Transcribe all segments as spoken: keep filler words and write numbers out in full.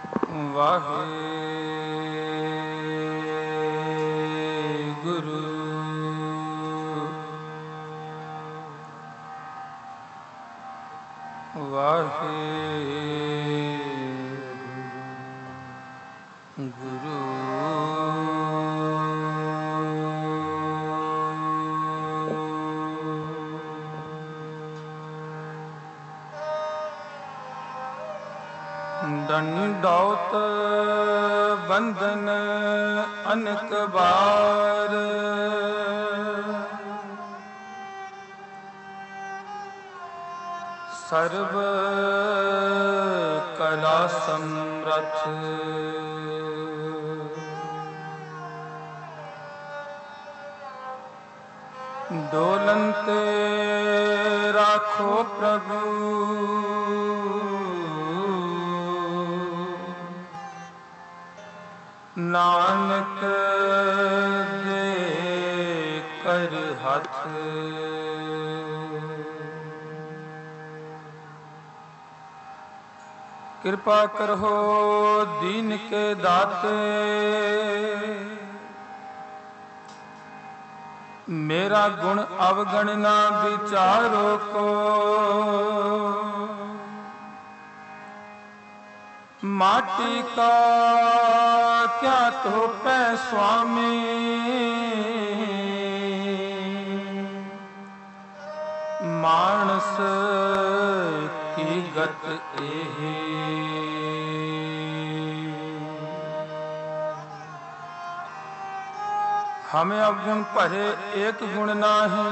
ਵਾਹਿਗੁਰੂ ਵਾਹਿਗੁਰੂ दंडौत बंधन अनक बार सर्व कला समरथ डोलंत राखो प्रभु नानक दे कर हथ कृपा करहो दीन के दाते मेरा गुण अवगण ना विचारो को माटी का क्या तो पै स्वामी मानस की गत एही हमें अवगुण भरे एक गुण नाही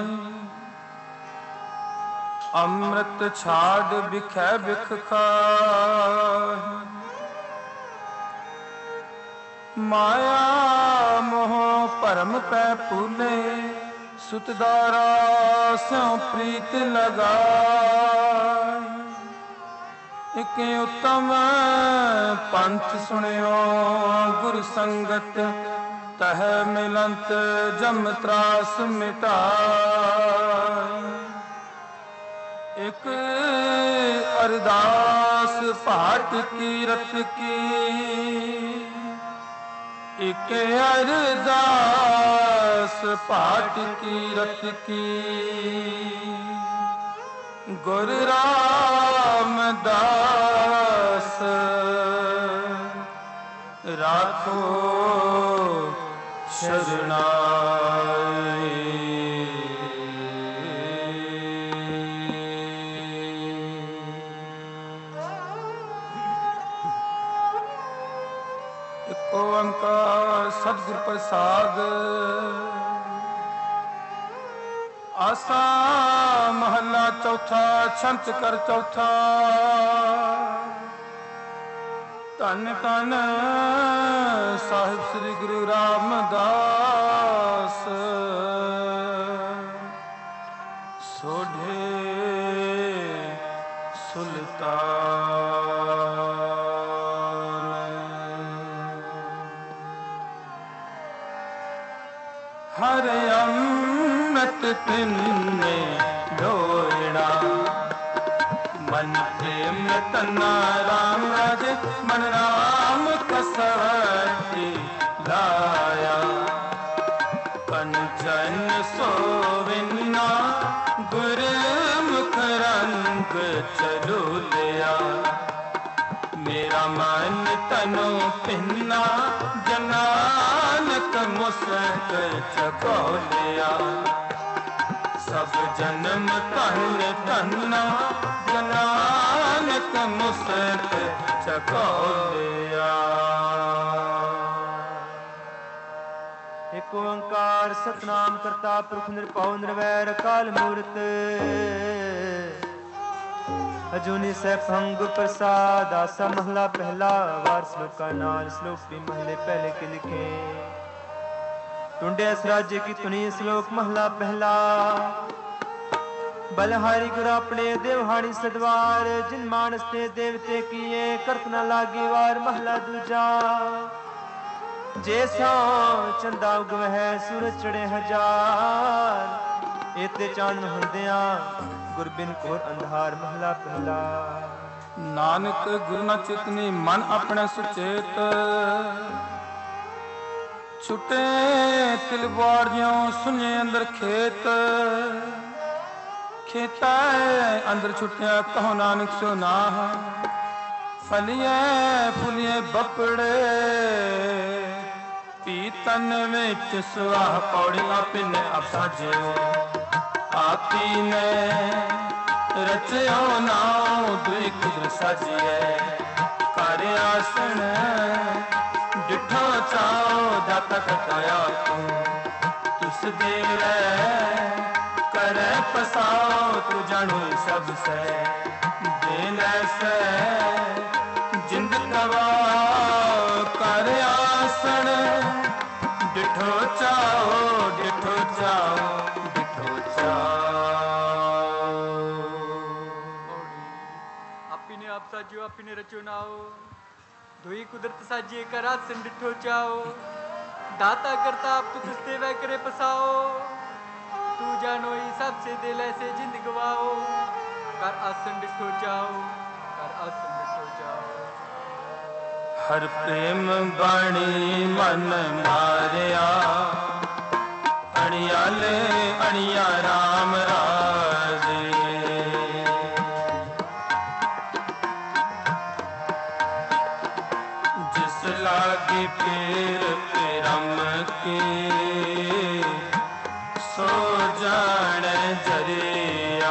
अमृत छाड़ बिखै बिख खाहि माया मोह परम पै पूले सुतदारा स्यों प्रीत लगाई एक उत्तम पंथ सुनियो गुरु संगत तह मिलंत जम त्रास मिटाई एक अरदास पाठ कीरत की एक अरदास पाठ कीरत की गुरु रामदास राखो शरणाई ओंकार सतगुर प्रसाद आसा महला चौथा छंत कर चौथा धन धन साहिब श्री गुरु रामदास सोढ़े सुल्तान हर अमृत तिन्ने डोरना मन प्रेम तना राम राज मन राम कसवटी लाया कंचन सोविना गुरमुख रंग चलो लिया मेरा मन तनो पिन्ना जनानक मुसक चको लिया सब जन्म तन तन्ना जनानक मुसक चको लिया। एक ओंकार सतनाम करता पुरख निरभਉ निरवैर अकाल मूरत अजूनी सैभं गुर प्रसाद आसा महला पहला वार श्लोका नाल श्लोक भी महले पहले के लिखे टुंडे राज्य की तुनी श्लोक महला पहला बलहारी गुरु अपने देवहानी सदवार जिन मानस ने देवते किए करत न लागी वार महला दूजा जैसा चंदा उगव है सूरज चढ़े हजार एते चांद हुंदिया गुरबिन कोर अंधार महला पहला ਨਾਨਕ ਗੁਰੂ ਨਾ ਚਿਤਨੀ ਮਨ ਆਪਣੇ ਸੁਚੇਤ ਛੁਟੇ ਤਿਲ ਬਾੜ ਜਿਉ ਸੁਨੇ ਅੰਦਰ ਖੇਤ ਖੇਤਾ ਅੰਦਰ ਛੁਟਿਆ ਕਹੋ ਨਾਨਕ ਸੋ ਨਾਹ ਫਲੀਏ ਫੁਲੀਏ ਬਪੜੇ ਪੀਤਨ ਵਿੱਚ ਸੁਆਹ ਪੌੜੀਆਂ ਪਿੰਨੇ ਅਬ ਸਾਜਿਓ ਆਪੀ ਨੇ ਰਚਿਓ ਨਾਉ ਦੁਇ ਕੁਦਰ ਸਾਜੀਏ ਕਰ ਆਸਣ ਡਿਠੋ ਚਾਓ ਦਾਤਾ ਕਟਾਇਆ ਤੂੰ ਤੁਸ ਦੇ ਰਹਿ ਕਰੈ ਪਸਾਓ ਤੂੰ ਜਾਣੂ ਸਭ ਸੇ ਦੇ ਨੈਸੈ ਜਿੰਦ ਕਵਾ ਕਰ ਆਸਣ ਡਿਠੋ ਚਾਓ ਡਿਠੋ ਚਾਓ ਡਿਠੋ ਚਾਓ। ਆਪੀ ਨੇ ਆਪ ਸਾਜਿਓ ਆਪੀ ਨੇ ਰਚੋ ਨਾਓ ਦੁਈ ਕੁਦਰਤ ਸਾਜੀਏ ਕਰ ਆਸਣ ਡਿਠੋ ਚਾਓ दाता करता आप तू तुझते वह करे पसाओ तू जानो ही सबसे दिल ऐसे जिंद गवाओ कर आसन डिठो जाओ कर आसन डिठो जाओ। हर प्रेम बाणी मन मारिया अणियाले अणिया राम राजे जिस लागी पीर रम के सो जान जरिया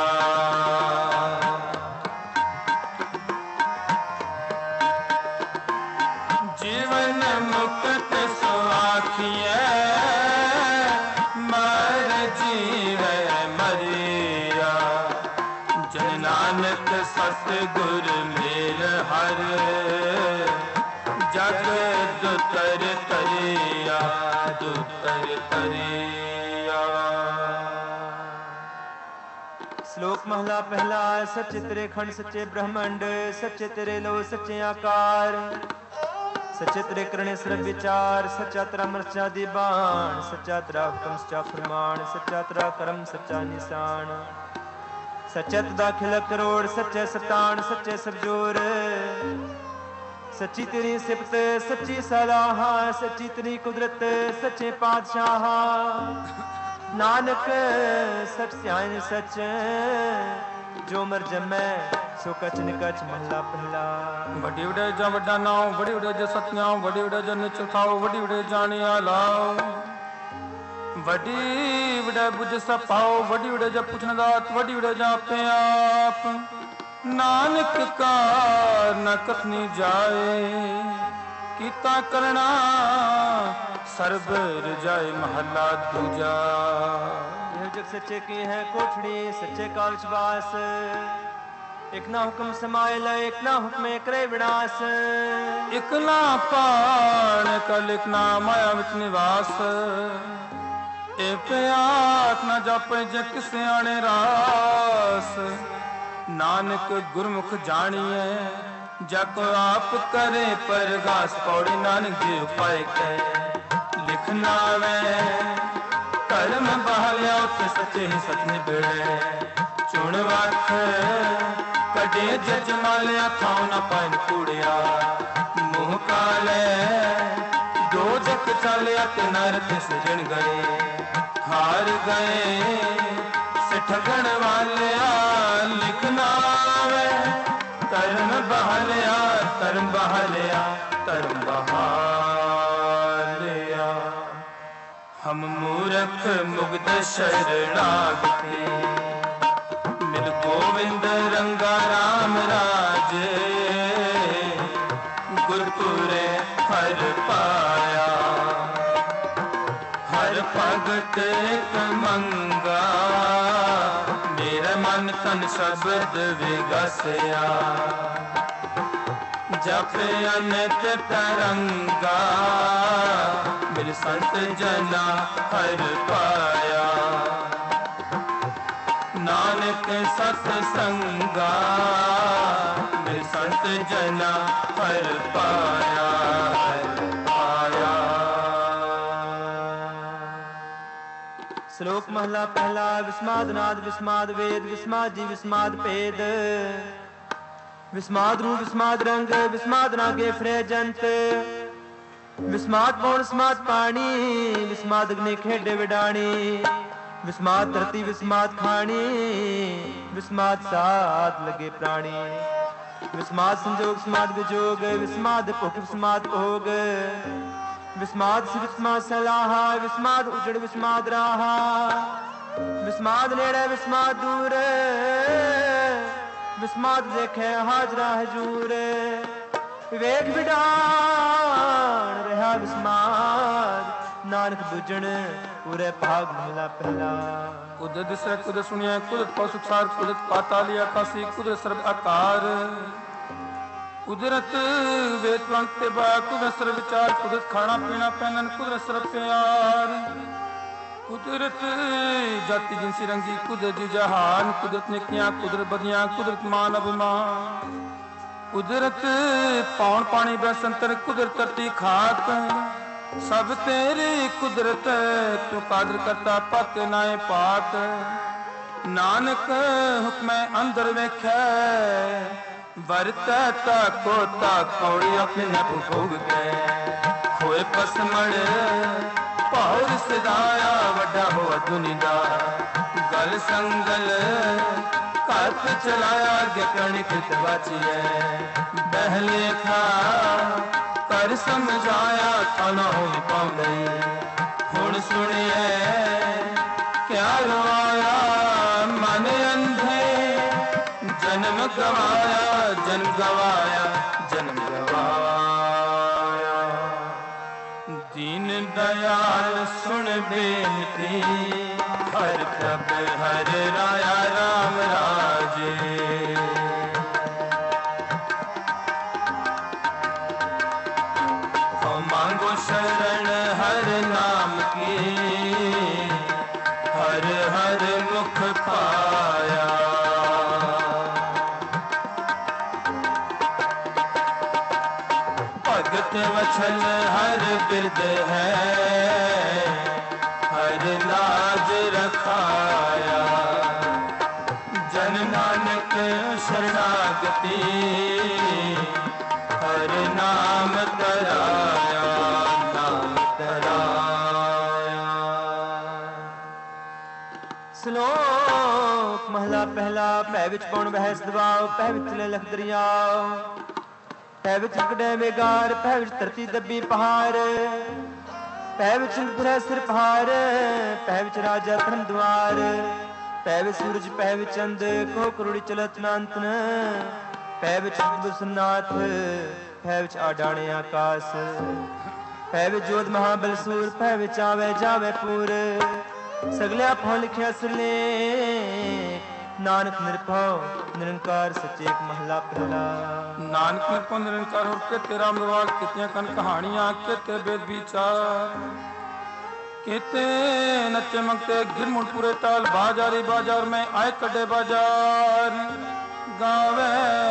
जीवन मुक्त सो आखिए मर जीव मरिया जन नानक सतगुर मेल हर जग दुतर तरिया दुतर तरिया। श्लोक महला पहला सच्चे तेरे खंड सच्चे ब्रह्मांड सच्चे तेरे लो सच्चे आकार सच्चे तेरे करने सर्व विचार सच्चा तेरा मर्चा दी बाण सच्चा तेरा हुक्म सच्चा फरमान सच्चा तेरा करम सच्चा निशान सच्चा तुदा खिल करोड़ सच्चे सतान सच्चे सबजोर सच्ची तेरी सिफत सच्ची सलाह सच्ची तेरी कुदरत सच्चे पातशाह नानक सच स्यान सच जो मर जमै सो कच निकच महला पहला। वड्डी वडे जा वड्डा नाओ वड्डी वडे जा सतियाओ वड्डी वडे जा निच उठाओ वड्डी वडे जानिया लाओ वड्डी वडे बुझ सपाओ वड्डी वडे जा पुछन दात वड्डी वडे जा आपे आप नानक का न कथनी जाए कीता करना सर्ब रजाए महला दूजा। जग सच्चे की है कोठड़ी सच्चे का विश्वास एक ना हुक्म समायल एक ना हुक्म करे विनाश एक ना पाण कल एक ना माया विच निवास ए आख न जापे जे किसे आने रास नानक गुरमुख जानिए जाको आप करे परगास पौड़ी नानक जी उपाय कह लिखना वे कर्म बहालिया उते सच्चे ही सच निबड़े चुन वख कटे जज मालिया थाओ न पाइन कूड़िया मुँह काले दो जक चालिया ते नरक सजन गए हार गए ठगण वालिया लिखना वे कर्म बहालिया कर्म बहालिया कर्म बहालिया हम मूर्ख मुग्ध शरणागति मिल गोविंद रंगा राम राजे गुरपुरे हर पाया हर भगत एक मंगा मेरा मन तन शब्द विगसिया जप अनंत तरंगा मेरे संत जना हर पाया नानक सत्संगा मेरे संत जना हर पाया हर पाया। श्लोक महला पहला विस्माद नाद विस्माद वेद विस्माद जी विस्माद भेद ਵਿਸਮਾਦ ਰੂਪ ਵਿਸਮਾਦ ਰੰਗ ਵਿਸਮਾਦ ਨਾਗੇ ਫਰੇ ਜੰਤ ਵਿਸਮਾਦ ਪੌਣ ਸਮਾਦ ਪਾਣੀ ਵਿਸਮਾਦ ਅਗਨੇ ਖੇਡੇ ਵਿਡਾਣੀ ਵਿਸਮਾਦ ਧਰਤੀ ਵਿਸਮਾਦ ਖਾਣੀ ਵਿਸਮਾਦ ਸਾਧ ਲਗੇ ਪ੍ਰਾਣੀ ਵਿਸਮਾਦ ਸੰਜੋਗ ਸਮਾਦ ਵਿਜੋਗ ਵਿਸਮਾਦ ਭੁਖ ਵਿਸਮਾਦ ਭੋਗ ਵਿਸਮਾਦ ਸਿ ਵਿਸਮਾਦ ਸਲਾਹਾ ਵਿਸਮਾਦ ਉਜੜ ਵਿਸਮਾਦ ਰਾਹਾ ਵਿਸਮਾਦ ਨੇੜੇ ਵਿਸਮਾਦ ਦੂਰ ਵਿਸਮਾਦ ਦੇਖੇ ਹਾਜ਼ਰਾ ਹਜੂਰ ਵਿਵੇਕ ਵਿਡਾਣ ਰਿਹਾ ਵਿਸਮਾਦ ਨਾਨਕ ਬੁਝਣ ਪੂਰੇ ਭਾਗ ਮਹਲਾ ਪਹਿਲਾ ਕੁਦਰਤ ਦਿਸੈ ਕੁਦਰਤ ਸੁਣਿਆ ਕੁਦਰਤ ਪਉ ਸੁਖਸਾਰ ਕੁਦਰਤ ਪਾਤਾਲੀ ਆਕਾਸੀ ਕੁਦਰਤ ਸਰਬ ਆਕਾਰ ਕੁਦਰਤ ਵੇਦ ਪੰਕ ਤੇ ਬਾ ਕੁਦਰਤ ਸਰਬ ਵਿਚਾਰ ਕੁਦਰਤ ਖਾਣਾ ਪੀਣਾ ਪਹਿਨਣ ਕੁਦਰਤ ਸਰਬ ਪਿਆਰ ਕੁਦਰਤ ਜਾਤੀ ਜਿਨਸੀ ਰੰਗੀ ਕੁਦਰਤ ਜੀ ਜਹਾਨ ਕੁਦਰਤ ਨਿੱਕੀਆਂ ਕੁਦਰਤ ਬਦੀਆਂ ਕੁਦਰਤ ਮਾਨ ਅਭਿਮਾਨ ਕੁਦਰਤ ਪੌਣ ਪਾਣੀ ਬੈਸੰਤਰ ਕੁਦਰਤ ਧਰਤੀ ਖਾਕ ਸਭ ਤੇਰੀ ਕੁਦਰਤ ਤੂੰ ਕਾਦਰ ਕਰਤਾ ਪਤ ਨਾਏ ਪਾਕ ਨਾਨਕ ਹੁਕਮੈ ਅੰਦਰ ਵੇਖੈ ਵਰਤੈ ਤਾ ਕੋ ਤਾ ਕੋੜੀ ਆਪਣੇ ਭੁਗੋਗ ਕੇ ਹੋਏ ਪਸਮੜ ਭਾਉ ਸਦਾਇਆ ਵੱਡਾ ਹੋਆ ਦੁਨੀ ਦਾ ਗਲ ਸੰਗਲ ਕੱਪ ਚਲਾਇਆ ਗਕਣ ਕਿਤ ਬਾਚੀਐ ਬਹਿਲੇ ਖਾ ਕਰ ਸਮਝਾਇਆ ਤਾਂ ਨਾ ਹੋਈ ਪਾਉਂਦੇ ਹੁਣ ਸੁਣਿਐ ਕਿਆ ਰਵਾਇਆ ਮਨ ਅੰਧੇ ਜਨਮ ਗਵਾਇਆ ਜਨਮ ਗਵਾਇਆ ਜਨਮ ਗਵਾਇਆ ਦੀਨ ਦਇਆਲ ਸੁਣ ਬੇਨਤੀ ਹਰ ਪ੍ਰਭ ਹਰ ਰਾਇਆ ਰਾਮ ਰਾਜੇ ਮਾਂਗੋ ਸ਼ਰਨ ਹਰ ਨਾਮ ਕੀ ਹਰ ਹਰ ਮੁਖ ਪਾਇਆ ਭਗਤ ਵਛਲ ਹਰ ਬਿਰਦ ਹੈ ਹਰ ਲਾਜ ਰਖਾਇਆ ਜਨ ਨਾਨਕ ਸ਼ਰਨਾਗਤੀ ਹਰ ਨਾਮ ਤਰਾਇਆ ਨਾਮ ਤਰਾਇਆ ਸ਼ਲੋਕ ਮਹਲਾ ਪਹਿਲਾ ਭੈ ਵਿੱਚ ਪਉਣ ਬਹਿਸ ਦਬਾਓ ਭੈ ਵਿੱਚ ਲੈ ਲਖ ਦਰਿਆਓ ਭੈ ਵਿੱਚ ਕੜੇ ਮੇਗਾਰ ਭੈ ਵਿੱਚ ਧਰਤੀ ਦੱਬੀ ਪਹਾੜ ਭੈ ਵਿੱਚ ਫਿਰੈ ਸਿਰ ਪਹਾੜ ਭੈ ਵਿੱਚ ਰਾਜਾ ਧਰਮ ਦੁਆਰ ਭੈ ਵਿੱਚ ਸੂਰਜ ਭੈ ਵਿੱਚ ਚੰਦ ਕੋ ਕਰੋੜੀ ਚਲਤ ਨਾਂਤਨ ਭੈ ਵਿੱਚ ਬਸਨਾਥ ਭੈ ਵਿੱਚ ਆਡਾਣੇ ਆਕਾਸ ਭੈ ਵਿੱਚ ਜੋਤ ਮਹਾਬਲ ਸੂਰ ਭੈ ਵਿੱਚ ਆਵੇ ਜਾਵੇ ਪੂਰ ਸਗਲਿਆ ਭਉ ਲਿਖਿਆ ਸਿਰਲੇ ਨਾਨਕ ਨਿਰਭਉ ਨਿਰੰਕਾਰ ਸੱਚੇ ਇੱਕ ਮਹਲਾ ਪਹਿਲਾ ਨਾਨਕ ਨਿਰਭਉ ਨਿਰੰਕਾਰ ਹੋ ਕੇ ਤੇਰਾ ਮਰਵਾਲ ਕਿਤਿਆਂ ਕਨ ਕਹਾਣੀਆਂ ਕਿਤੇ ਬੇਦ ਵਿਚਾਰ ਕਿਤੇ ਨੱਚੇ ਮੰਗਤੇ ਗਿਰ ਮੁੜ ਪੂਰੇ ਤਾਲ ਬਾਜ਼ਾਰੀ ਬਾਜ਼ਾਰ ਮੈਂ ਆਏ ਕੱਢੇ ਬਾਜ਼ਾਰ ਗਾਵੇ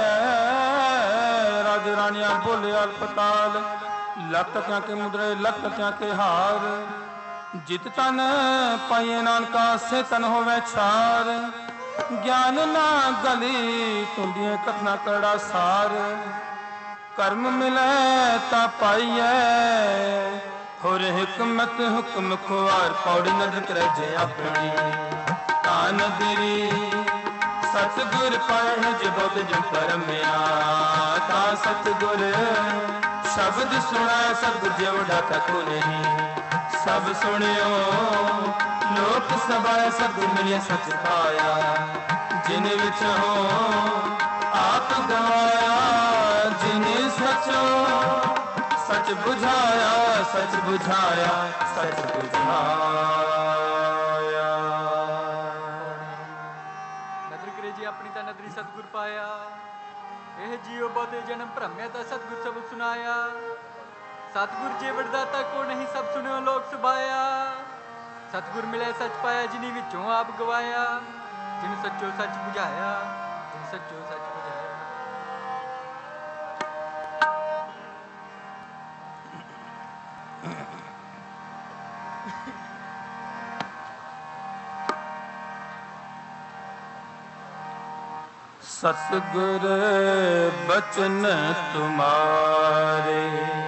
ਰਾਜ ਰਾਣੀਆਂ ਬੋਲੇ ਅਲਪਤਾਲ ਲੱਖ ਕਿਆਂ ਕੇ ਮੁਦਰੇ ਲੱਖ ਕਿਆਂ ਕੇ ਹਾਰ ਜਿਤ ਤਨ ਪਾਈਏ ਨਾਨਕਾ ਸੇ ਤਨ ਹੋਵੇ ਛਾਰ ਗਿਆਨ ਨਾ ਗਲੀ ਤੁੰਦੀਆਂ ਕਥਨਾ ਕਰੜਾ ਸਾਰ ਕਰਮ ਮਿਲੇ ਤਾਂ ਪਾਈਐ ਹੋਰ ਹਕਮਤ ਹੁਕਮ ਖੁਆਰ ਪੌੜੀ ਨਦਰ ਕਰੇ ਜੇ ਆਪਣੀ ਤਾਂ ਨਦਰੀ ਸਤਿਗੁਰ ਪਾਇ ਜਬਤ ਜਮ ਪਰਮਿਆ ਤਾਂ ਸਤਿਗੁਰ ਸ਼ਬਦ ਸੁਣਾ ਸਤਿਗੁਰ ਜਿਵੜਾ ਕਥੂ ਨਹੀਂ ਸਭ ਸੁਣਿਓ ਲੋਕ ਸਭਾ ਸਤਿਗੁਰ ਮਿਲਿਆ ਸਚ ਪਾਇਆ ਜਿਨ ਵਿੱਚ ਹੋ ਆਪ ਗਵਾਇਆ ਜਿਨ ਸਚੋ ਸਚ ਬੁਝਾਇਆ ਸਚ ਬੁਝਾਇਆ ਸਚ ਬੁਝਾਇਆ ਨਦਰ ਕਰੇ ਜੀ ਆਪਣੀ ਤਾਂ ਨਦਰੀ ਸਤਿਗੁਰ ਪਾਇਆ ਇਹ ਜੀਉ ਬਹੁਤੇ ਜਨਮ ਭ੍ਰਮਿਆ ਤਾਂ ਸਤਿਗੁਰ ਸਭ ਸੁਨਾਇਆ ਸਤਿਗੁਰ ਜੇ ਵਡਦਾਤਾ ਕੋ ਨਹੀਂ ਸਭ ਸੁਣਿਓ ਲੋਕ ਸੁਭਾਇਆ ਸਤਿਗੁਰ ਮਿਲੇ ਸੱਚ ਪਾਇਆ ਜਿਨੀ ਵਿੱਚੋਂ ਆਪ ਗਵਾਇਆ ਜਿਨ ਸੱਚੋ ਸੱਚ ਬੁਝਾਇਆ ਜਿਨ ਸੱਚੋ ਸੱਚ ਬੁਝਾਇਆ सतगुर बचन तुम्हारे,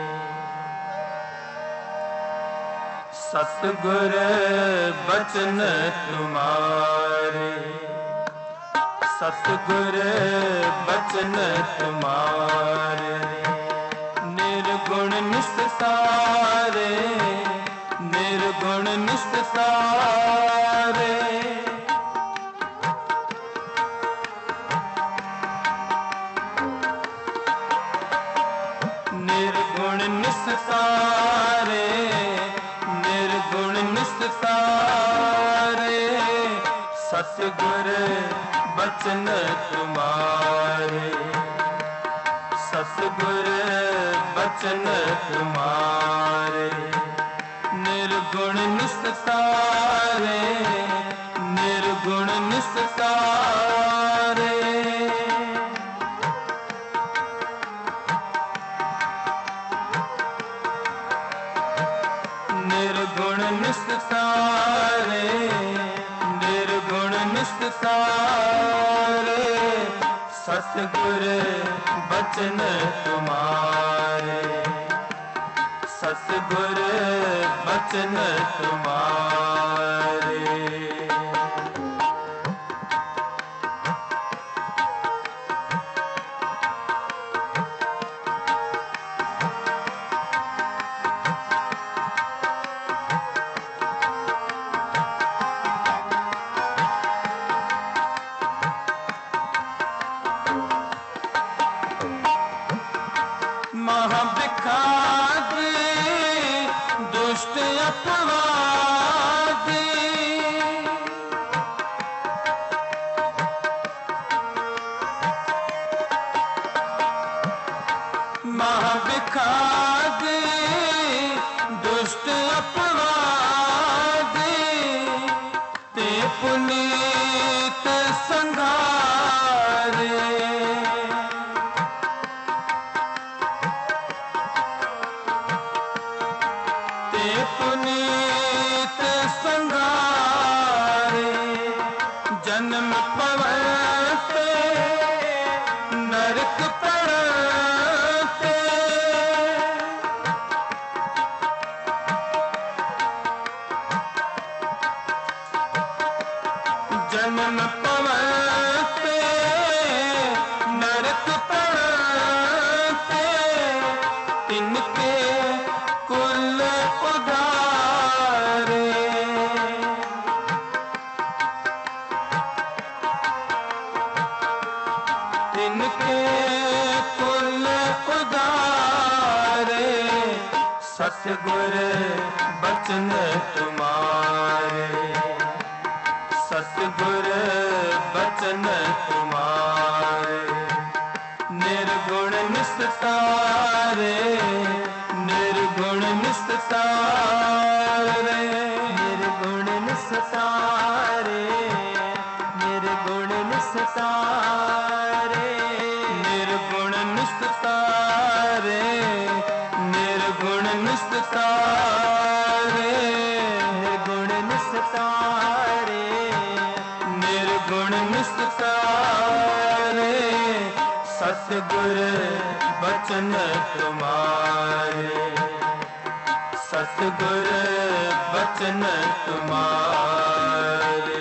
सतगुर बचन तुम्हारे, सतगुर बचन तुम्हारे, निर्गुण निस्तारे, निर्गुण निस्तारे, निर्गुण निस्तारे, निर्गुण निस्तारे, सतगुर बचन तुम्हारे, सतगुर बचन तुम्हारे, निर्गुण निस्तारे, निर्गुण निस्तारे, निर्गुण निस्तारे, निर्गुण निस्तारे, सतगुर बचन तुम्हारे, सतगुर बचन तुम्हारे। महाविखादी दुष्ट अपवादी, महाविखादी दुष्ट अपवादी, ते पुनीत संघारे, पुनीत संघारे, जन्म पवते नरक पड़ते, जन्म पवते नरक पड़ते, तिनके कुल उधारे, तिनके कुल उधारे, सतगुर बचन तुम्हारे, सतगुर बचन तुम्हारे, निर्गुण निस्तारे, निर्गुण निस्तारे, निर्गुण निस्तारे, निर्गुण निस्तारे, निर्गुण निस्तारे, निर्गुण निस्तारे, निर्गुण निस्तारे, निर्गुण निस्तारे, सतगुर बचन तुम्हारे, सतगुर बचन तुम्हारे।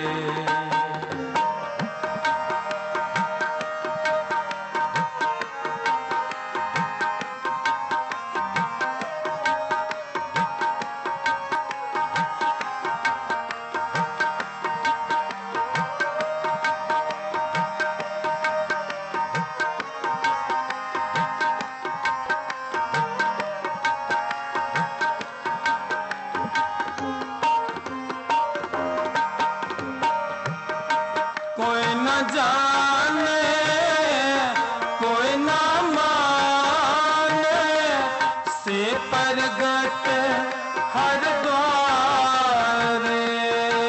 कोई न जाने, कोई न माने, से परगट हर द्वारे,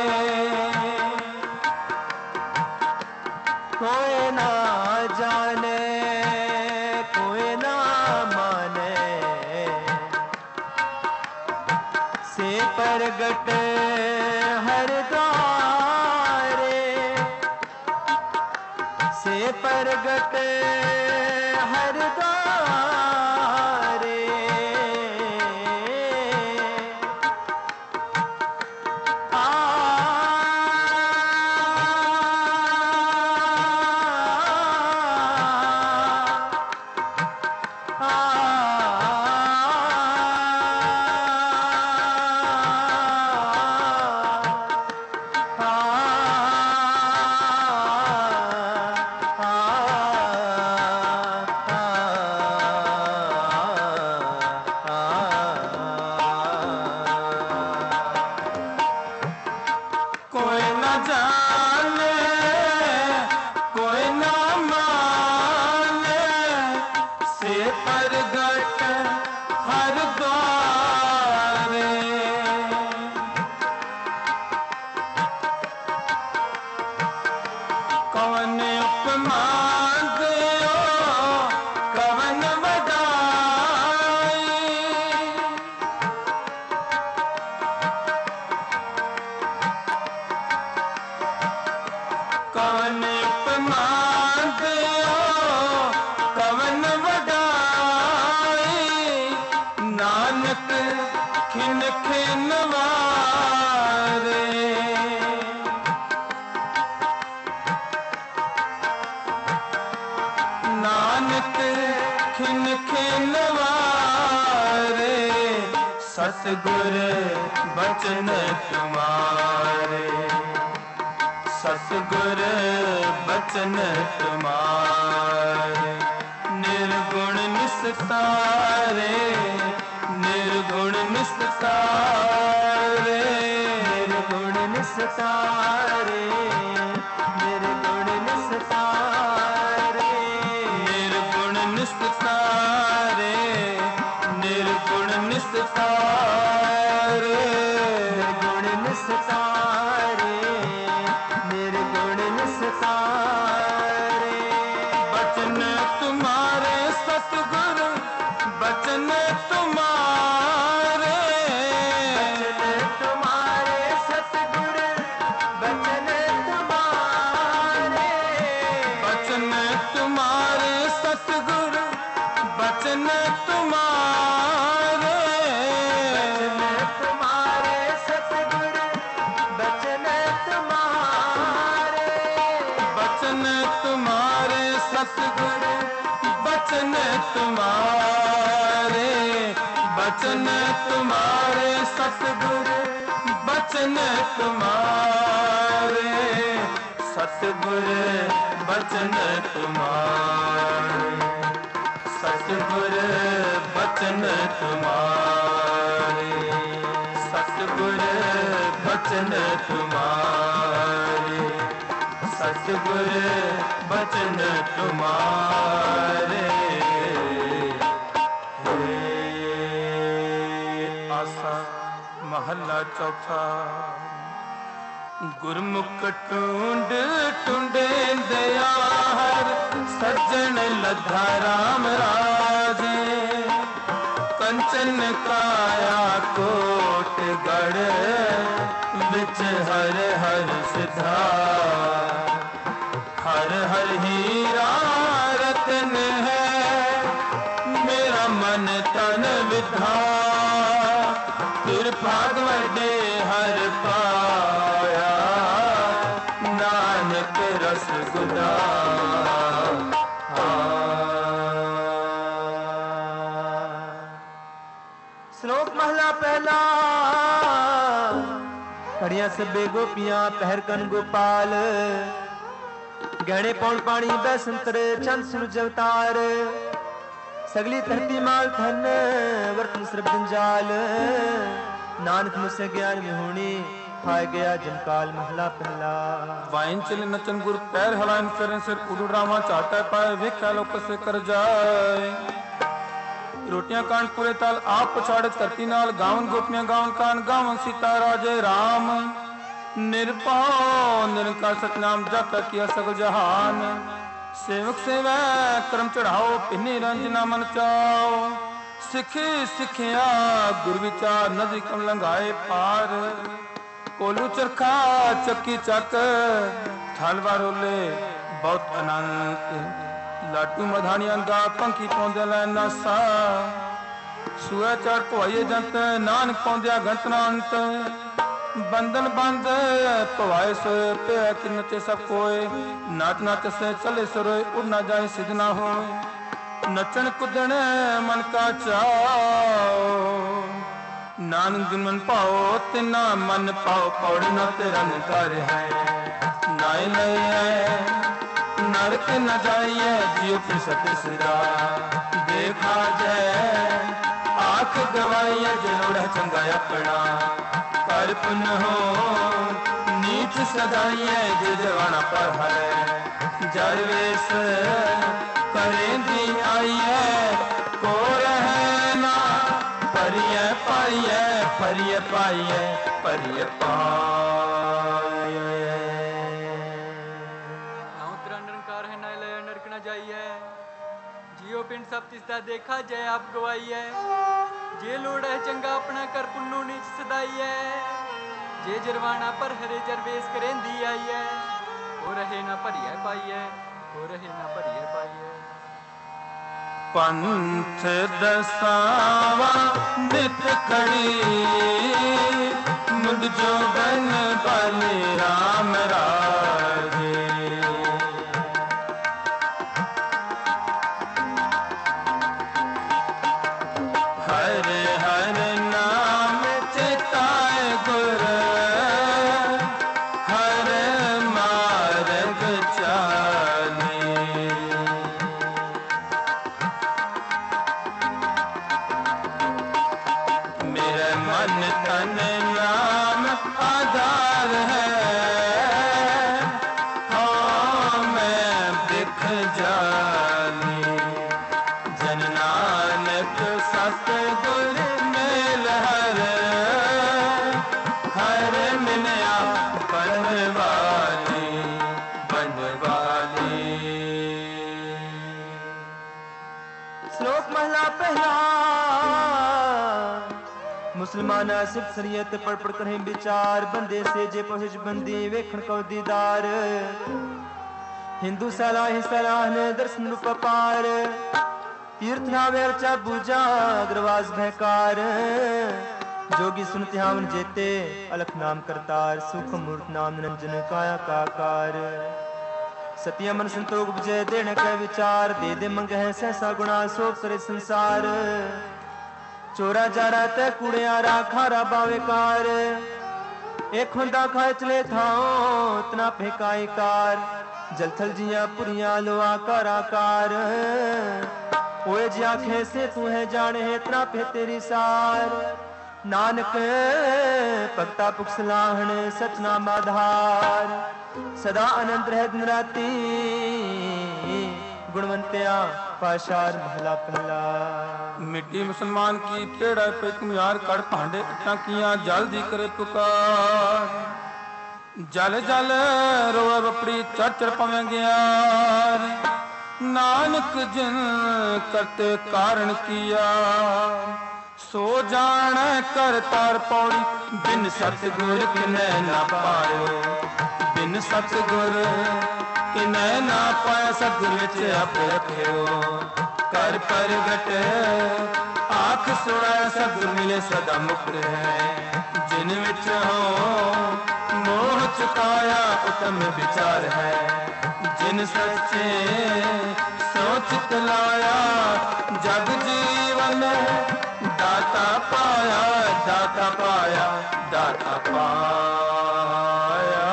कोई न जाने, कोई न माने, से परगट हर द्वारे, से पर प्रगट हर द्वारे आ सतगुर बचन तुम्हारे सतगुर बचन तुम्हारे निर्गुण निस्तारे निर्गुण निस्तारे निर्गुण निस्तारे निर्गुण निस्तारे निर्गुण निस्तारे निर्गुण निस्तारे निर्गुण निस्तारे निर्गुण निस्तारे बचन तुम्हारे सतगुर बचन तुम्हारे बचन तुम्हारे सतगुर बचन तुम्हारे बचन तुम्हारे सतगुर बचन तुम्हारे बचन तुम्हारे सतगुर बचन तुम्हारे बचन तुम्हारे सतगुर बचन तुम्हारे सतगुर बचन तुम्हारे सतगुर बचन तुम्हारे सतगुर बचन तुम्हारे सतगुर बचन तुम्हारे आसा महला चौथा गुरमुख टूंड टूंडे दयार सज्जन लद्धा राम राजे कंचन काया कोट गढ़ बिच हर हर सिद्धा हर हर हीरा रतन है मेरा मन तन विधा भाग वडे हर पाया नानक रस गुदा श्लोक महला पहला कड़िया सबे गोपियां पहर कन गोपाल गहने पौन पानी बैसंतर चंद सूरज अवतार सगली धरती माल धन वर्तन सर्ब जंजाल नानक मुझसे ज्ञान विहूणी खाए गया जनकाल महला पहला वाइन चले नचन गुर पैर हलाइन फिरन सिर उड़ रामा चाहता पाए वे क्या लोक से कर जाए रोटियां कांड पूरे ताल आप पछाड़े धरती नाल गावन गोपियां गावन कान गावन सीता राजे राम निर्पाव निरंकार सतनाम जाता किया सगल जहान सेवक सेवा कर्म चढ़ाओ पिन्नी रंजना मन चाओ सिखे सिखिया गुर विचार नदी कम लंघाए पार कोलू चरखा चक्की चक थालवा रोले ਬਹੁਤ ਅਨੰਤ ਲਾਟੂ ਮਧਾਣੀਆਂ ਦਾ ਪੰਖੀ ਪਾਉਂਦੇ ਲੈ ਨਾਸਾ ਸੂਆ ਚੜ ਭਵਾਈਏ ਜੰਤ ਨਾਨਕ ਪਾਉਂਦਿਆ ਗੰਤ ਨਾ ਅੰਤ ਬੰਧਨ ਬੰਦ ਭਵਾਏ ਸੋਏ ਪਿਆ ਕਿ ਨਚੇ ਸਭ ਕੋਏ ਨਾਚ ਨਾਚ ਸੇ ਚਲੇ ਸਰੋਏ ਉੜ ਨਾ ਜਾਏ ਸਿਧ ਨਾ ਹੋਏ ਨਚਣ ਕੁੱਦਣ ਮਨ ਕਾ ਚਾਓ ਨਾਨਕ ਜਿਨ ਮਨ ਪਾਓ ਤਿਨਾ ਮਨ ਪਾਓ ਪੌੜ ਨਾ ਤੇਰਾ ਨਿਕਾਰ ਹੈ ਨਾਇ ਲਈਐ ਨਰਕ ਨ ਜਾਈਐ ਜਿਉ ਫਿਰ ਸਤਿ ਸਿਰਾ ਦੇਖਾ ਜੈ ਆਖ ਗਵਾਈਐ ਜਨੋੜਾ ਚੰਗਾ ਆਪਣਾ ਕਰ ਪੁਨ ਹੋ ਨੀਚ ਸਦਾਈਐ ਜੇ ਜਵਾਨਾ ਪਰ ਹੈ ਜਰ ਵੇਸ ਕਰੇਂਦੀ ਆਈਐ ਕੋ ਰਹਿ ਨਾ ਪਰਿਐ ਪਾਈਐ ਪਰਿਐ ਪਾਈਐ ਪਰਿਐ ਪਾਈਐ ਨਾਉ ਤੇਰਾ ਨਿਰੰਕਾਰ ਹੈ ਨਾ ਲੈ ਨਰਕ ਨਾ ਜਾਈਐ ਜਿਉ ਪਿੰਡ ਸਭ ਤਿਸ ਦਾ ਦੇਖਾ ਜੈ ਆਪ ਗਵਾਈਐ ਜੇ ਲੋੜ ਹੈ ਚੰਗਾ ਆਪਣਾ ਕਰ ਪੁੰਨੂ ਨੀਚ ਸਦਾਈਐ ਜੇ ਜਰਵਾਣਾ ਪਰ ਹਰੇ ਜਰਵੇਸ ਕਰੇਂਦੀ ਆਈਐ ਹੋ ਰਹੇ ਨਾ ਭਰੀਐ ਪਾਈਐ ਹੋ ਰਹੇ ਨਾ ਭਰੀਐ ਪਾਈਐ ਪੰਥ ਦਸਾਵਾ ਨਿਤ ਖੜੀ ਮੁੰਡ ਜੋਗਨ ਬਲ ਰਾਮ ਰਾਜੇ ਹਰ ਹਰ ਨਾਮ ਚਿਤਾਏ ਗੁਰ ਹਰ ਮਾਰਗ ਚਾਲੇ ਮੇਰੇ ਮਨ ਤਨ ਨਾਮ ਆਧਾਰ ਹੈ ਹਾਂ ਮੈਂ ਬਿਖ ਜਾਨੀ ਜਨ ਨਾਨਕ ਸਤਿਗੁਰ ਮੇਲ ਹਰ ਹਰ ਮਿਲਿਆ ਬਨਵਾਲੀ ਬਨਵਾਲੀ। ਸ਼ਲੋਕ ਮਹਲਾ ਪਹਿਲਾ। ਮੁਸਲਮਾਨਾ ਸਿਫਤ ਸਰੀਅਤ ਪੜ ਪੜ ਕਰੇ ਵਿਚਾਰ ਬੰਦੇ ਸੇ ਜੇ ਪਹੁੰਚ ਬੰਦੀ ਵੇਖਣ ਕਉ ਦੀਦਾਰ ਹਿੰਦੂ ਸਲਾਹ ਸਲਾਹ ਨੇ ਦਰਸ਼ਨ ਰੂਪ ਪਾਰ ਤੀਰਥ ਨਾਵੇ ਅਰਚਾ ਬੂਜਾ ਅਗਰਵਾਸ ਭੈਕਾਰ जोगी सुन ध्यान जेते अलख नाम करतार सुख मूर्त नाम निरंजन काया काकार सतिया मन संतोख बुझे देने के विचार दे दे मंगे है सहसा गुणा सो करे संसार चोरा जारा ते कूड़ियारा खारा बावेकार एक हुंदा खाए चले थाओ तना फेकाई कार जलथल जिया पुरिया लोआ काराकार ओए जी आखे से तू है जाने है तना फे तेरी सार नानक भगता पुख सलाहण सचनाम आधार सदा आनंद रह दिन राती गुणवंत्या पाशार महला पहला। मिट्टी मुसलमान की पेड़ा पे कुम्हार कर भांडे इट्टा किया जल दी करे पुकार जल जल रोए बपड़ी चढ़ चढ़ पवे गया नानक जिन करते कारण किया सो जान कर तार पौड़ी बिन सतगुर किनै ना पायो बिन सतगुर किनै ना पाया सतगुर विच आप रखियो कर प्रगट आख सुना सतगुर मिले सदा मुक्त है जिन विच हो मोह चुकाया उत्तम विचार है जिन सच्चे सोच तलाया जग जीवन दाता पाया दाता पाया दाता पाया।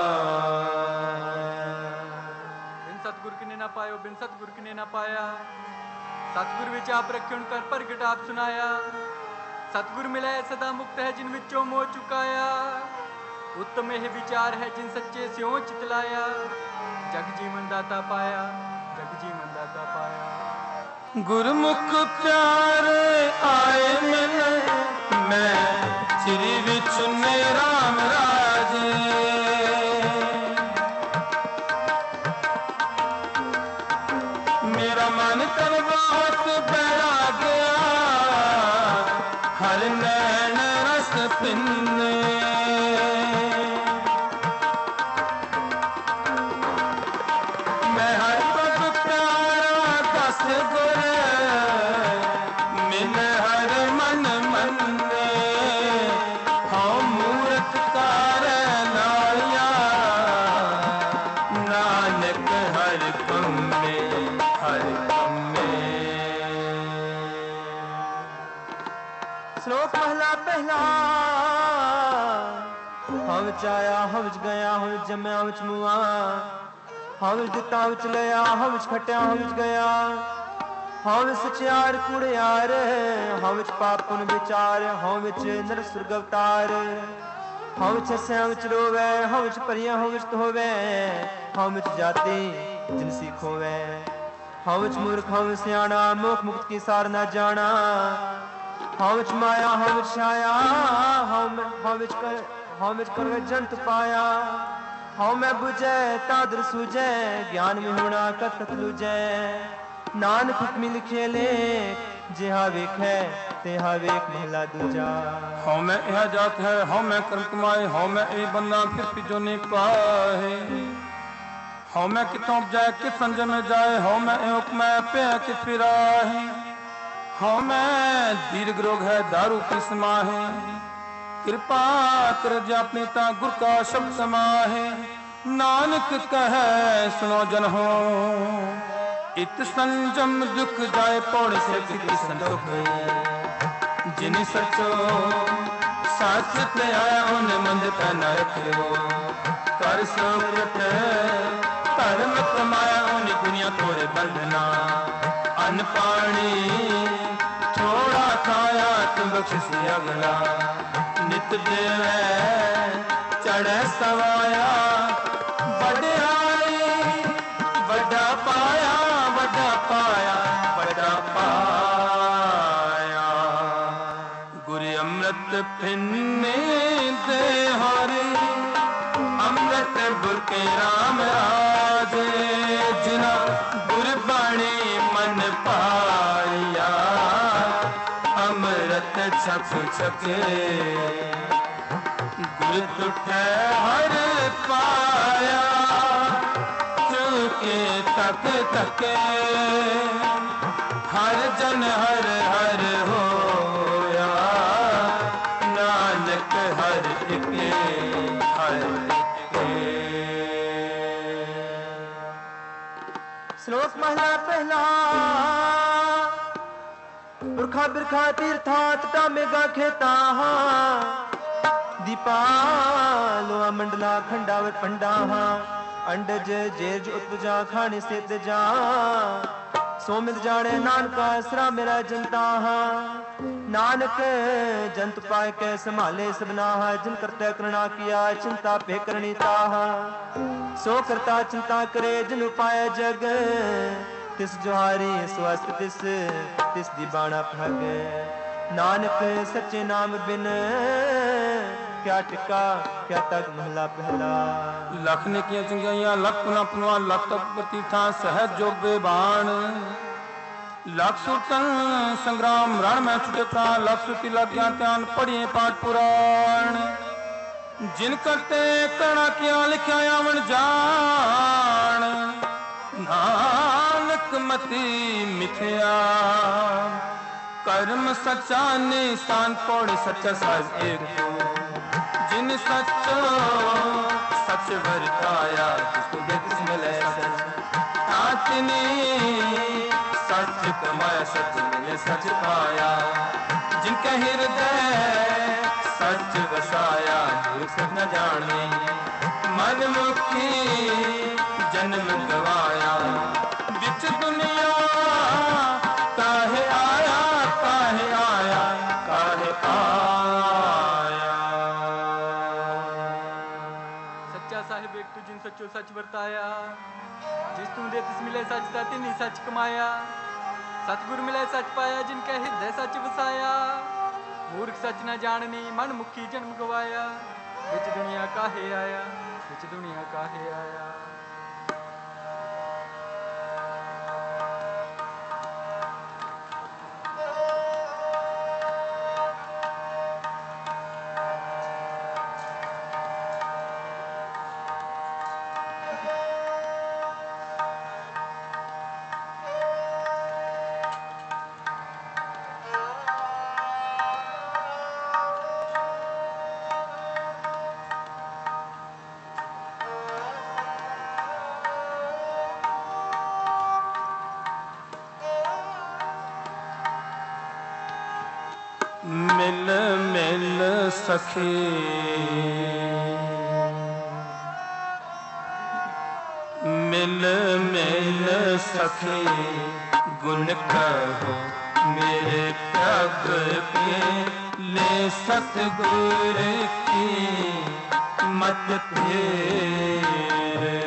बिन सतगुर किने ना पायो बिन सतगुर किने ना पाया सतगुर विच आप रखे कर प्रगट आप सुनाया सतगुर मिले सदा मुक्त है जिन विचों मोह चुकाया उत्तम यह विचार है जिन सच्चे स्यों चितलाया जग जीवन दाता पाया जग जीवन दाता पाया। गुरमुख प्यारे आए मिले मैं श्री विचुने राम राजे मेरा मन कर बहुत बड़ा गया हर नैन रस पिन्ने बिन हर मन मन्ने हौ मूरख कार लाया नानक हर कम में हर कम में। श्लोक महला पहला। हवच आया हवच गया हवच जमया हवच मुआ हवच दिता हवच लिया हवच खटिया हवच गया हवच सचियार कुड़ियार हवच पाप पुन विचार हवच नर सुर्ग अवतार हवच हसे हवच रोवे हवच परिया हवच होवे हवच जाति जिन सीखोवे हवच मूर्ख हवच सियाणा मोख मुक्त की सार ना जाना हवच माया हवच छाया हवच कर हवच कर जंत पाया हव मैं बुझे तादर सूझे ज्ञान में होना कत कत लूझे नानक हुक्मी लिखे ले जिहा वेखे तेहा वेख महला दूजा। हौ मैं यह जात है हौ मैं कर्म कमाए हौ मैं ए बंदा फिर पिजो नहीं पाए हौ मैं कितों उपजाए कित संजय में जाए हौ मैं ए हुक्म पे कित फिराहे हौ मैं दीर्घ रोग है दारू की समाहे कृपा कर जापने ता गुर का शब्द समाहे नानक कहे सुनो जन हो इत संजम दुख जाए पौड़ से किति संतोख जिन सचो साच ते आया उन मंद पे न रखियो कर सोकृत धर्म कमाया उन दुनिया तोड़े बंधना अन्न पानी थोड़ा खाया तुम बख्शिश अगला नित देवे चढ़े सवाया बड़ाई बड़ा पाया बड़ा पाया बड़ा पाया गुरु अमृत फिन्ने दे हरे अमृत बुरके राम राजे जिना गुरबाणी मन पाया अमृत छक छके गुर तुठे हर पाया चुके तक तके हर जन हर हर होया नानक हर इके हर इके। श्लोक महला पहला। पुरखा बिरखा तीर्था तटा मेगा खेता दीपा लोहा मंडला खंडावर पंडा अंडज जेज उत्पजा खाने से जा सोमित जाने नानका सरा मेरा जनता नानक जंत पाए के संभाले सबना जिन करते करना किया चिंता पे करनी ताह सो करता चिंता करे जिन उपाय जग तिस जोहारी स्वस्थ तिस तिस दी बाणा भग नानक सच्चे नाम बिन क्या टिका क्या तक महला पहला। लख ने किया चंगियाइयां लख पुना पुनवा लख तक प्रतीठा सहज जोग बेबान लख सुरतन संग्राम रण में छुटे प्राण लख सुती लग गया ध्यान पढ़िए पाठ पुराण जिन करते करना किया लिखा आवन जान नानक मति मिथ्या कर्म सच्चा निशान पौड़ सच्चा साज एक जिन सचो सच वर्ताया जिसको देख मिले सच आतनी सच कमाया सच मिले सच पाया जिनके हृदय सच बसाया जो सब न जाने मन मुखी जन्म गवाया बिच दुनिया काहे आया काहे आया काहे आया। सच्चा साहिब एक तू जिन सचो सच वर्ताया जिस तू दे तिस मिले सच दा तिनी सच कमाया सतगुर मिले सच पाया जिनके हृदय सच वसाया मूर्ख सच न जाननी मन मुखी जन्म गवाया बिच दुनिया काहे आया बिच दुनिया काहे आया। मिल मिल सखी मिल मिल सखी गुण कहो मेरे प्रभु के ले सतगुर की मत फेर।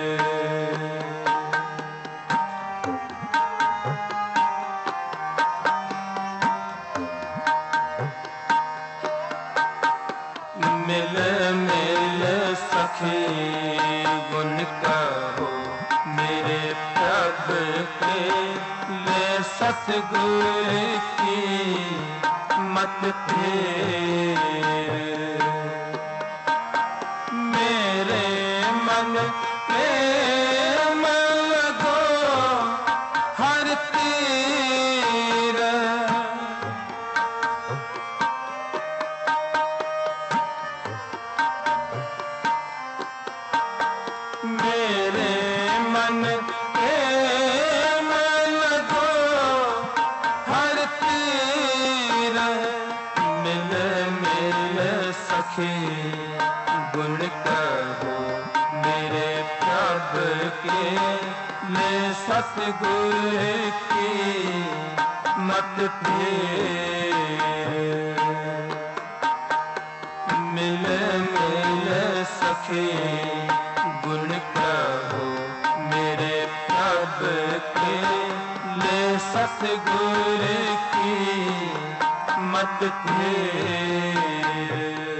मिल मिल सखी गुण कहो मेरे प्रभु के ले सतगुर की मत फेर। मेरे मन प्रेम लगो हर तीर। मेरे मन प्रेम लगो हर तीर। मिल मिल सखी गुण कहो मेरे प्रभु के ले सतगुर की मत फेर। मिल मिल सखी गुण कहो मेरे प्रभु के ले सतगुर की मत फेर।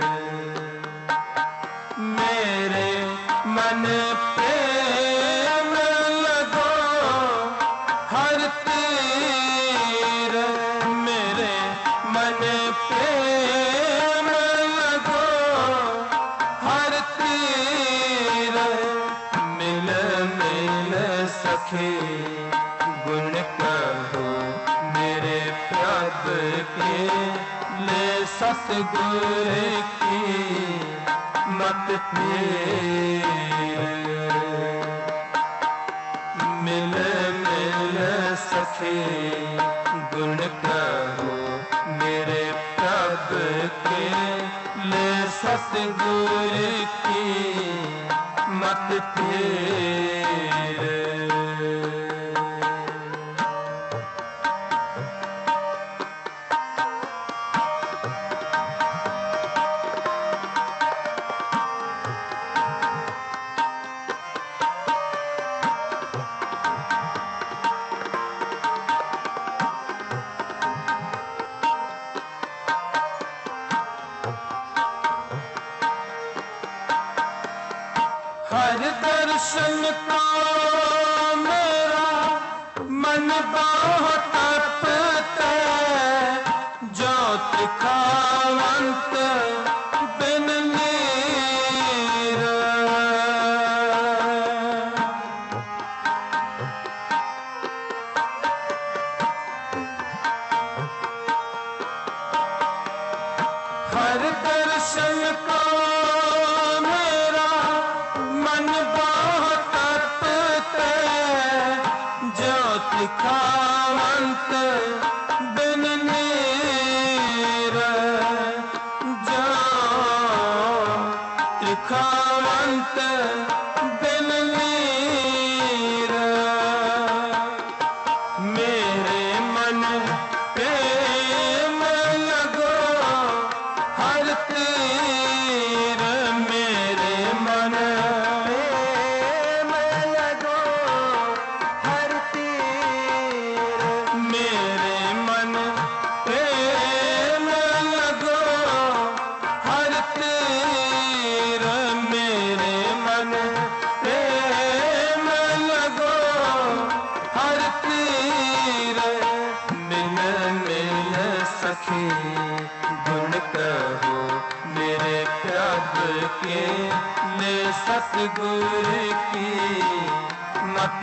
मेरे मन प्रेम लगो हर तीर। मेरे मन प्रेम लगो हर तीर। मिल मिल सखी गुण कहो मेरे प्रभु के ले सतगुर की मत फेर। मिल मिल सखी गुण कहो मेरे प्रभु के ले सतगुर की मत फेर। हर दर्शन को मेरा मन बहुत तपता। ज्योति खावंत बिन नीर। हर दर्शन को मेरा मन बहुत तपता। ज्योति खावंत बिन नीर। ज्योति खावंत बिन नीर। मेरे मन प्रेम लगो हर तीर। मेरे मन प्रेम लगो हर तीर। मेरे मन प्रेम लगो हर तीर। मेरे मन प्रेम लगो हर तीर। मिल मिल सखी गुण कहो मेरे प्रभु के ले सतगुर की मत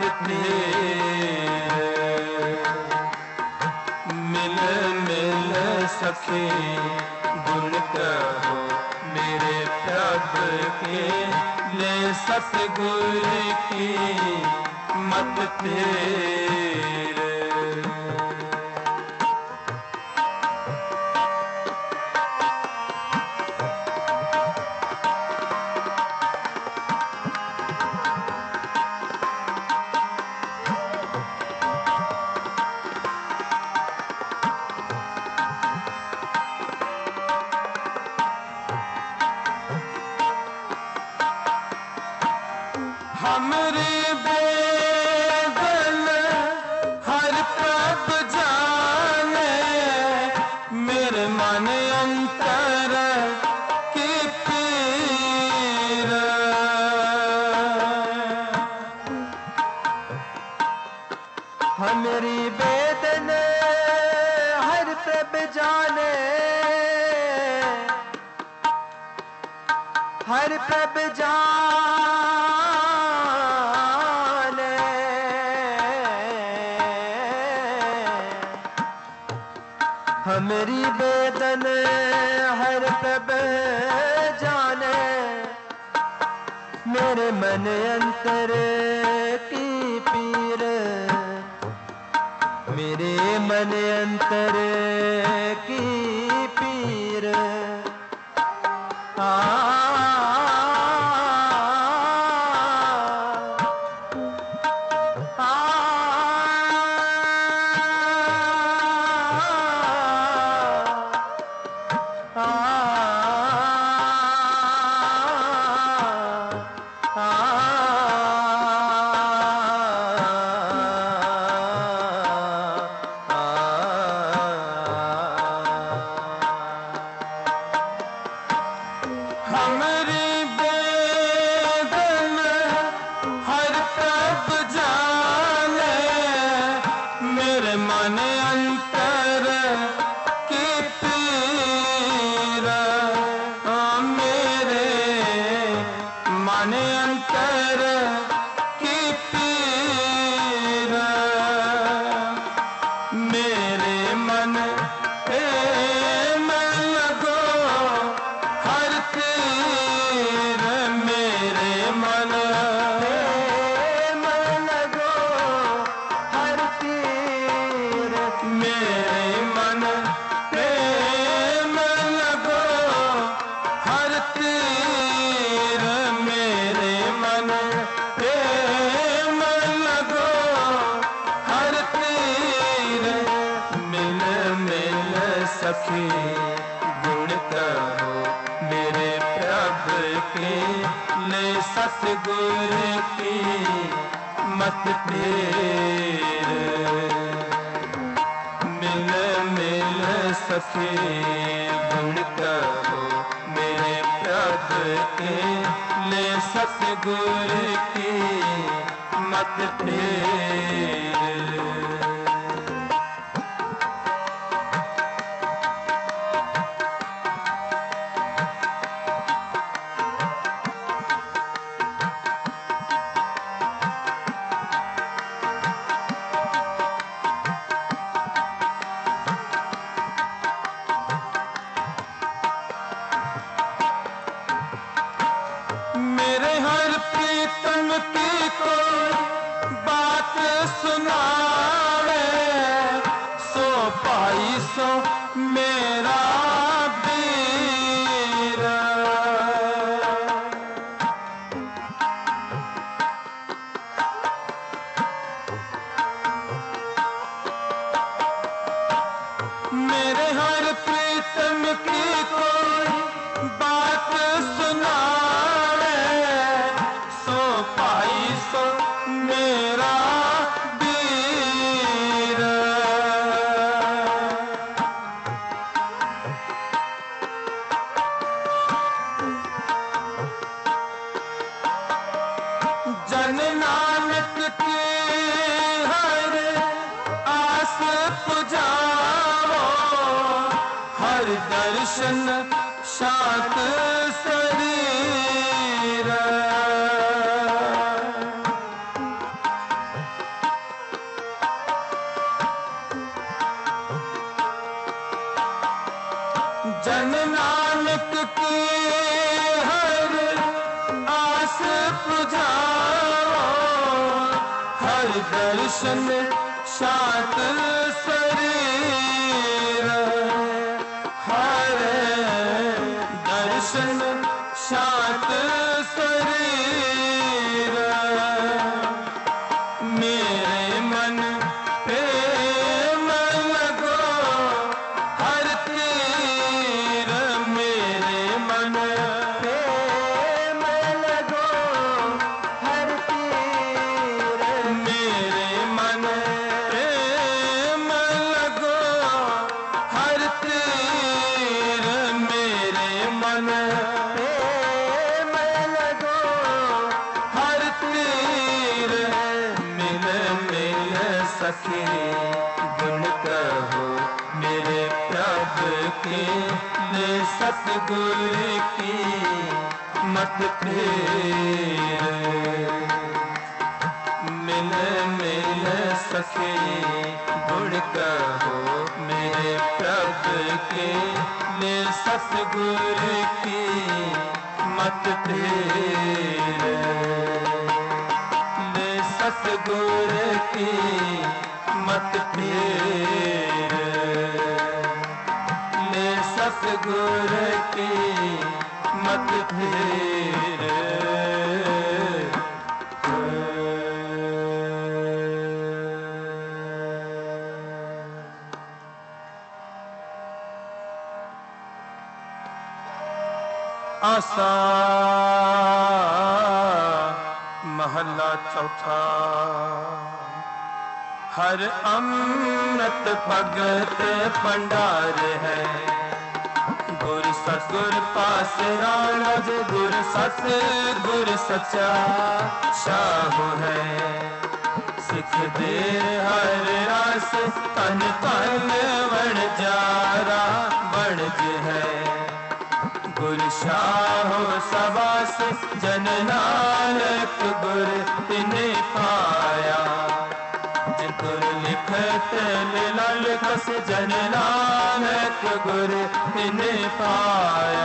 फेर। मिल मिल सखी गुण कहो मेरे प्रभु के ले सतगुर की मत फेर। हमरी बेदन हर प्रभ जाने, मेरे मन अंतर की पीर। हमरी बेदन हर प्रभ जाने, हर प्रभ जाने, हमरी बेदन हर प्रभ जाने, मेरे मन अंतर की पीर, मेरे मन अंतर की पीर। आ हमरी बेदन हर प्रभ जाने, मेरे मन अंतर की पीर। मेरे मन अंतर की पीर, मेरे मन प्रेम लगो हर तीर, मेरे मन प्रेम लगो हर तीर, मेरे मन प्रेम लगो हर तीर, मेरे मन प्रेम लगो हर तीर। मिल मिल सखी गुण कहो मेरे प्रभु के, ले सतगुर की मत फेर। मिल मिल सखी गुण कहो मेरे प्रभु के, ले सतगुर की मत फेर। मेरे हर प्रीतम की कोई बात सुनावे, सो पाई सो मेरा वीर। मेरे हर प्रीतम की कोई बात सुनावे, सो पाई सो मेरा वीर। जन नानक की हर आस पुजाओ, हर दर्शन शांत शरीर। जन नानक की हर आस पुजाओ, हर दर्शन शांत शरीर। हर दर्शन शांत शरीर, मेरे मन प्रेम लगो हर तीर, मेरे मन प्रेम लगो हर तीर। के ले सतगुर की मत फेर। मिल मिल सके गुण कहो मेरे प्रभु के ले सतगुर की मत फेर। ले सतगुर की मत फेर। ले सतगुर की मत फेर। आसा महला चौथा। हर अमृत भगत भंडार है। गुर सतगुर पास राज गुर सत गुर सच्चा शाहु है। सिख दे हर रास तन तन बण जारा बणज है। गुर शाहो सबास जन नानक गुर तिने पाया। गुर लिखत लाल कस जन नानक गुर तिने पाया।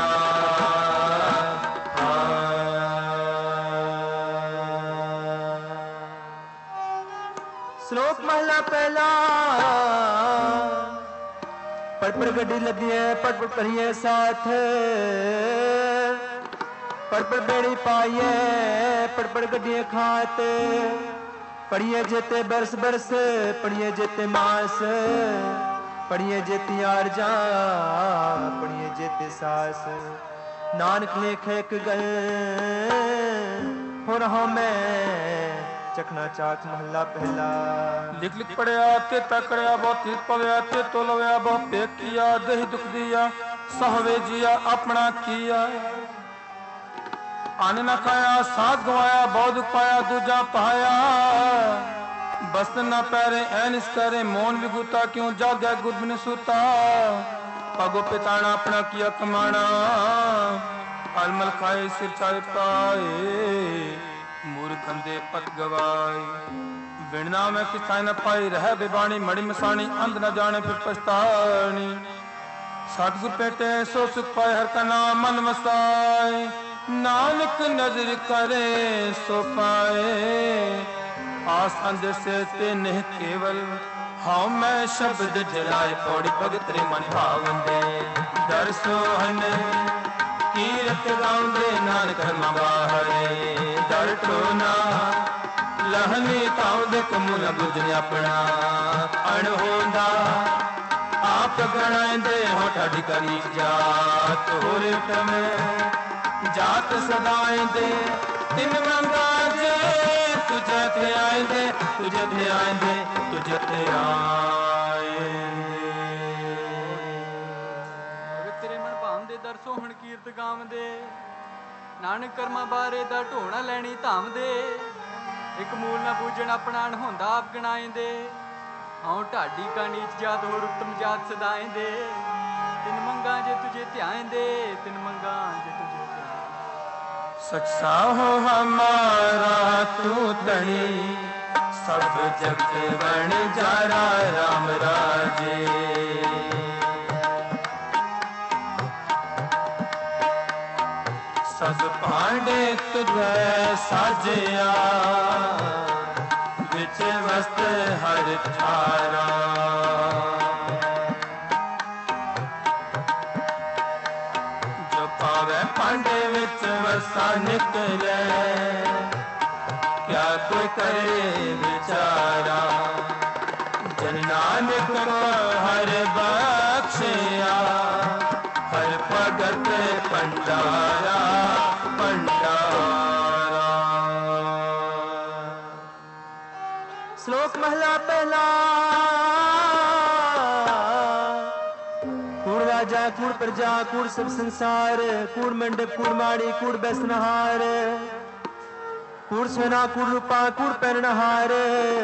श्लोक महला पहला। पड़ पड़ गड्डी लगी है पड़ पड़ करिए साथ। पड़ पड़ बेड़ी पाइए पड़ पड़ गड्डियां खात। पढ़िए जेते बरस बरस पढ़िए जेते मास। पढ़िए जेती आरजा पढ़िए जेते सास। नानक लेख एक गल हो रहा मैं चखना चाक महला पहला। लिख लिख पढ़िया ते तकड़िया बहुत तीत पवया ते तोलवया बहुत पेक किया। देह दुख दिया सहवे जिया अपना किया। अन्न न खाया साथ गवाया बहुत दुख पाया दूजा पाया। बस न पैरे ऐनिस करे मोन विगुता क्यों जागे गुद बिन सूता। पगो पिताना अपना किया कमाना। अलमल खाए सिर चाहे पाए। मूर कंदे पत गवाई। बिना में किसा न पाई रह बेबानी। मड़ी मसानी अंध न जाने फिर पछतानी। सतगुर पेटे सो सुख पाए हर का नाम मन वसाए। नानक नजर करे सो पाए। आस अंदर से ते नहीं केवल हाँ मैं शब्द जलाए। पौड़ी भगत रे मन भावंदे दर सोहन कीरत गाउंदे नानक मंगाहरे। दर टोना लहनी ताउदे कमुल बुझने अपना अण होंदा। आप गणाएंदे हो ठाडी करी जात होरे तम जात सदाएंदे। तिन मंगा जे तुझे थे आएंदे तुझे थे आएंदे तुझे थे आएंदे। तेरे मन भावदे दर सोहण कीरत गावदे। नानक कर्मा बारे दा ढोना लैनी धाम दे। एक मूल ना बूझण अपना अणहोंदा आप गणाएंदे। हाँ ढाडी का नीच जात होर उत्तम जात सदाएंदे। तिन मंगा जे तुझे ध्याएंदे तिन मंगा जे तुझे ध्याएंदे। सच्चा हो हमारा तू धनी सब जग बन जारा राम राजे। सब पांडे तुझे साजिया बिच वस्त हर ठारा। जो पावे पांडे विच वसा निकले क्या कोई करे बेचारा। जन नानक को हर बख्शिया हर भगत भंडारा भंडारा। श्लोक महला पहला। कूड़ राजा कूड़ प्रजा कूड़ सब संसार। कूड़ मंडप कूड़ माड़ी कूड़ बेसनहार। कूड़ सोना कूड़ रूपा कूड़ पहनहार।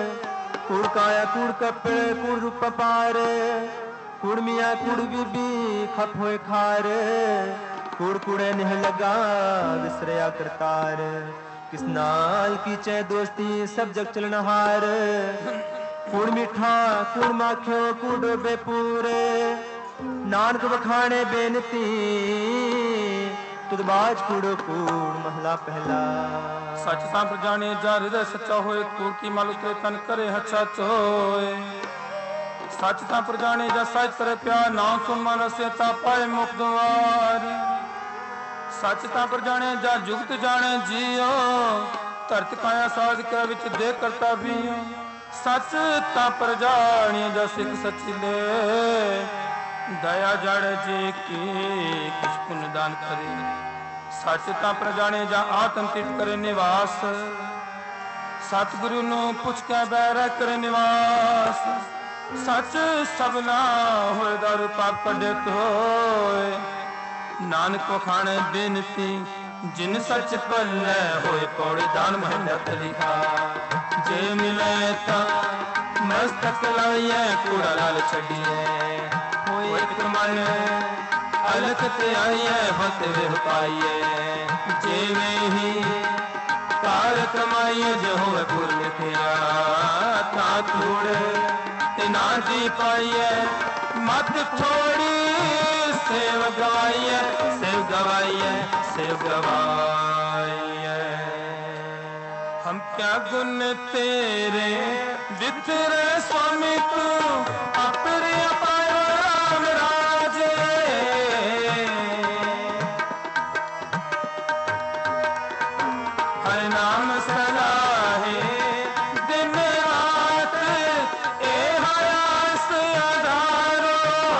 कूड़ काया कूड़ कपड़ कूड़ रूपा पार। कूड़ मियाँ कूड़ बीबी खप होए खार कूड़ कूड़े निह लगा विसरया करतार किस नाल की चे दोस्ती सब जग चलनहार कूड़ मीठा कूड़ माखियो कूड़ डोबे पूरे नानक बखाने बेनती तुदबाज कूड़ो कूड़ महला पहला सच सांप जाने जा हृदय सच्चा होए कूड़ की माल उतरे तन करे हच्छा चोए सच सांप जाने जा सच करे प्यार नाम सुन मन से ता पाए मुक्त द्वार सच तां जाने जा जुगत जाने जियो धरत काया साध के विच देख करता भी सच तां पर जाने जा सिख सची ले दया जड़ जे की कुछ पुण्य दान करे सच तां पर जाने जा आत्म तीर्थ करे निवास सतगुरु नु पुछ के बैर करे निवास सच सबना होए दारू पाप कढे होए नानक वखाणे बेनती जिन सच पल्ले होए पौड़ी दान महंडत लिखा जे मिले ता मस्तक लाइए कूड़ा लाल छड़िए होए एक मन अलख ते आइए हंस वे पाइए जे में ही कार कमाइए जो होए पूर लिखिया ता थोड़े ते ना जी पाइए मत थोड़ी सेव गवाइए सेव गवाइए सेव गवाइए हम क्या गुण तेरे वितरे स्वामी तू अपने राम राजे हर नाम सलाहे दिन रात ए हयास आधारो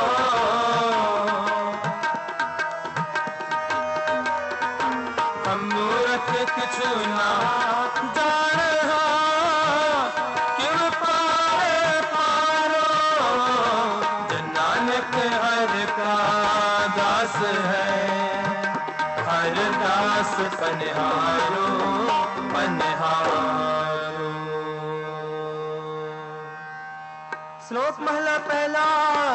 हम मूरख किछु ना जान किर पाए पारो जन नानक हर का दास है हर दास पनिहारो पनिहारो। श्लोक महला पहला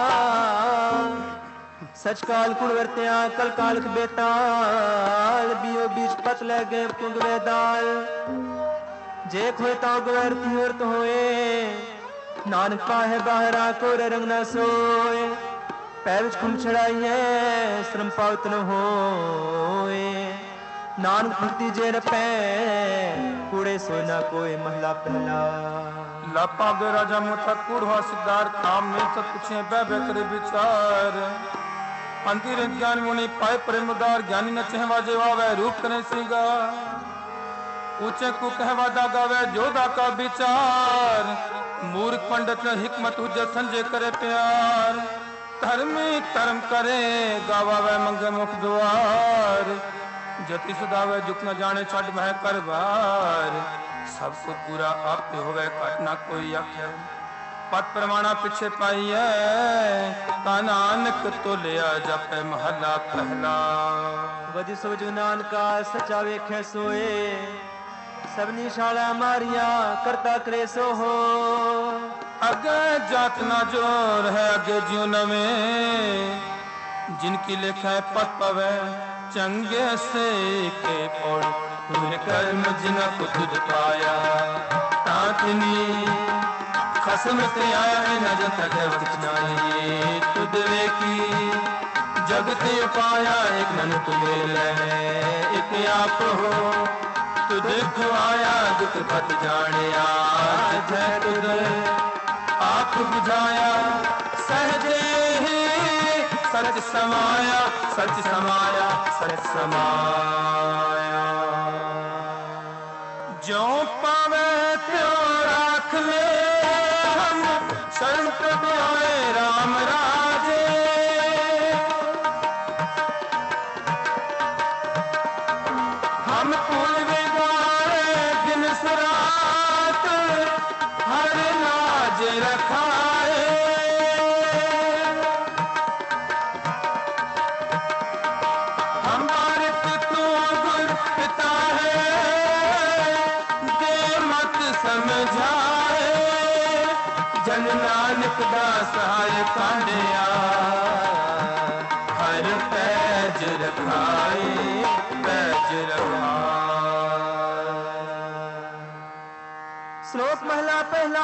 सच काल कुड़ वर्त्या कल कालख बेताल बियो बीच पत ले गए पुंग वेदाल जे खोए ताव गवर्ती वर्त होए नानक पाहे बाहरा को रंग न सोए पैर विच खुम छड़ाइए श्रम पावत न होए नानक भक्ति जे रपै कूड़े सोना कोई महला पहला लापा बे राजा मुथा कूड़वा सिद्धार काम में सब कुछ बह बह करे विचार अंतिर ज्ञान मुनि पाए प्रेम उदार ज्ञानी न चह वाजे वावे रूप करे श्रृंगार ऊंचे को कहवादा गावे जोधा का विचार मूर्ख पंडित न हिकमत हुज्जत संजय करे प्यार धर्मी कर्म करे गावावे मंगे मुख द्वार जति सुदावे जुक न जाने छड़ बह कर बार सब कुछ पूरा आप होवे काटना कोई आखे पत प्रमाणा पिछे पाइए ता नानक तो लिया जपे महला पहला वज सोजु नानका सचा वेखे सोए सबनी शाला मारिया करता करे सो हो अगे जात ना जोर है अगे ज्यों नवे जिनकी लेखा पत पवे चंगे से के पौड़ हुए कर्म जिनक तुझ पाया तातनी खसम से आया है न जन तक किचनाई तुद वे की जगत पाया एक नन तुम्हें ले एक आप हो तुद आया दुख पत जाने आज है तुद आप बुझाया सहजे ही सच समाया सच समाया सच समाया जो पावे त्यो राख ले हम शरण प्रभु आए राम राजे हम फूल बिगाड़े दिन रात हर लाज रखाए हमारे तू गुर पिता है दे मत समझाए जन नानक दास हर कांडिया हर पैज रखाए पैज रखाए। श्लोक महला पहला।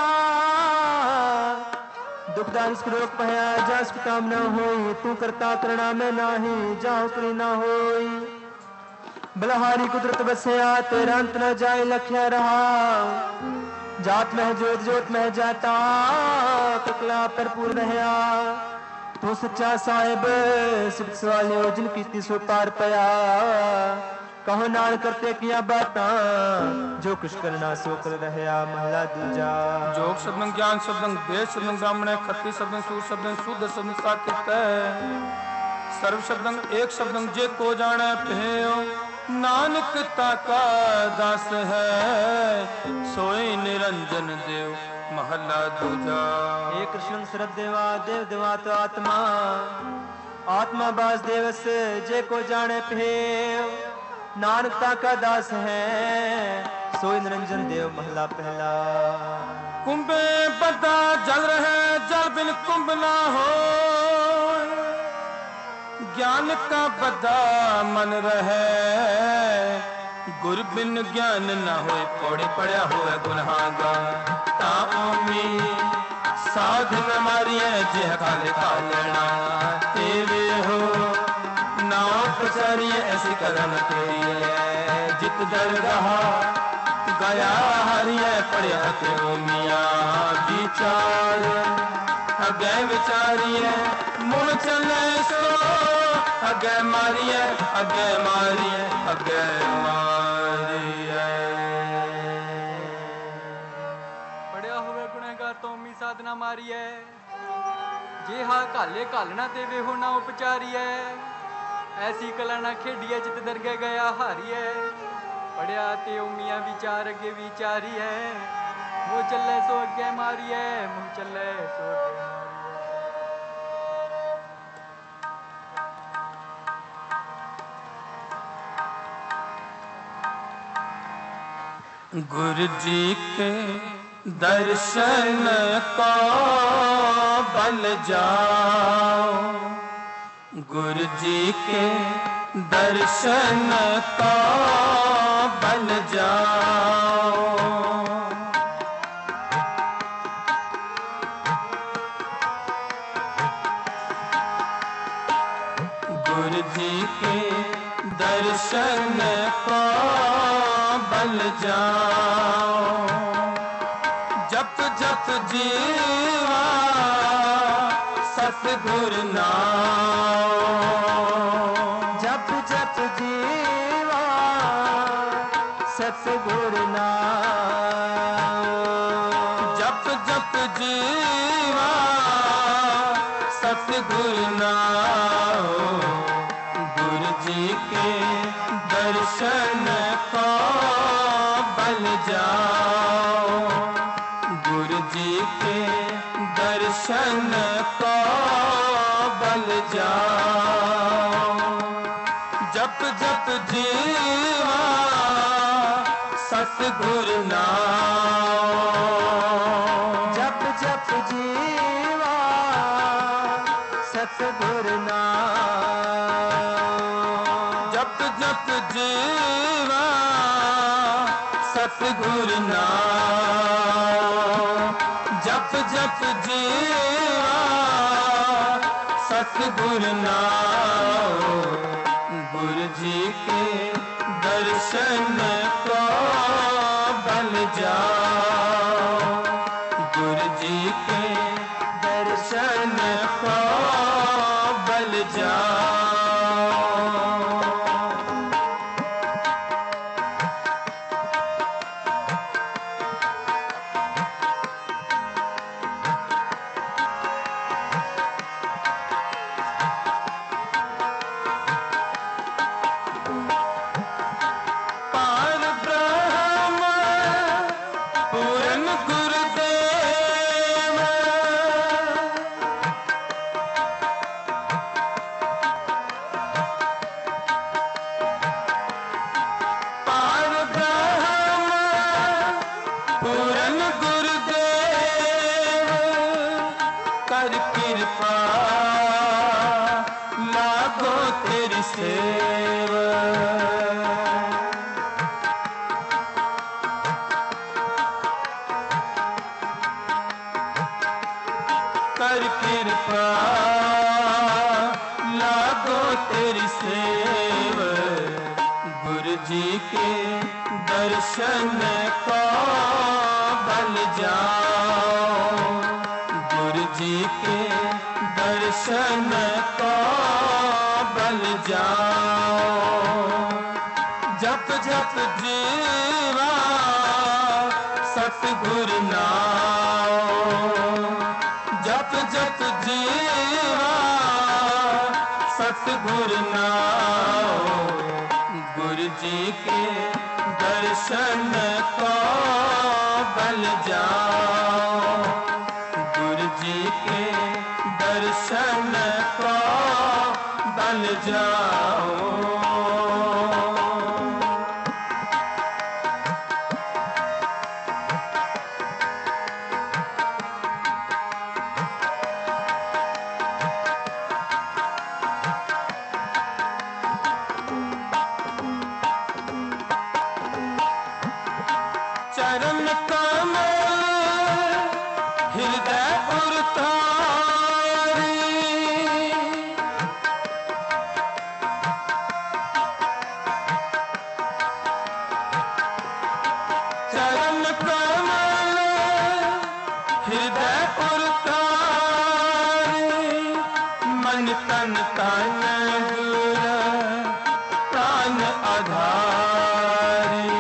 दुखदान श्लोक पहला। जस काम न होई तू करता करना में नाही जाओ करी ना होई। बलहारी कुदरत बसया तेरा अंत न जाए लख्या रहा। जात में जोत जोत में जाता ककला भरपूर रहया। तू सच्चा साहिब सिफत सवालियो जिन कीती सो पार पया। कहो नाल करते किया बातां जो कुछ करना सो कर रहया। महला दूजा। जोग शब्दं ज्ञान शब्दं वेद शब्दं ब्राह्मण खत्ती शब्दं सूर शब्दं शूद्र शब्दं साकित सर्व शब्दं एक शब्दं जे को जाने भयो। नानक ताका दास है सोई निरंजन देव महला दूजा। हे कृष्ण सरद देवा देव देवात आत्मा आत्मा बास देवस जे को जाने भेव। नानकता का दास है सोई निरंजन देव महला पहला। कुंभे बदा जल रहे जल बिन कुंभ ना हो। ज्ञान का बदा मन रहे गुर बिन ज्ञान न होए। पौड़े पड़या होए गुनहागार तामी साध न मारिए जेह काले कालना तेरे हो। नाव पचारिए ऐसी कदम तेरी है जित दरगाह गया हरिए पड़या ते मियाँ विचार अगे विचारिए मुड़ चले सो। अगे मारिए अगे मारिए अगे मारिए। पड़िया होवे गुनहगार तो मी साधना मारिए। जे हा काले कालना ते वे हो ना उपचारिए। ऐसी कला ना खेडिए जित दरगे गया हारिए। पड़िया ते मियाँ विचार अगे विचारी है। मुँह चले सो अगे मारिए मुँह चले सो अगे मारिए। गुरु जी के दर्शन को बल जाओ। गुरु जी के दर्शन को बल जाओ। गुरु जी के दर्शन को बल जाओ। जप जप जीवा सतगुर नाम। जप जप जीवा सतगुर नाम। जप जप जीवा सतगुर नाम। गुरु जी के दर्शन को बल जाओ। गुरु जी के दर्शन को बल जाओ। जप जप जीवा सतगुर नाम। जप जप जीवा सतगुर नाम। जप जप जीवा सतगुर नाम। जप जप जीवा सतगुर नाम। गुरु जी के दर्शन को बल जाओ। गुरु जी के दर्शन को बल जाओ। लागो तेरी सेवा कर कृपा लागो तेरी सेवा गुरु जी के दर्शन को बल जाओ गुरु जी के दर्शन को बल जाओ जप जप जीवा सतगुरु नाम जप जप जीवा सतगुरु नाम गुरु जी के दर्शन को बल जाओ गुरु जी के दर्शन को बल जाओ चरण कमल हृदय उरतारी चरण कमल हृदय उरतारी मन तन तन गुर प्राण आधारी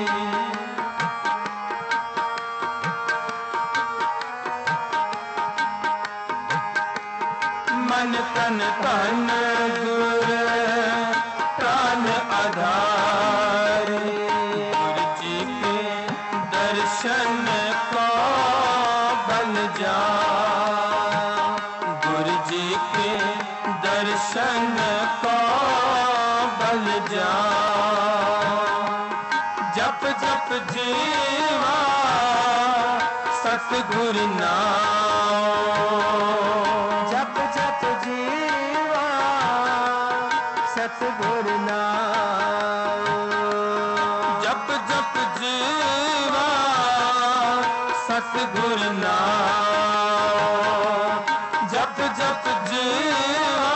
मन तन तन गुर प्राण आधारी गुरु जी के दर्शन को बल जाओ गुरु जी के दर्शन को बल जाओ जप जप जीवा सतगुरु नाम जप जप जीवा सतगुरु नाम जप जप जीवा सतगुरु नाम जप जप जीवा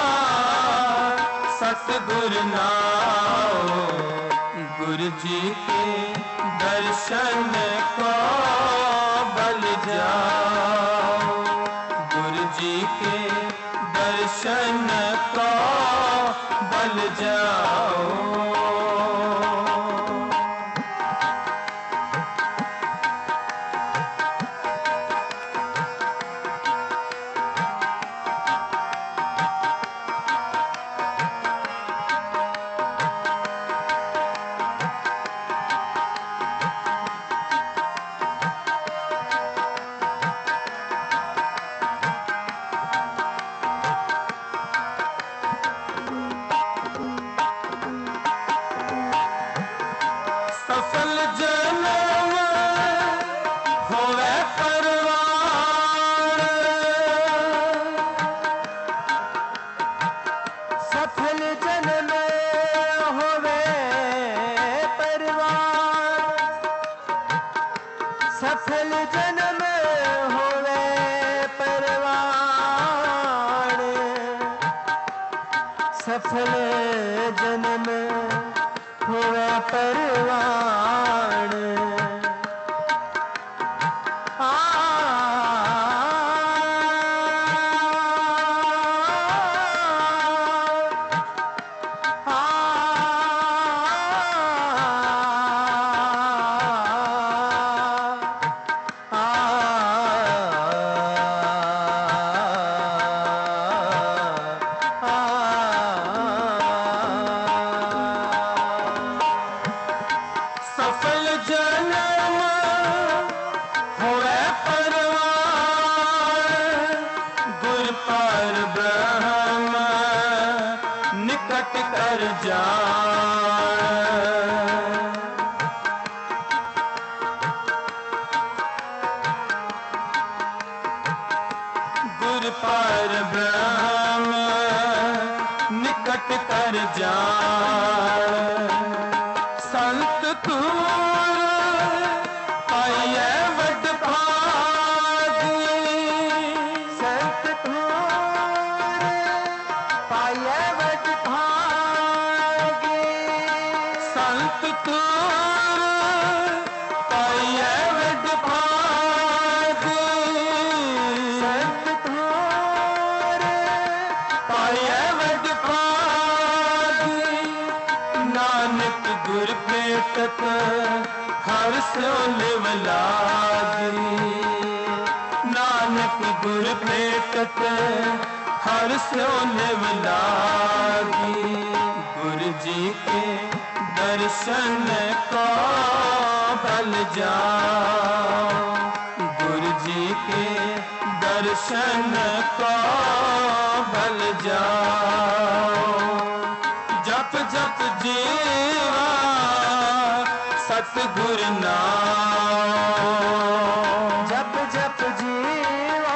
सतगुरु नाम गुरु जी के दर्शन को बल जाओ गुरु जी के दर्शन को बल जाओ सफल जन्म होवे परवान सफल जन्म होवे परवान सफल जन्म होवे परवान सफल जन्म होवे परवान आ आ सफल जन्म होवे परवान गुर पर ब्रह्म निकट कर जान गुर पर ब्रह्म निकट कर जान संत तूर पाइए वड भागी संत तूर पाइए वड भागी संत तूर पाइए वड भागी संत तूर पाइए वड भागी नानक गुर भेटत हर सो लिव लागी नानक गुर भेटत हर सो लिव लागी गुरु जी के दर्शन को बल जाओ गुरु जी के दर्शन को बल जाओ जप जप जीवा सतगुर नाम जप जप जीवा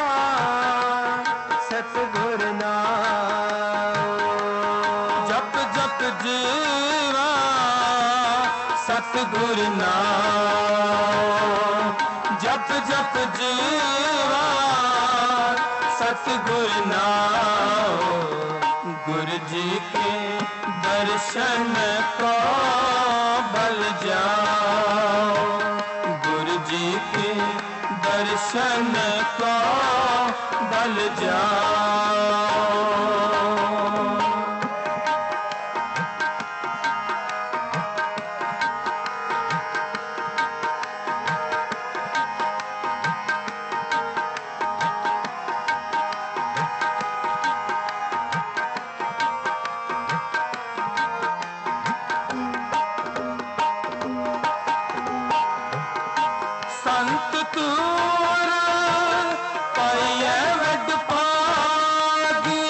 सतगुर नाम जप जप जीवा सतगुर नाम जप जप जीवा सतगुर नाम गुरु जी के दर्शन को बल जाओ गुरु जी के दर्शन को बल जाओ संत तूर पाइए वड भागी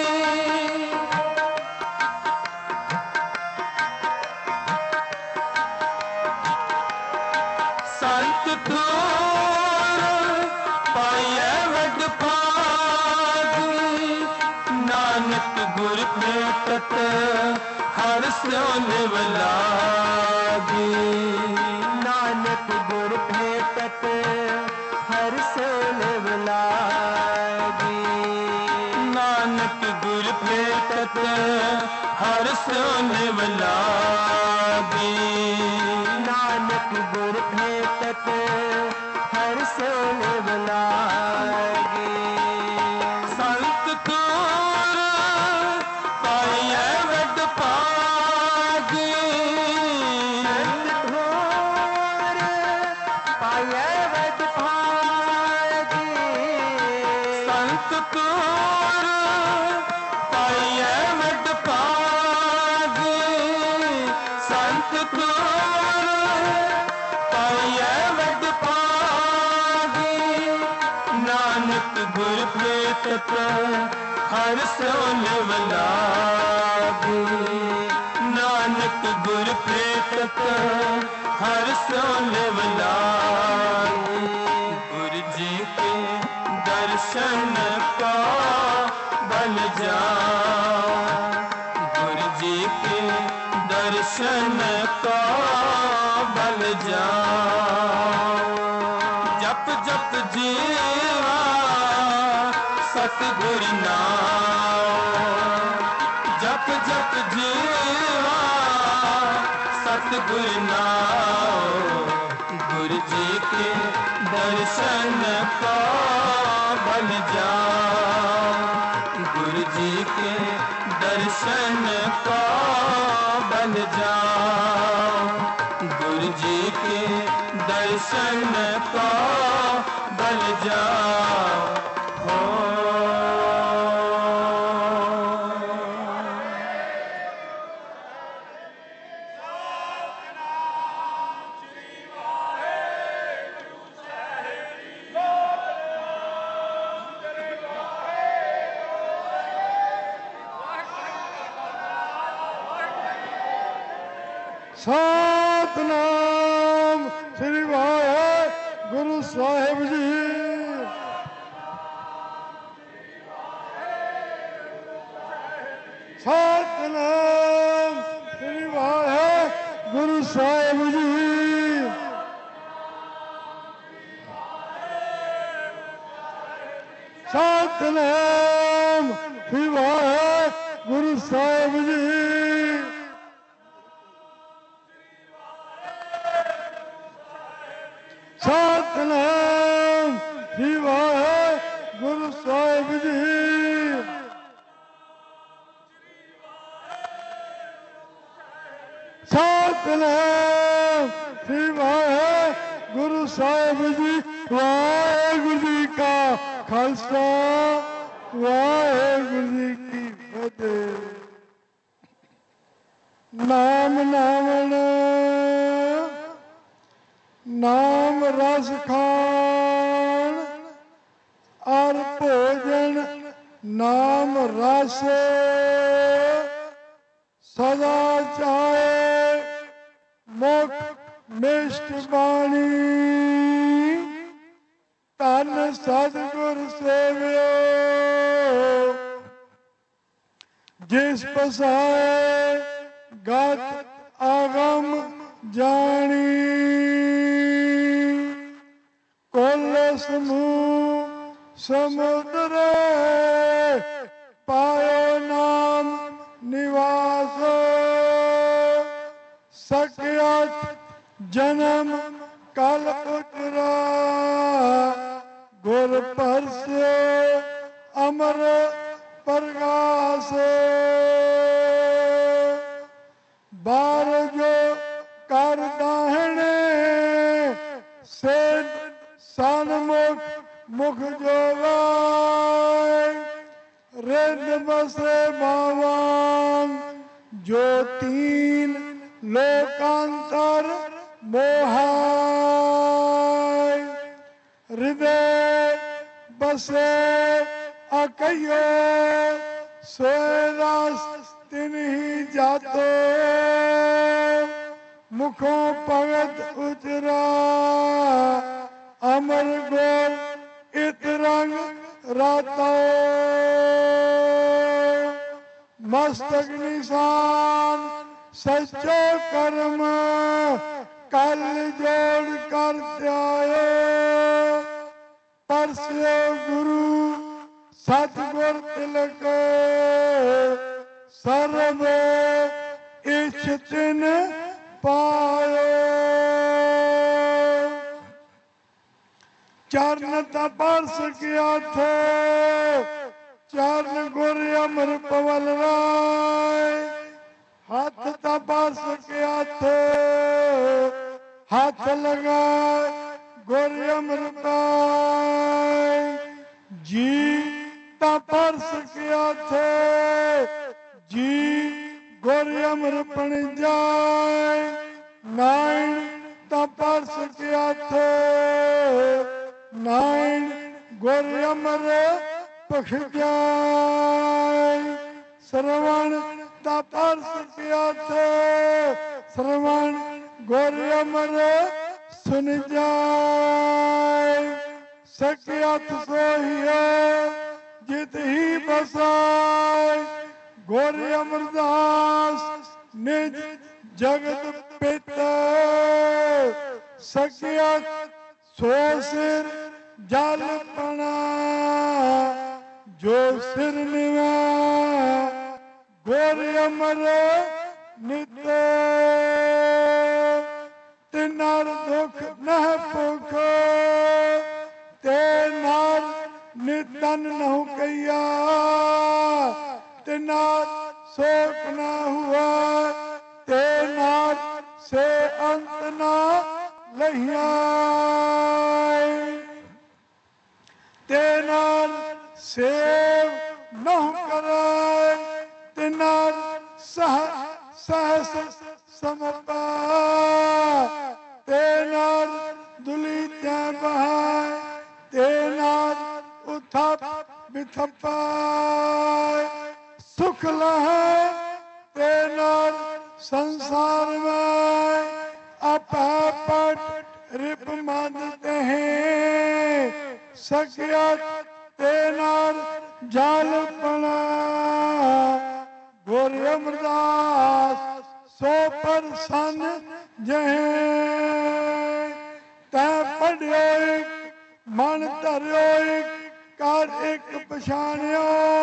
संत तूर पाइए वड भागी नानक गुर भेटत हर सो लिव लागी नानक गुर भेटत हर सो लिव लागी नानक गुर भेटत हर सो लिव लागी नानक गुर भेटत हर सो लिव लागी संत तूर पाइए वड भागी संत तूर पाइए वड भागी संत तूर पाइए वड भागी संत तूर पाइए वड भागी नानक गुर भेटत हर सो लिव लागी नानक गुर भेटत हर सो लिव लागी गुरु जी के दर्शन को बल जाओ गुरु जी के दर्शन को बल जाओ जप जप जीवा सतगुर नाम जप जप जीवा सतगुर नाम गुरु जी के दर्शन को बल जाओ गुरु जी के दर्शन को बल जाओ गुरु जी के दर्शन को बल जाओ हो सतनाम श्री वाहेगुरु साहिब जी। सत ਸਤਿਨਾਮ ਸ੍ਰੀ ਵਾਹਿਗੁਰੂ ਸਾਹਿਬ ਜੀ। ਸਤਿਨਾਮ ਸ੍ਰੀ ਵਾਹਿਗੁਰੂ ਸਾਹਿਬ ਜੀ। ਸਤਿਨਾਮ ਸ੍ਰੀ ਵਾਹਿਗੁਰੂ ਸਾਹਿਬ ਜੀ। ਸਤਿਨਾਮ ਸ੍ਰੀ ਵਾਹਿਗੁਰੂ ਸਾਹਿਬ ਜੀ। ਵਾਹਿਗੁਰੂ ਜੀ ਕਾ ਖਾਲਸਾ ਵਾਹਿਗੁਰੂ ਜੀ ਕੀ ਫਤਿਹ। ਨਾਮ ਨਾਵਣ ਨਾਮ ਰਸ ਖਾਣ ਅਰ ਭੋਜਨ ਨਾਮ ਰਸ ਸਦਾ ਚਾਹੇ ਮੁਖ ਮਿਸ਼ਟ ਬਾਣੀ ਧੰਨ ਸਤਿਗੁਰ ਸੇਵਿਓ ਜਿਸ ਪਸਾਏ ਗਤ ਆਗਮ ਜਾਣੀ ਕੁਲ ਸਮੂਹ ਸਮੁੰਦਰ ਪਾਇਓ ਨਾਮ ਨਿਵਾਸ ਸਕਿਆਤ ਜਨਮ ਕਲ ਉਤਰਾ ਗੁਰ ਪਰਸੇ ਅਮਰ ਪ੍ਰਗਾਸ ਬਾਰ ਜੋ ਕਰ ਦਾਹਣੇ ਸੇ ਸਨਮੁਖ ਮੁਖ ਜੋਗਾਇ ਰਿਦ ਬਸੇ ਬਾਵਾਨ ਜੋ ਤੀਨ ਲੋਕਾਂਤਰ ਮੋਹਾਇ ਹਿਰਦੇ ਬਸੇ ਅਕਈਏ ਸੋਇ ਰਸ ਤਿਨਹੀ ਜਾਤੋ ਮੁਖੋਂ ਭਗਤ ਉਚਰਾ ਅਮਰ ਗੁਰ ਇਤ ਰੰਗ ਰਾਤੋ ਮਸਤਕ ਨਿਸ਼ਾਨ ਸੱਚੋ ਕਰਮ ਕਲ ਜੋੜ ਕਰ ਧਿਆਏ ਪਰਸਿਓ ਗੁਰੂ ਸਤਿਗੁਰ ਤਿਲਕ ਸਰਬ ਇਛ ਤਿਨ ਪਾਏ ਚਰਨ ਤਪਰ ਸਕਿਆ ਥੇ ਚਰਨ ਗੁਰ ਅਮਰ ਪਵਲ ਰਾਏ ਹੱਥ ਤਪਰ ਸਕਿਆ ਥੇ ਹੱਥ ਲਗਾ ਗੁਰ ਅਮਰ ਪਾਏ ਜੀ ਤਪਰ ਸਕਿਆ ਥੇ ਜੀ ਗੁਰ ਅਮਰ ਪਣ ਜਾਏ ਨਾਇਣ ਤਪਰ ਸਕਿਆ ਥੇ ਨਾਇਣ ਗੁਰ ਅਮਰ ਪਖ ਜਾਏ ਸਰਵਣ ਤਪਰ ਸਕਿਆ ਥੇ ਸਰਵਣ ਗੁਰ ਅਮਰ ਸੁਨ ਜਾਏ ਸਕਿਆਤ ਸੋਹੀਏ ਜਿਤ ਹੀ ਬਸਾਏ ਗੁਰ ਅਮਰਦਾਸ ਨਿਜ ਜਗਤ ਪਿਤਾ ਸਕਿਆਤ ਸੋ ਸਿਰ ਜਲ ਪਣਾ ਜੋ ਸਿਰ ਨਿਵਾ ਗੁਰ ਅਮਰ ਨਿਤ ਤਿਨਰ ਦੁਖ ਨਹਿ ਭੁਖ ਤੇ ਨਾਲ ਨਿਤਨ ਨਹੁ ਕਈਆ ਤੇ ਨਾਲ ਸੋਖ ਨਾ ਹੁਆ ਤੇ ਨਾਲ ਸੇ ਅੰਤ ਨਾ ਲਹਿਆ ਤੇ ਨਾਲ ਸੇਵ ਨਹੁ ਕਰਾਏ ਤੇ ਨਾਲ ਸਹ ਸਹਸ ਸਮਪਾ ਤੇ ਨਾਲ ਦੁਲੀ ਤੈ ਬਹਾਏ ਤੇ ਨਾਲ ਉਥਪ ਬਿਥਪਾ ਸੁਖ ਲਹੈ ਤੇ ਨਾਲ ਸੰਸਾਰ ਮੈਂ ਆਪੈ ਪਟ ਰਿਪ ਮਦ ਤਹਿ ਸਕਿਆਤ ਤੇ ਨਾਲ ਜਲ ਪਣਾ ਗੁਰ अमरदास सो प्रसन्न जहे तै पढ़ियो एक मन धरियो एक कर एक पछाणियो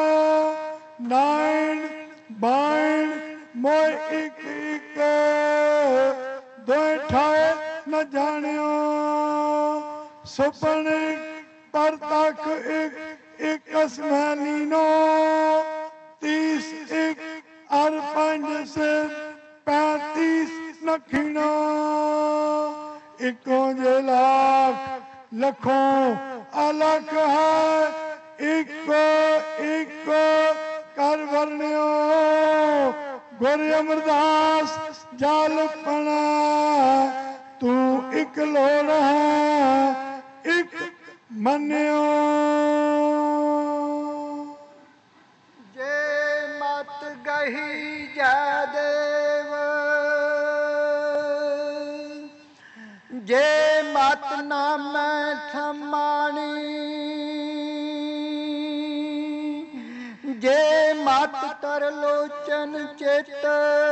नाइन बाइन मोय एक एक दो ठाए न जानियो सुपन पर तक एक एक असमैलीनो तीस एक और पंज से पैंतीस नखीनो इको जे लाख लखों अलग है इको इको कर वर्ण्यो गुरु अमरदास जाल पना तू एक लोड़ है एक मन्यो जे मत गही जयदेव जे मत नाम ठमाणी जे मत तरलोचन चित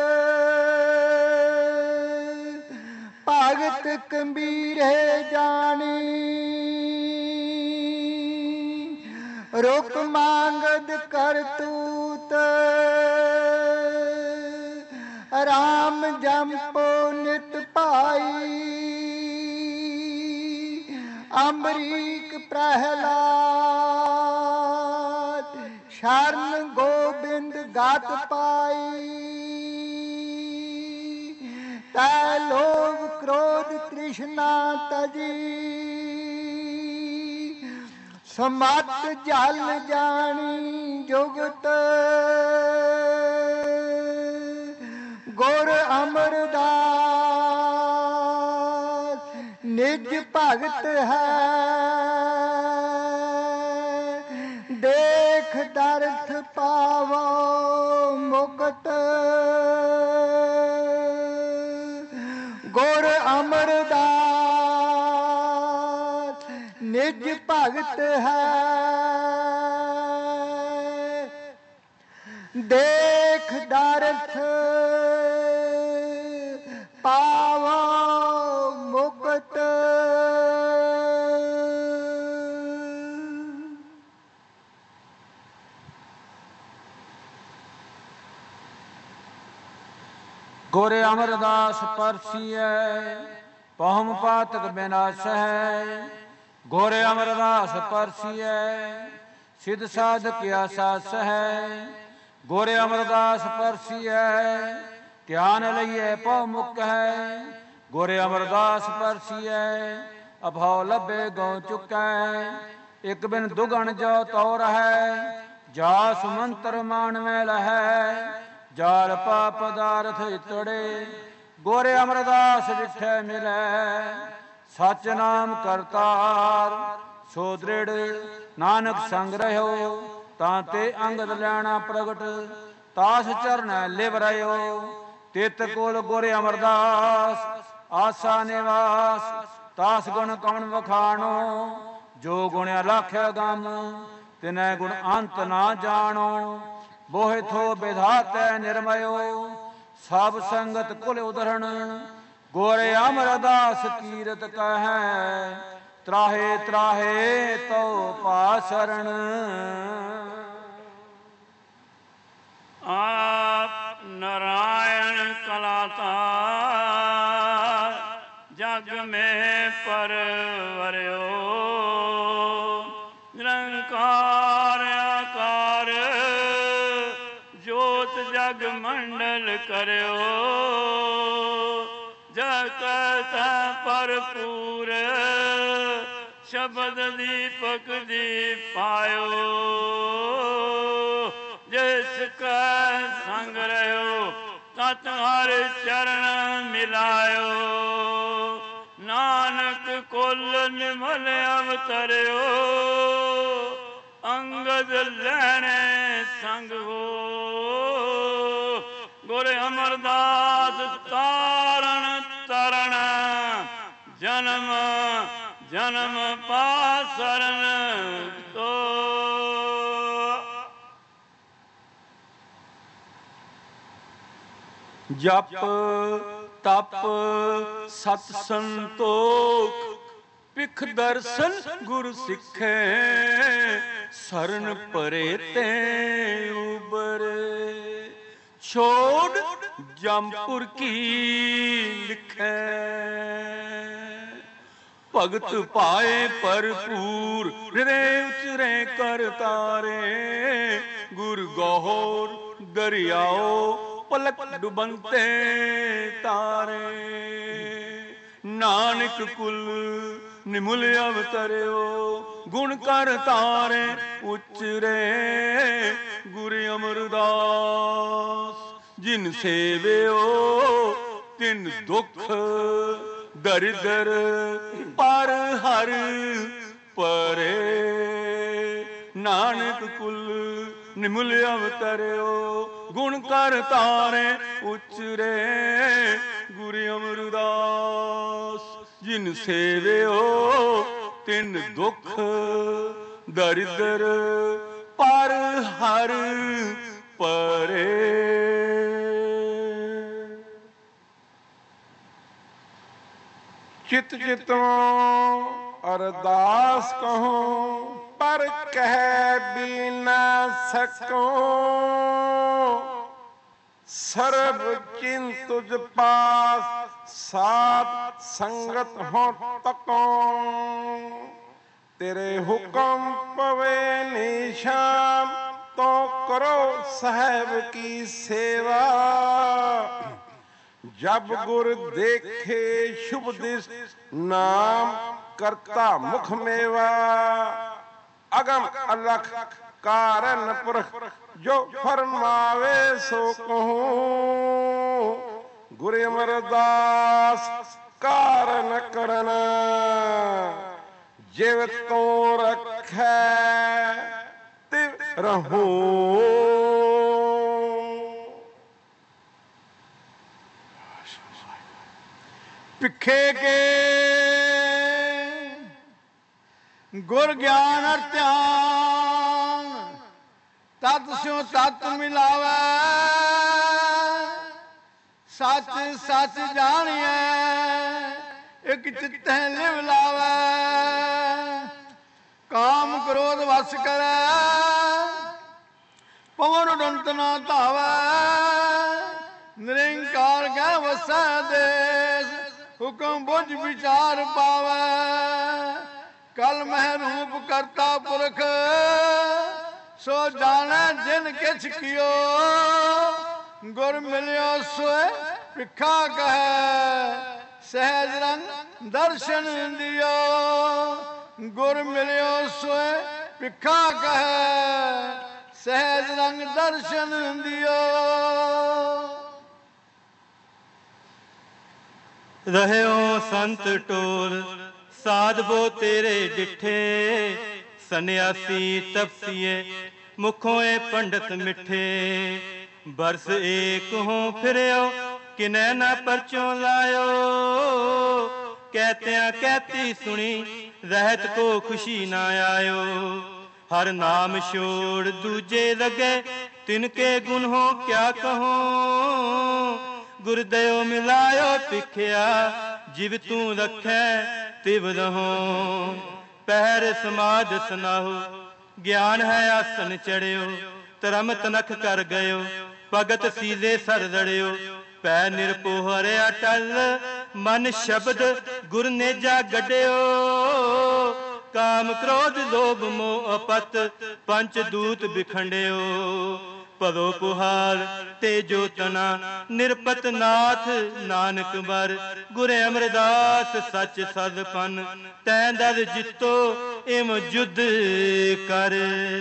भगत कबीर जानी रुक मांगद करतूत राम जंपो नित पाई अमरीक प्रहलाद शरण गोबिंद गात पाई तै लोभ क्रोध तृष्णा तजी समत जल जानी जुगत गुर अमरदास निज भगत है देख दर्थ पावो मुक्त गुर अमरदास निज भगत है देख दर्थ पावो मुक्त गोरे अमरदास परसिए पहुम पातक विनाश है गोरे अमरदास परसिए सिद्ध साधक आसास है गोरे अमरदास परसिए ध्यान लइए पौ मुक है गोरे अमरदास परसिए अभाव लभे गौ चुका एक बिन दुगण जो तौर है जास मंत्र मान में है जाल पा पदार्थ इतड़े गोरे अमरदास डिठे मिले सच नाम करतार सो दृढ़ नानक संग रहो ताते अंगद लैना प्रगट तास चरण लिव रहो तित कोल गोरे अमरदास आसा निवास तास गुण कौन वखाणो जो गुण लख गम तिनै गुण अंत ना जानो बोहे थो विधाते निर्मयो सब संगत कुल उदरण गोरे अमरदास कीरत कह त्राहे त्राहे तो पासरण आप नारायण कलाता जग में परवरयो निरंकार आकार जोत जग मंडल करयो जगत भरपूर शब्द दीपक दीप पायो जिसका संग रहो तत हर चरण मिलायो नानक कुल निमल अवतरियो अंगद लैने संग हो गुर अमरदास तारण तरण जन्म जन्म पासरण तो ਜਪ ਤਪ ਸਤ ਸੰਤੋਖ ਪਿਖ ਦਰਸ਼ਨ ਗੁਰ ਸਿੱਖੇ ਸਰਨ ਪਰੇ ਤੇ ਉਬਰੇ ਛੋੜ ਜਮਪੁਰ ਕੀ ਲਿਖੈ ਭਗਤ ਪਾਏ ਭਰਪੂਰ ਹਿਰੇ ਉਚਰੇ ਕਰ ਤਾਰੇ ਗੁਰ ਗੋਹਰ ਦਰਿਆਓ ਪਲਕ ਡੁਬੰਤੇ ਤਾਰੇ ਨਾਨਕ ਕੁਲ ਨਿਮੁਲ ਅਵਤਰਿਓ ਗੁਣ ਕਰ ਤਾਰੇ ਉਚਰੇ ਗੁਰ ਅਮਰਦਾਸ ਜਿਨ ਸੇਵਿਓ ਤਿਨ ਦੁਖ ਦਰਿਦਰ ਪਰ ਹਰ ਪਰੇ ਨਾਨਕ ਕੁਲ ਨਿਮੁਲ ਅਵਤਰਿਓ ਗੁਣ ਕਰ ਤਾਰੇ ਉਚਰੇ ਗੁਰ ਅਮਰਦਾਸ ਜਿਨ ਸੇਵਿਓ ਤਿਨ ਦੁਖ ਦਰਿਦਰ ਪਰ ਹਰ ਪਰੇ ਚਿਤ ਚਿਤੋਂ ਅਰਦਾਸ ਕਹੋ ਪਰ ਕਹਿ ਵੀ ਨਾ ਸਕੋ ਸਰਬ ਚਿੰਤ ਤੁਝ ਪਾਸ ਸਾਧ ਸੰਗਤ ਹੋ ਤਕੋ ਤੇਰੇ ਹੁਕਮ ਪਵੇ ਨਿਸ਼ਾਨ ਤੋ ਕਰੋ ਸਾਹਿਬ ਕੀ ਸੇਵਾ ਜਬ ਗੁਰ ਦੇਖੇ ਸ਼ੁਭ ਦਿਸ ਨਾਮ ਕਰਤਾ ਮੁਖ ਮੇਵਾ ਅਗਮ ਅਲਖ ਕਾਰਨ ਪੁਰਖ ਜੋ ਫਰਮਾਵੇ ਸੋ ਕਹੂੰ ਗੁਰ ਅਮਰਦਾਸ ਕਾਰਨ ਕਰਨ ਜਿਵ ਤੋ ਰੱਖੈ ਤਿਵ ਰਹੂੰ ਪਿੱਖੇ ਕੇ ਗੁਰ ਗਿਆਨ ਅਰ ਧਿਆਨ ਤਤ ਸਿਉ ਤਤ ਮਿਲਾਵੈ ਸੱਚ ਸੱਚ ਜਾਣੀਐ ਇਕ ਚਿੱਤੈ ਲਿਵ ਲਾਵੈ ਕਾਮ ਕ੍ਰੋਧ ਵਸ ਕਰੈ ਪਵਨ ਉਡੰਤ ਨਾ ਧਾਵੈ ਨਿਰੰਕਾਰ ਕੈ ਵਸੈ ਦੇਸ ਹੁਕਮ ਬੁਝ ਵਿਚਾਰ ਪਾਵੈ ਕਲ ਮਹਿ ਰੂਪ ਕਰਤਾ ਪੁਰਖ ਸੋ ਜਾਣੈ ਜਿਨ ਕਿਛ ਕੀਓ ਗੁਰ ਮਿਲਿਓ ਸੋਏ ਭਿਖਾ ਕਹੈ ਸਹਿਜ ਰੰਗ ਦਰਸ਼ਨ ਦਿਓ ਗੁਰ ਮਿਲਿਓ ਸੋਏ ਭਿਖਾ ਕਹੈ ਸਹਿਜ ਰੰਗ ਦਰਸ਼ਨ ਦਿਓ ਰਹਿਓ ਸੰਤ ਟੋਲ ਸਾਧਵੋ ਤੇਰੇ ਡਿਠੇ ਸੰਨਿਆਸੀ ਤਪਸੀਏ ਮੁਖੋਂ ਏ ਪੰਡਤ ਮਿੱਠੇ ਬਰਸ ਏਕ ਹੋ ਫਿਰਿਓ ਕਿਨੈ ਨਾ ਪਰਚੋਂ ਲਾਇਓ ਕਹਿਤਿਆਂ ਕਹਿਤੀ ਸੁਣੀ ਰਹਿਤ ਕੋ ਖੁਸ਼ੀ ਨਾ ਆਇਓ ਹਰ ਨਾਮ ਛੋੜ ਦੂਜੇ ਲਗੇ ਤਿਨਕੇ ਗੁਣ ਹੋ ਕਿਆ ਕਹੋ ਗੁਰਦਿਓ ਮਿਲਾਇਓ ਪਿਖਿਆ ਜਿਵ ਤੂੰ ਰੱਖੈ ਤਿਵ ਰਹੋ ਪਹਿਰ ਸਮਾਧ ਸੁਨਾਹੋ ਗਿਆਨ ਹੈ ਆਸਨ ਚੜਿਓ ਧਰਮ ਤਨਖ ਕਰ ਗਇਓ ਭਗਤ ਸੀਲੇ ਸਰ ਦੜਿਓ ਪੈ ਨਿਰਪੋਹ ਰਿਆ ਟਲ ਮਨ ਸ਼ਬਦ ਗੁਰ ਨੇਜਾ ਗੱਡਿਓ ਕਾਮ ਕ੍ਰੋਧ ਲੋਭ ਮੋਹ ਅਪਤ ਪੰਚ ਦੂਤ ਬਿਖੰਡਿਓ ਭਦੋ ਪੁਹਾਲ ਤੇਜੋ ਤਨਾ ਨਿਰਪਤ ਨਾਥ ਨਾਨਕ ਬਰ ਗੁਰ ਅਮਰਦਾਸ ਸੱਚ ਸਦਪਨ ਤੈਂ ਦਰ ਜਿੱਤੋ ਇਮ ਜੁਦ ਕਰ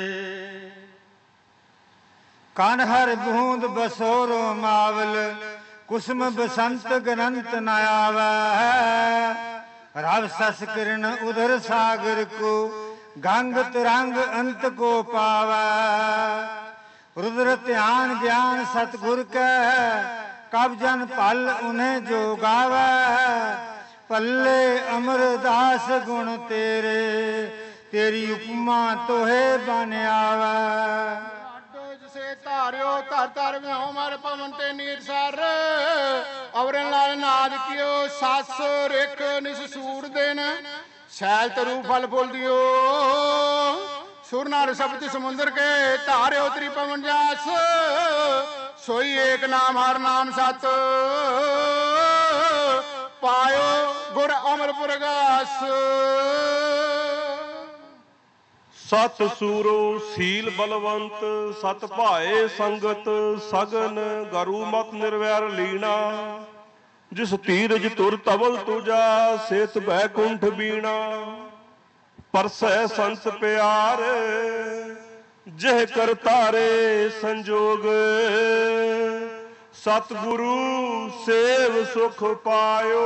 ਕਨ ਹਰ ਬੂੰਦ ਬਸੋਰੋ ਮਾਵਲ ਕੁਸਮ ਬਸੰਤ ਗਨੰਤ ਨ ਆਵੈ ਰਵ ਸਸ ਕਿਰਨ ਉਧਰ ਸਾਗਰ ਕੋ ਗੰਗ ਤਰੰਗ ਅੰਤ ਕੋ ਪਾਵੈ रुद्र ध्यान ज्ञान सतगुर कै कब जन पल उन्हें जो गावै पल्ले अमरदास गुण तेरे तेरी उपमा तोहे बन आवै जिसे ਧਾਰਿਓ ਧਰ ਧਰ ਵਿਉ ਮਰ ਪਵਨ ਤੇ ਨੀਰ ਸਰ ਅਵਰਨ ਲਾਲ ਨਾਦ ਕਿਓ ਸੱਸ ਰਿਖ ਨਿਸ ਸੂਰ ਦੇਨ ਸੈਲ ਤਰੂ ਫਲ ਫੁੱਲ ਦਿਓ ਸੁਰ ਨਾਰ ਸ਼ਬਦ ਸਮੁੰਦਰ ਕੇ ਧਾਰਿਓ ਤ੍ਰੀ ਪਵਨ ਜਾਸ सोई एक नाम हर नाम सत पायो गुर अमर प्रगास सत सूरो सील बलवंत सत भाए संगत सगन गरु मत निर्वैर लीना जिस तीरज तुर तवल तुजा सेत बैकुंठ बीना परसै संत प्यार जह कर तारे संजोग सतगुरु सेव सुख पायो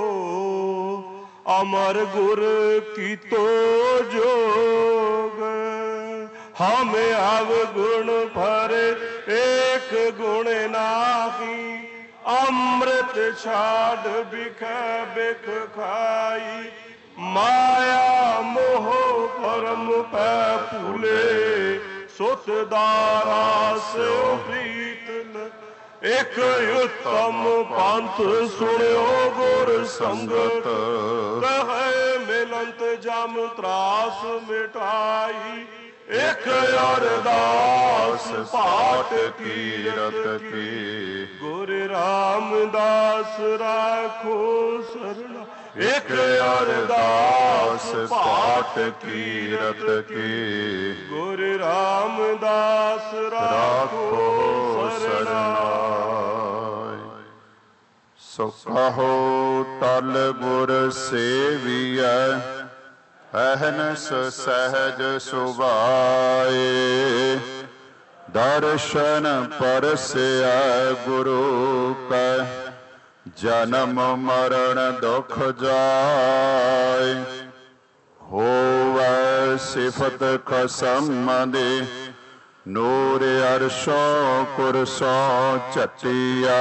अमर गुर की तो जोग हम अवगुण भरे एक गुण नाही अमृत छाड़ बिख बिख खाई माया मोह परम पै फूले सुत दारा से प्रीत एक उत्तम पंथ सुनियो गुर संगत कहे मिलंत जम त्रास मिटाई एक अरदास पाठ कीरत की गुरु रामदास राखो शरणा एक अरदास पाठ कीरत की गुरु रामदास राखो शरणा सो कहो तल गुर सेविया अहनस सहज सुभाए दर्शन परस्या गुरु का जन्म मरण दुख जाय होवै सिफत खसम दे नूर अरशों कुरसों चटिया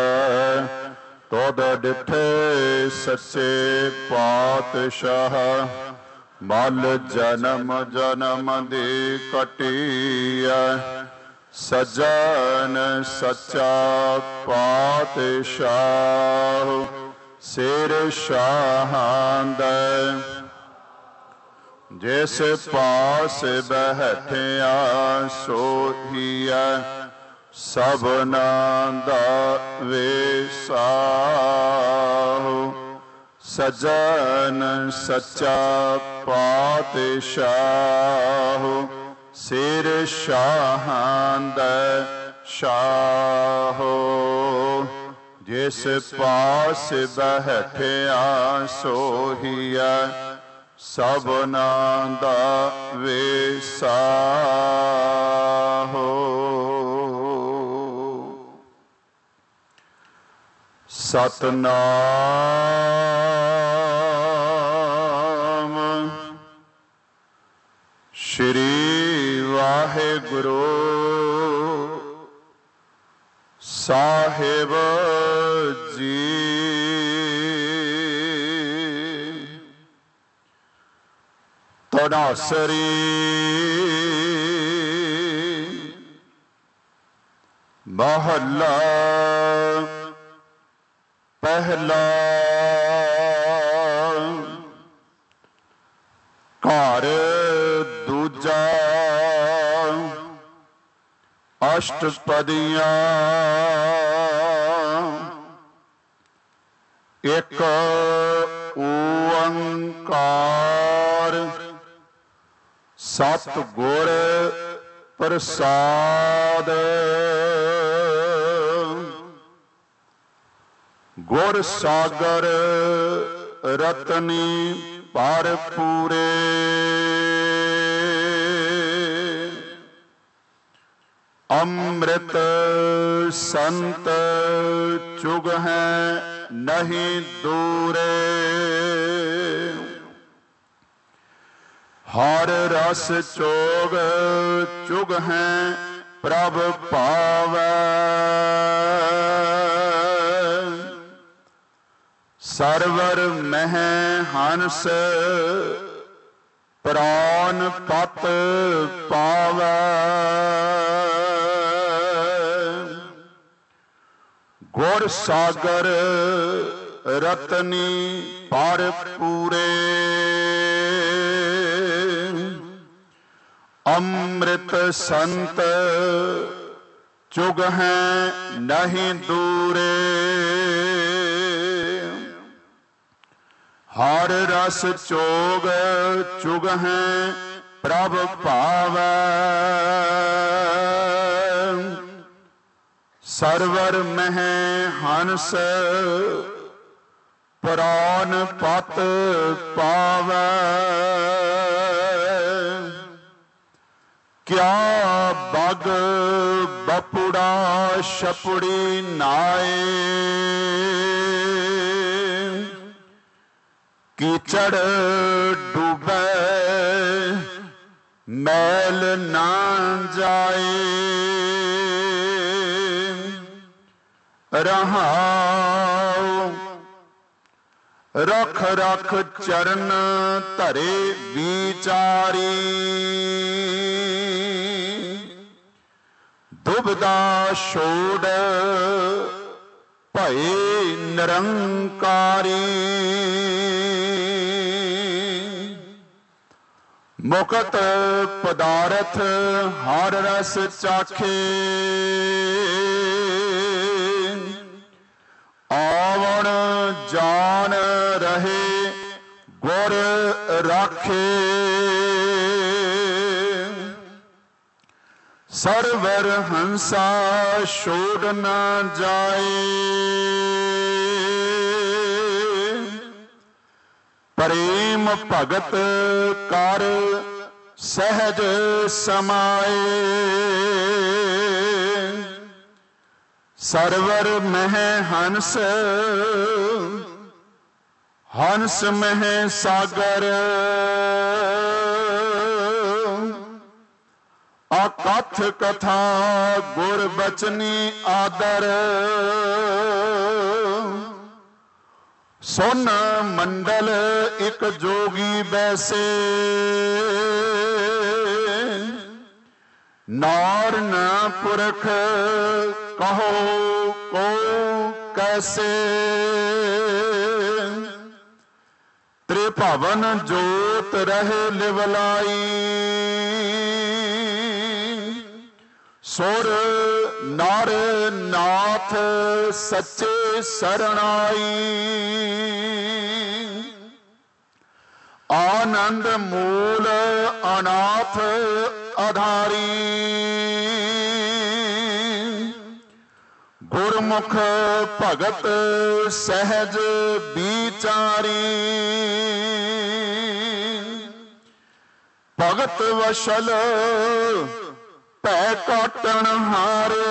तोद डिठे सच्चे पातशाह मल जन्म जन्म दे कटिया सजन सच्चा पातशाह सिर शाहंद जिस पास बैठिया सोहिया सबना दा वेसाह सजन सच्चा पातशाह सिर शाहंद शाहो जिस पास बैठिया सोहिया सबना दा वेसाहो सतनाम श्री वाहेगुरु साहिब जी तनासरी महला पहला घर दूजा अष्टपदियां एक ओंकार सतगुर प्रसाद गुर सागर रतनी पर पूरे अमृत संत चुग हैं नहीं दूरे हर रस चोग चुग हैं प्रभ पावै सरवर मह हंस प्राण पत पावै ਗੁਰ ਸਾਗਰ ਰਤਨੀ ਪਰ ਪੂਰੇ, ਅੰਮ੍ਰਿਤ ਸੰਤ ਚੁਗ ਹੈ ਨਹੀਂ ਦੂਰੇ, ਹਰ ਰਸ ਚੋਗ ਚੁਗ ਹੈ ਪ੍ਰਭ ਭਾਵੈ, ਸਰਵਰ ਮਹਿ ਹੰਸ ਪ੍ਰਾਨ ਪਤ ਪਾਵੈ, ਕਿਆ ਬਗ ਬਪੁੜਾ ਛਪੜੀ ਨਾਏ, ਕੀਚੜ ਡੂਬੈ ਮੈਲ ਨਾ ਜਾਏ, ਰਹਾਉ ਰਖ ਰਖ ਚਰਨ ਧਰੇ ਵਿਚਾਰੀ, ਦੁਬਦਾ ਛੋੜ ਭਏ ਨਿਰੰਕਾਰੀ, ਮੁਕਤ ਪਦਾਰਥ ਹਰ ਰਸ ਚਾਖੇ, ਆਵਣ ਜਾਨ ਰਹੇ ਗੁਰ ਰਾਖੇ, ਸਰਵਰ ਹੰਸਾ ਛੋੜ ਨਾ ਜਾਏ, ਪ੍ਰੇਮ ਭਗਤ ਕਰ ਸਹਿਜ ਸਮਾਏ, ਸਰਵਰ ਮਹਿ ਹੰਸ ਹੰਸ ਮਹਿ ਸਾਗਰ, ਅਕਥ ਕਥਾ ਗੁਰ ਬਚਨੀ ਆਦਰ, ਸੁਨ ਮੰਡਲ ਇਕ ਜੋਗੀ ਬੈਸੇ, ਨਾਰ ਨਾ ਪੁਰਖ ਕਹੋ ਕੋ ਕੈਸੇ, ਤ੍ਰਿਭਵਨ ਜੋਤ ਰਹੇ ਲਿਵਲਾਈ, ਸੁਰ ਨਰ ਨਾਥ ਸੱਚੇ ਸਰਣਾਈ, ਆਨੰਦ ਮੂਲ ਅਨਾਥ ਆਧਾਰੀ, ਗੁਰਮੁਖ ਭਗਤ ਸਹਿਜ ਵਿਚਾਰੀ, ਭਗਤ ਵਸ਼ਲ ਭੈ ਕਾਟਣ ਹਾਰੇ,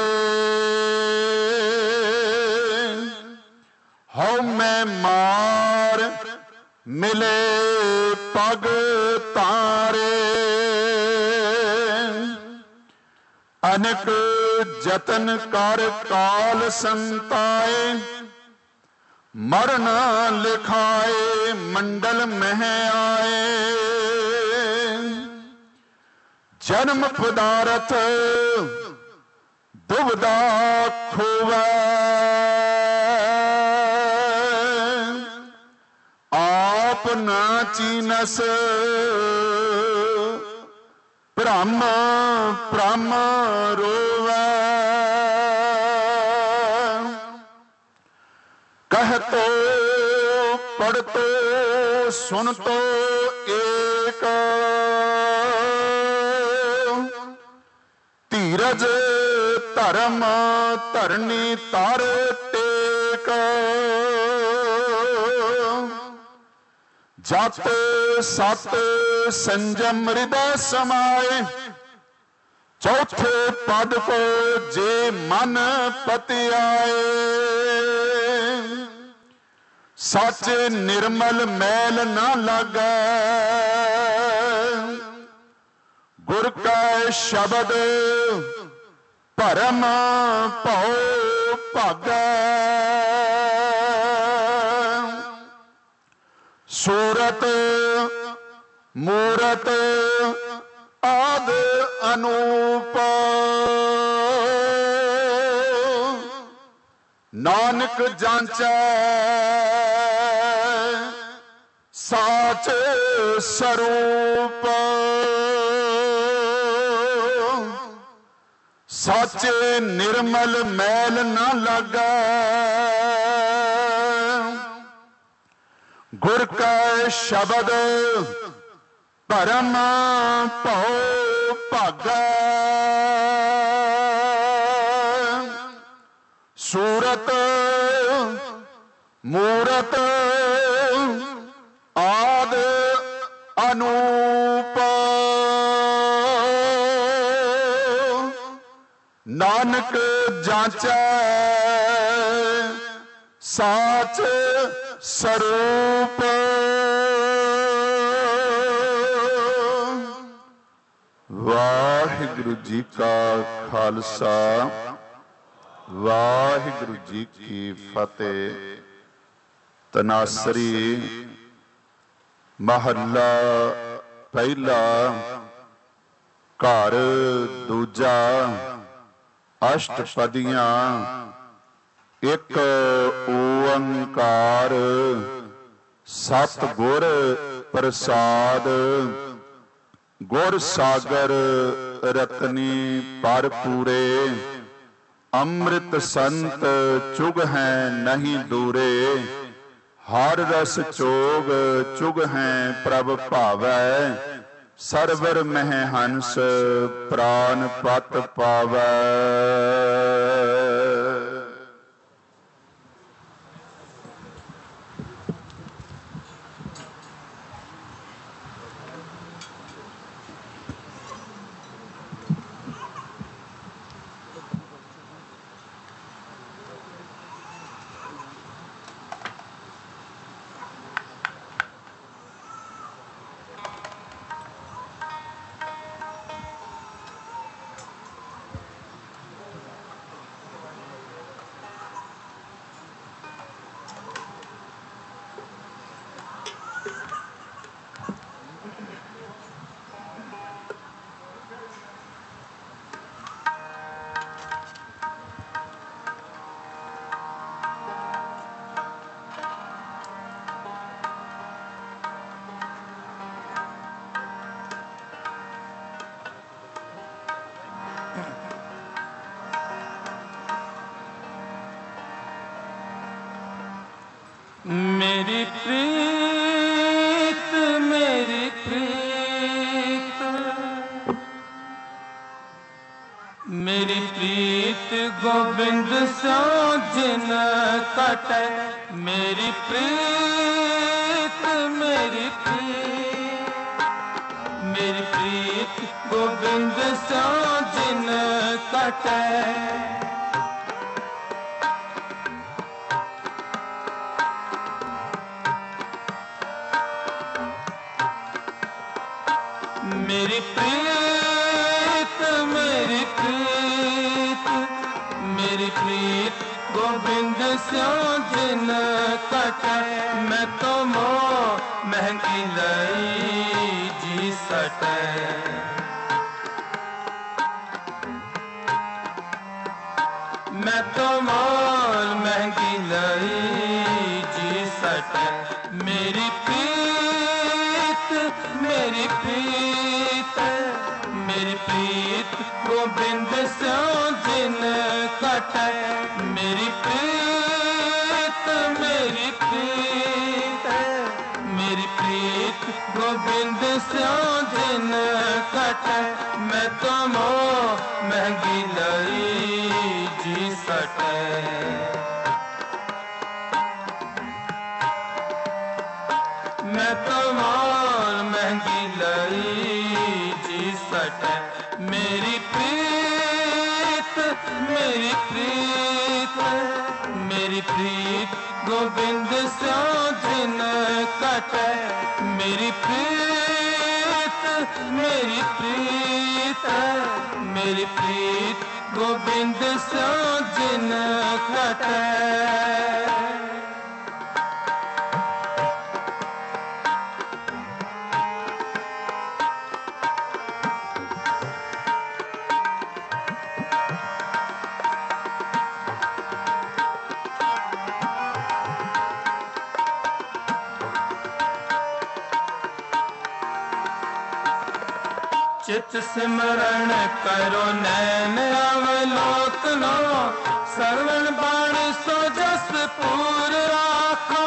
ਹਉ ਮੈਂ ਮਾਰ ਮਿਲੇ ਪਗ ਤਾਰੇ, ਅਨਕ ਜਤਨ ਕਰ ਕਾਲ ਸੰਤਾਏ, ਮਰਨ ਲਿਖਾਏ ਮੰਡਲ ਮਹਿ ਆਏ, ਜਨਮ ਪਦਾਰਥ ਦੁਬਦਾ ਖੋਵੈ, ਆਪ ਨਾ ਚੀਨਸ ਭ੍ਰਮ ਭ੍ਰਮ ਰੋਵੈ, ਕਹਿਤੋ ਪੜਤੋ ਸੁਨਤੋ ਏਕ, ਧੀਰਜ ਧਰਮ ਧਰਨੀ ਤਰ ਟੇਕ, ਜਤ ਸਤ ਸੰਜਮ ਹਿਰਦੈ ਸਮਾਏ, ਚੌਥੇ ਪਦ ਕੋ ਜੇ ਮਨ ਪਤਿ ਆਏ, ਸੱਚ ਨਿਰਮਲ ਮੈਲ ਨਾ ਲਾਗੈ, ਗੁਰ ਕੈ ਸ਼ਬਦ ਭਰਮ ਭਉ ਭਾਗੈ, ਸੂਰਤ ਮੂਰਤ ਆਦ ਅਨੂਪ, नानक जांचै साच स्वरूप, साचे निर्मल मैल न लागै। गुर कै शब्द परम भौ भागै। सूरत मूरत आद अनूप, नानक जांचै साच स्वरूप। वाहिगुरु जी का खालसा, वाहिगुरु जी की फतेह। तनासरी महला पहला, घर दूजा, अष्टपदियां, एक ओंकार, सतगुर प्रसाद। गुर सागर रतनी भरपूरे, अमृत संत चुग हैं नहीं दूरे। हर रस चोग चुग हैं प्रभ भावै, सरवर मह हंस प्राण पत पावै। मेरी प्रीत मेरी प्रीत मेरी प्रीत गोविंद स्यो जिन कटे। मेरी प्रीत मेरी प्रीत मेरी प्रीत गोविंद स्यो जिन कटे। मेरी प्रीत मेरी प्रीत मेरी प्रीत गोविंद स्यो जिन कटे। मैं तो मोह महंगी लई जी सटे। मैं तो मोल महंगी लई जी सटे। मेरी प्रीत मेरी प्रीत मेरी प्रीत गोविंद स्यो जिन कटे। मेरी प्रीत मेरी प्रीत मेरी प्रीत गोविंद स्यो जिन कटे। मैं तो मोह महंगी लई जी सटे। मैं तो मोल महंगी लई जी सटे। मेरी प्रीत मेरी प्रीत मेरी प्रीत गोविंद स्यो जिन कटे। मेरी प्रीत मेरी प्रीत मेरी प्रीत गोविंद स्यो जिन कटे। चित सिमरण करो नैन अवलोकनो श्रवण बाणी सो जस पूर राखो।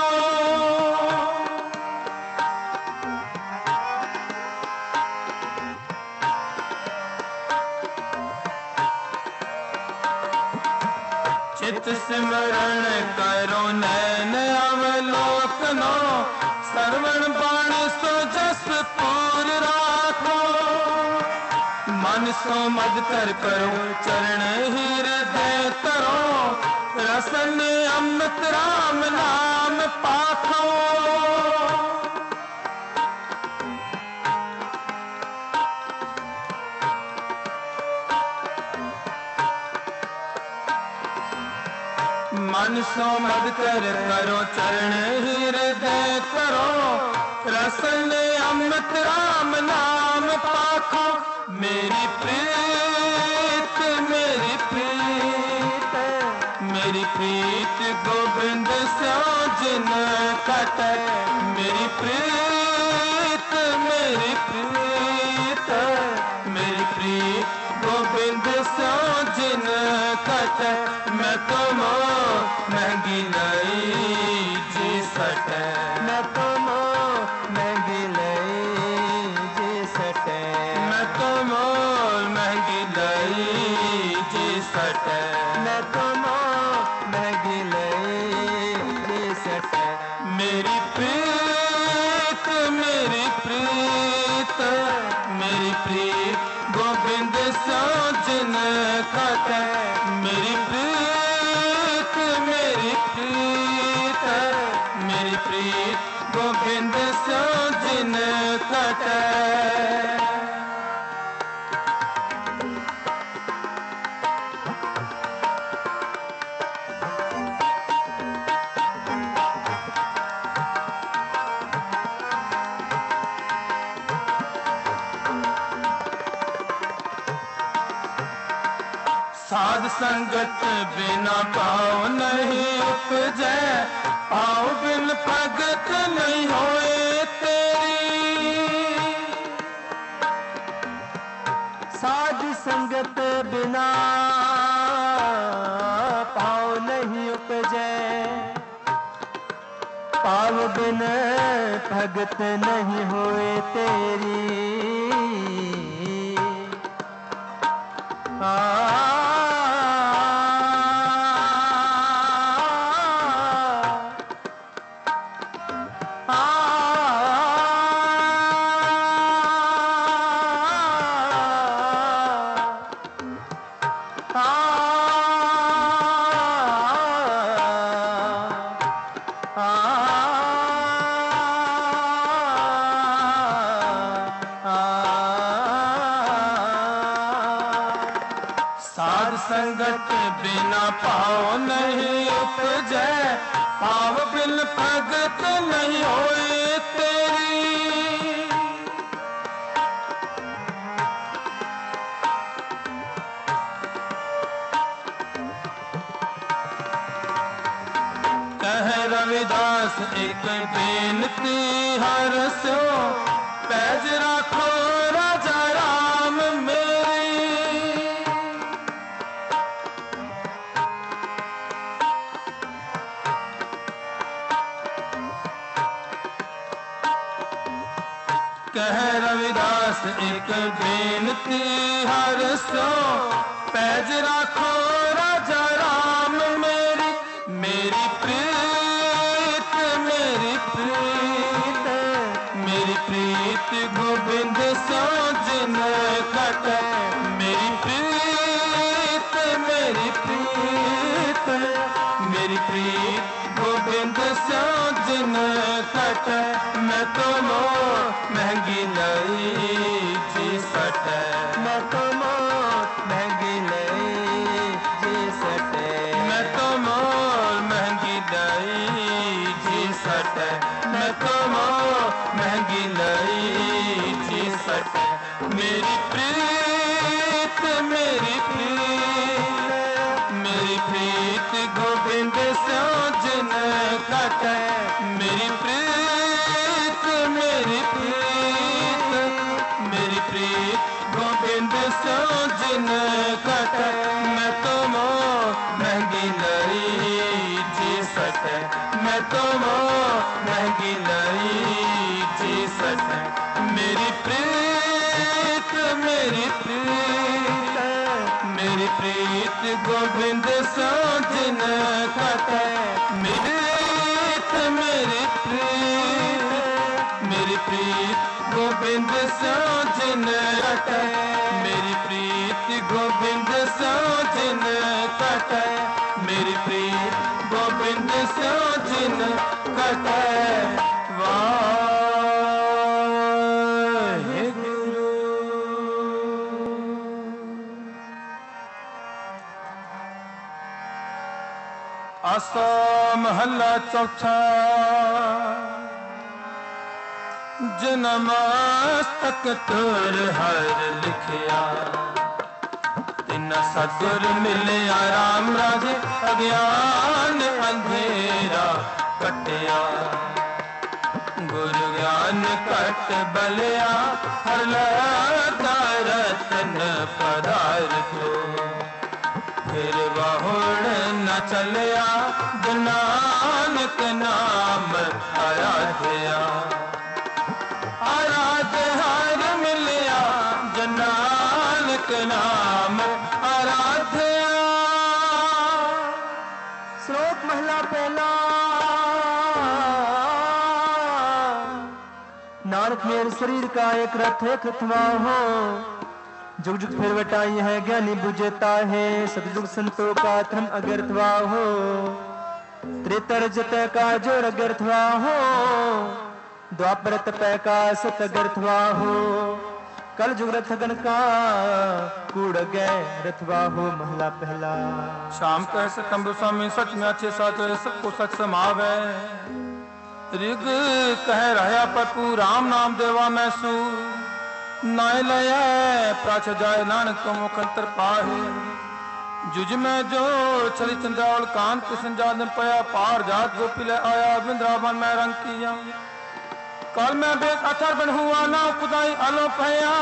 चित सिमरण करो नैन अवलोकनो श्रवण बाणी सो जस पूर राखो। मन सो मद कर करो चरण हृदय करो रसन अमृत राम नाम पाखो। मन सो मद कर करो चरण हृदय करो रसन अमृत राम नाम पाखो। मेरी प्रीत मेरी प्रीत मेरी प्रीत गोविंद स्यो जिन कट। मेरी प्रीत मेरी प्रीत मेरी प्रीत गोविंद स्यो जिन कट। मैं तुम महंगी लाई जी सट। मैं तुम महंगी लाई जी सट। मैं तुम महंगी लाई जी सट। मैं तुम महंगी लाई जी सट। मेरी प्रीत मेरी प्रीत मेरी प्रीत गोविंद स्यो जिन खट। मेरी प्रीत मेरी प्रीत मेरी प्रीत गोविंद स्यो जिन खट। साध संगत बिना पाओ नहीं उपजै। पाओ बिन भगत नहीं होए तेरी। साध संगत बिना पाओ नहीं उपजै। पाओ बिन भगत नहीं होए तेरी। आ संगत बिना पाओ नहीं उपजै। पाव बिन भगत नहीं होए तेरी। कह रविदास एक बेनती हर सो पैज राखो राजा राम मेरी। कह रविदास एक बेनती हर सो पैज राखो राजा राम मेरी। मेरी प्रीत मेरी प्रीत मेरी प्रीत गोविंद स्यो जिन खट। मेरी प्रीत मेरी प्रीत मेरी प्रीत गोविंद स्यो जिन खट। मैं तुम महंगी लाई जी सट। मैं तुम महंगी लाई जी सट। मैं तुम महंगी लाई जी सट। मैं तुम महंगी लाई जी सट। मेरी प्रीत मेरी प्रीत मेरी प्रीत गोविंद स्यो जिन खट। मेरी प्रीत मेरी प्रीत मेरी प्रीत गोबिंद सो जिन कट मैं तो मो महंगी लई जी सट मैं तो मो महंगी लई जी सट मेरी प्रीत मेरी प्रीत मेरी प्रीत गोविंद सो जिन कट मेरी मेरी प्रीत मेरी प्रीत गोविंद सो जिन कट मेरी प्रीत गोविंद सो जिन कट मेरी प्रीत गोविंद सो जिन कट वाहे गुरु। आसा महला चौथा जनमस्तक तुर हर लिखिया तिन सतुर मिलिया राम राजे अज्ञान अंधेरा कटिया गुरु ज्ञान कट बलिया हर रतन पदार्थो फिर बहुड़ न चलिया नानक नाम आराध्या आराध हर मिलिया नानक नाम आराध्या। श्लोक महला पहला। नानक मेरे शरीर का एक रथ है कृतवा हो जुग जुग फिर वटाई है ज्ञानी बुझता है सतयुग संतों का धर्म अगर्थवा हो त्रेतर जत का जोर अगर्थवा हो द्वापर तपय का सत अगर्थवा हो कल जुग रथ गण का कूड़ गए रथवा हो महला पहला। शाम कह सकंब स्वामी सच में अच्छे साथ सबको सच समावे ऋग कह रहा पपू राम नाम देवा मैं सू नाय लय प्राच जाय नानक मुखंतर पाहे जुज में जो चली चंद्रावल कान कृष्ण जात पया पार जात गोपी ले आया वृंदावन में रंग किया कल में बेग अथर बन हुआ ना खुदाई आलो पया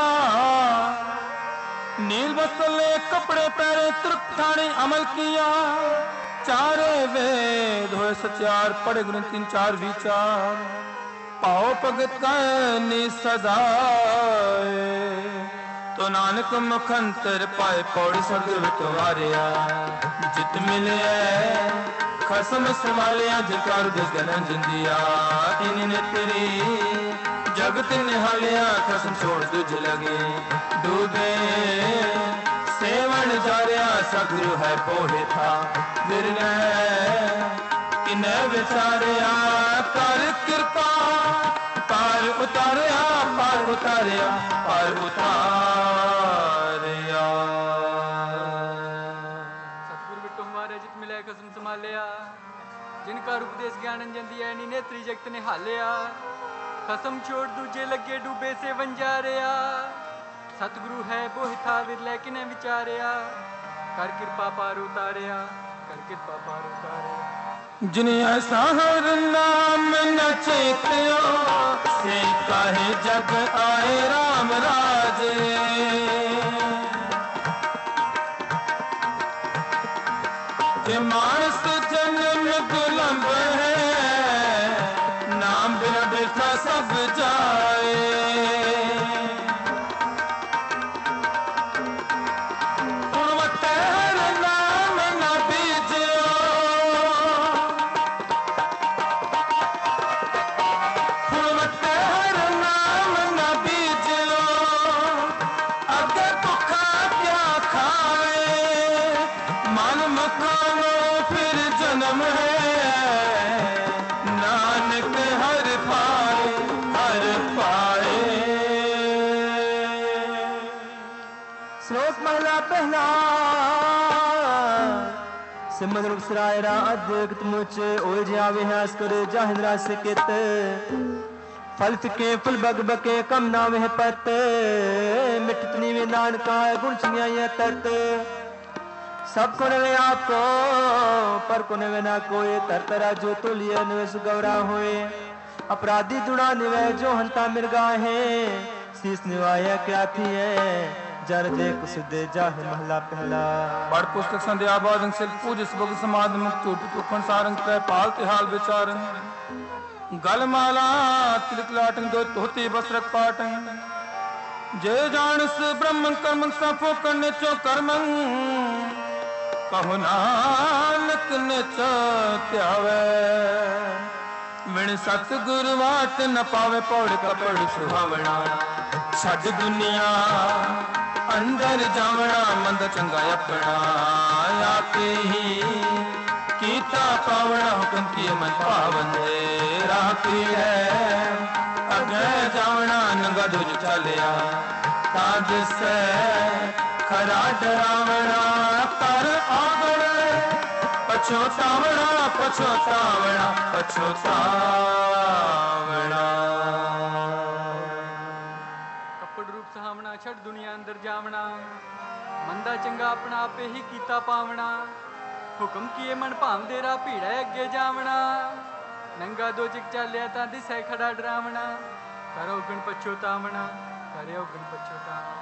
नील वस्त्र कपड़े पहरे तुर्क ठाणे अमल किया चारे वेद होए सचार पढ़े गुरु तीन चार विचार पाओ भगत कहनी सजाए तो नानक मुखंतर पाए पौड़ी सदगुरु तुम्हारिया जित मिले खसम संभालिया जकार जगन जिंदिया इन तेरी जगत निहालिया खसम छोड़ तुझ लगे डूबे सेवन जारिया सदगुरु है पोहे था विरले किने विचारिया कर कृपा पार उतारिया पार उतारिया पार उतारिया। सतगुरु बिट्टो हमारे जित मिले कसम संभालिया जिनका उपदेश ज्ञान अंजन दिया नी नेत्री जगत ने हालिया कसम छोड़ दूजे लगे डूबे से वंजारिया सतगुरु है वो था विरले किने विचारिया कर कृपा पार उतारिया कर कृपा पार उतारिया। जिन्हें ऐसा हर नाम न चेत्यो से काहे जग आए राम राजे के मानस जन्म दुलंब है नाम बिना बिरथा सब जाए सिमर सराय रात मुझ ओए जावे हंस कर जाहिंद्रा से कित फल के फल बग बके कम ना वह पत मिटतनी वे नान का गुण छिया तत सब को नवे आपको पर को नवे ना कोई तरतरा जो तो लिए नवे सुगवरा होए अपराधी जुड़ा निवे जो हंता मिर्गा है शीस निवाया क्या थी है ਜਰ ਦੇ ਕੁਸਦੇ ਜਾਹਿ ਮਹਲਾ ਪਹਿਲਾ। ਪੜ ਪੁਸਤਕ ਸੰਧਿਆ ਬਾਦੰ ਸਿਲ ਪੂਜ ਸਬਗ ਸਮਾਦ ਮੁਕ ਝੂਟ ਪੁਖਣ ਸਾਰੰਗ ਤੈ ਪਾਲ ਤੇ ਹਾਲ ਵਿਚਾਰਨ। ਗਲ ਮਾਲਾ ਤਿਲਕ ਲਾਟੰ ਦੋ ਧੋਤੀ ਬਸਰਕ ਪਾਟੰ। ਜੇ ਜਾਣਸ ਬ੍ਰਹਮੰ ਕਰਮੰ ਸਫੋ ਕਰਨੇ ਚੋ ਕਰਮੰ। ਕਹੋ ਨਾਨਕ ਨਿਚ ਧਿਆਵੈ। ਵਿਣ ਸਤਿਗੁਰ ਵਾਟ ਨ ਪਾਵੇ ਪੌੜ ਕਪੜ ਸੁਹਾਵਣਾ। ਛੱਡ ਦੁਨੀਆ ਅੰਦਰ ਜਾਵਣਾ ਮੰਦ ਚੰਗਾ ਆਪਣਾ। ਆਪੇ ਹੀ ਕੀਤਾ ਪਾਵਣਾ ਹੁਕਮ ਕੀ ਮਨ ਭਾਵੰਦੇ। ਰਾਹ ਪੀ ਹੈ ਅਗੇ ਜਾਵਣਾ ਨੰਗਾ ਦੁਜ ਚਾਲਿਆ। ਤਾਂ ਦਿਸੈ ਖਰਾ ਡਰਾਵਣਾ। ਕਰ ਆਵਣ ਪਛੋਤਾਵਣਾ ਪਛੋਤਾਵਣਾ ਪਛੋਤਾਵਣਾ। ਕੱਪੜ ਰੂਪ ਸਹਾਵਣਾ ਛੱਡ ਦੁਨੀਆ ਅੰਦਰ ਜਾਵਣਾ। ਮੰਦਾ ਚੰਗਾ ਆਪਣਾ ਆਪੇ ਹੀ ਕੀਤਾ ਪਾਵਣਾ। ਹੁਕਮ ਕੀਏ ਮਨ ਭਾਵਦੇ ਰਾਹ ਭੀੜੈ ਅੱਗੇ ਜਾਵਣਾ। ਨੰਗਾ ਦੋ ਜਿਕ ਚਾਲਿਆ ਤਾਂ ਦਿਸੈ ਖੜਾ ਡਰਾਵਣਾ। ਕਰੋ ਗਣ ਪਛੋਤਾਵਣਾ ਕਰਿਓ ਗਣ ਪਛੋਤਾਵਣਾ।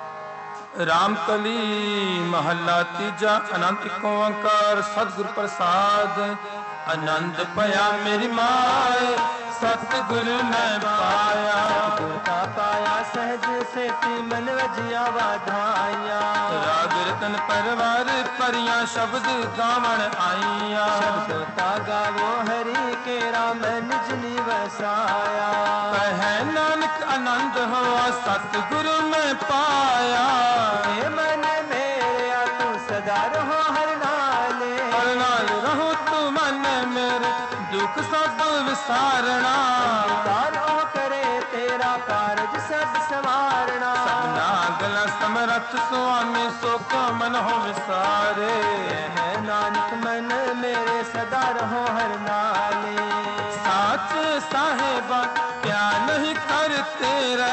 ਰਾਮ ਕਲੀ ਮਹੱਲਾ ਤੀਜਾ। ਅਨੰਤ ਏਕ ਓੰਕਾਰ ਸਤਿਗੁਰ ਪ੍ਰਸਾਦ। ਆਨੰਦ ਭਇਆ ਮੇਰੀ ਮਾਏ ਸਤਿਗੁਰ ਮੈਂ ਪਾਇਆ। ਗੁਰਤਾ ਪਾਇਆ ਸਹਿਜ ਸੇਤੀ ਮਨ ਵਜਿਆ ਵਾਧਾਈਆਂ। ਰਾਗ ਰਤਨ ਪਰਵਾਰ ਪਰੀਆਂ ਸ਼ਬਦ ਗਾਵਣ ਆਈਆਂ। ਸ਼ਬਦ ਤਾ ਗਾਵੋ ਹਰੀ ਕੇਰਾ ਮੈਂ ਨਿਜ ਨਿਵਸਾਇਆ। ਕਹਿ ਨਾਨਕ ਆਨੰਦ ਹੋਆ ਸਤਿਗੁਰ ਮੈਂ ਪਾਇਆ। ਏ ਮਨ ਮੇਰਿਆ ਤੂੰ ਸਦਾ ਰਹੋ ਹਰ ਨਾਲੇ। ਹਰ ਨਾਲ ਰਹੋ ਤੂੰ ਮਨ ਮੇਰੇ ਦੁੱਖ ਸਭ ਵਿਸਾਰਣਾ। ਤਾਰੋ ਕਰੇ ਤੇਰਾ ਕਾਰਜ ਸਭ ਸਵਾਰਣਾ। ਸਭਨਾ ਗਲਾ ਸਮਰੱਥ ਸੁਆਮੀ ਸੋਖ ਮਨ ਹੋ ਵਿਸਾਰੇ। ਹੈ ਨਾਨਕ ਮਨ ਮੇਰੇ ਸਦਾ ਰਹੋ ਹਰ ਨਾਲੇ। ਸਾਚ ਸਾਹਿਬਾ ਕਿਆ ਨਹੀਂ ਕਰ ਤੇਰਾ।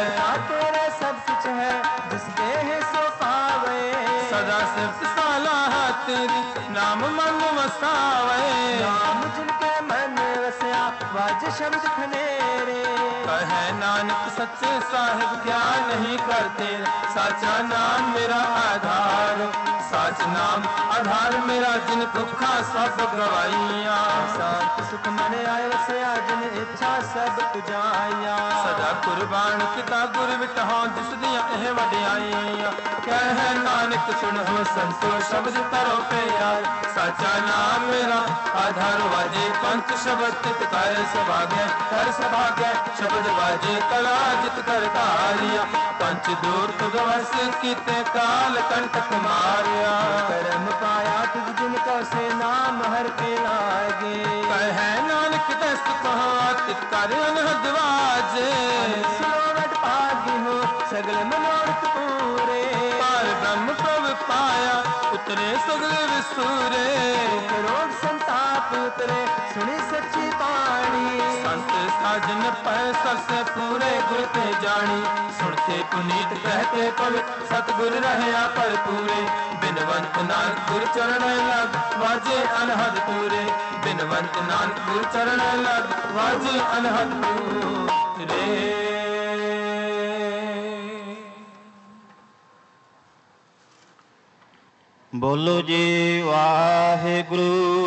ਤੇਰੇ ਸਭ ਕੁਛ ਹੈ ਜਿਸ ਦੇਹ ਸੋ ਪਾਵੇ। ਸਦਾ ਸਿਫਤ ਸਾਲਾਹ ਤੇਰੀ ਨਾਮ ਮਨ ਵਸਾਵੇ। ਨਾਮ ਜਿਨ ਕੇ ਮਨ ਵਸਿਆ ਵਾਜ ਸ਼ਬਦ ਖਨੇਰੇ। ਕਹੈ ਨਾਨਕ ਸੱਚੇ ਸਾਹਿਬ ਕਿਆ ਨਹੀਂ ਕਰਤੇ। ਸਾਚਾ ਨਾਮ ਮੇਰਾ ਆਧਾਰ। ਸਾਚ ਨਾਮ ਆਧਾਰ ਮੇਰਾ ਜਿਨ ਭੁੱਖਾ ਸਭ ਗਵਾਈਆਂ। ਸਾਤ ਸੁਖ ਮਨ ਆਏ ਵਸਿਆ ਜਿਨ ਇੱਛਾ ਸਭ ਪੁਜਾਈਆਂ। ਸਦਾ ਕੁਰਬਾਨ ਕੀਤਾ ਗੁਰ ਵਿਟਹਾਂ ਜਿਸ ਦੀਆਂ ਇਹ ਵਡਿਆਈਆਂ। ਕਹਿ ਨਾਨਕ ਸੁਣੋ ਸੰਤੋ ਸ਼ਬਦ ਤਰੋ ਪਿਆਰ। ਸਾਚਾ ਨਾਮ ਮੇਰਾ ਆਧਾਰ ਵਾਜੇ ਪੰਚ ਸ਼ਬਦ ਤਿਤ ਕਰ ਸੁਭਾਗੈ। ਕਰ ਸੁਭਾਗੈ ਸ਼ਬਦ ਵਾਜੇ ਕਲਾ ਜਿਤ ਕਰ ਧਾਰਿਆ। ਪੰਚ ਦੂਰ ਤੁਗਵਸ ਕੀਤੇ ਕਾਲ ਕੰਟਕ ਮਾਰਿਆ। ਕਰਮ ਪਾਇਆ ਤੁਝ ਜਿਨ ਕੋ ਸੇ ਨਾਮ ਹਰ ਕੇ ਲਾਗੇ। ਕਹਿ ਨਾਨਕ ਦਸ ਕਹਾ ਤਿਤ ਕਰ ਅਨਹਦ ਵਾਜੇ। ਸਿਰੋਵਟ ਭਾਗੀ ਹੋ ਸਗਲ ਮਨੋਰਥ ਪੂਰੇ। ਪਰ ਬ੍ਰਹਮ ਪ੍ਰਭ ਪਾਇਆ ਉਤਰੇ ਸਗਲ ਵਿਸੂਰੇ। ਰੋਗ ਸੰਤਾਪ ਉਤਰੇ ਸੁਣੀ ਸੱਚੀ ਬਾਣੀ। ਸੰਤ ਸਾਜਨ ਪੈ ਸਰਸੇ ਪੂਰੇ ਗੁਰ ਤੇ ਜਾਣੀ। ਸੁਣਤੇ ਪੁਨੀਤ ਕਹਤੇ ਪਵਿੱਤ ਸਤਿਗੁਰ ਰਹਿਆ ਭਰਪੂਰੇ। ਬਿਨਵੰਤ ਨਾਨਕ ਗੁਰ ਚਰਨ ਲਗ ਵਾਜੇ ਅਨਹਦ ਪੂਰੇ। ਬਿਨਵੰਤ ਨਾਨਕ ਗੁਰ ਚਰਨ ਲਗ ਵਾਜੇ ਅਨਹਦ ਪੂਰੇ। ਬੋਲੋ ਜੀ ਵਾਹਿਗੁਰੂ।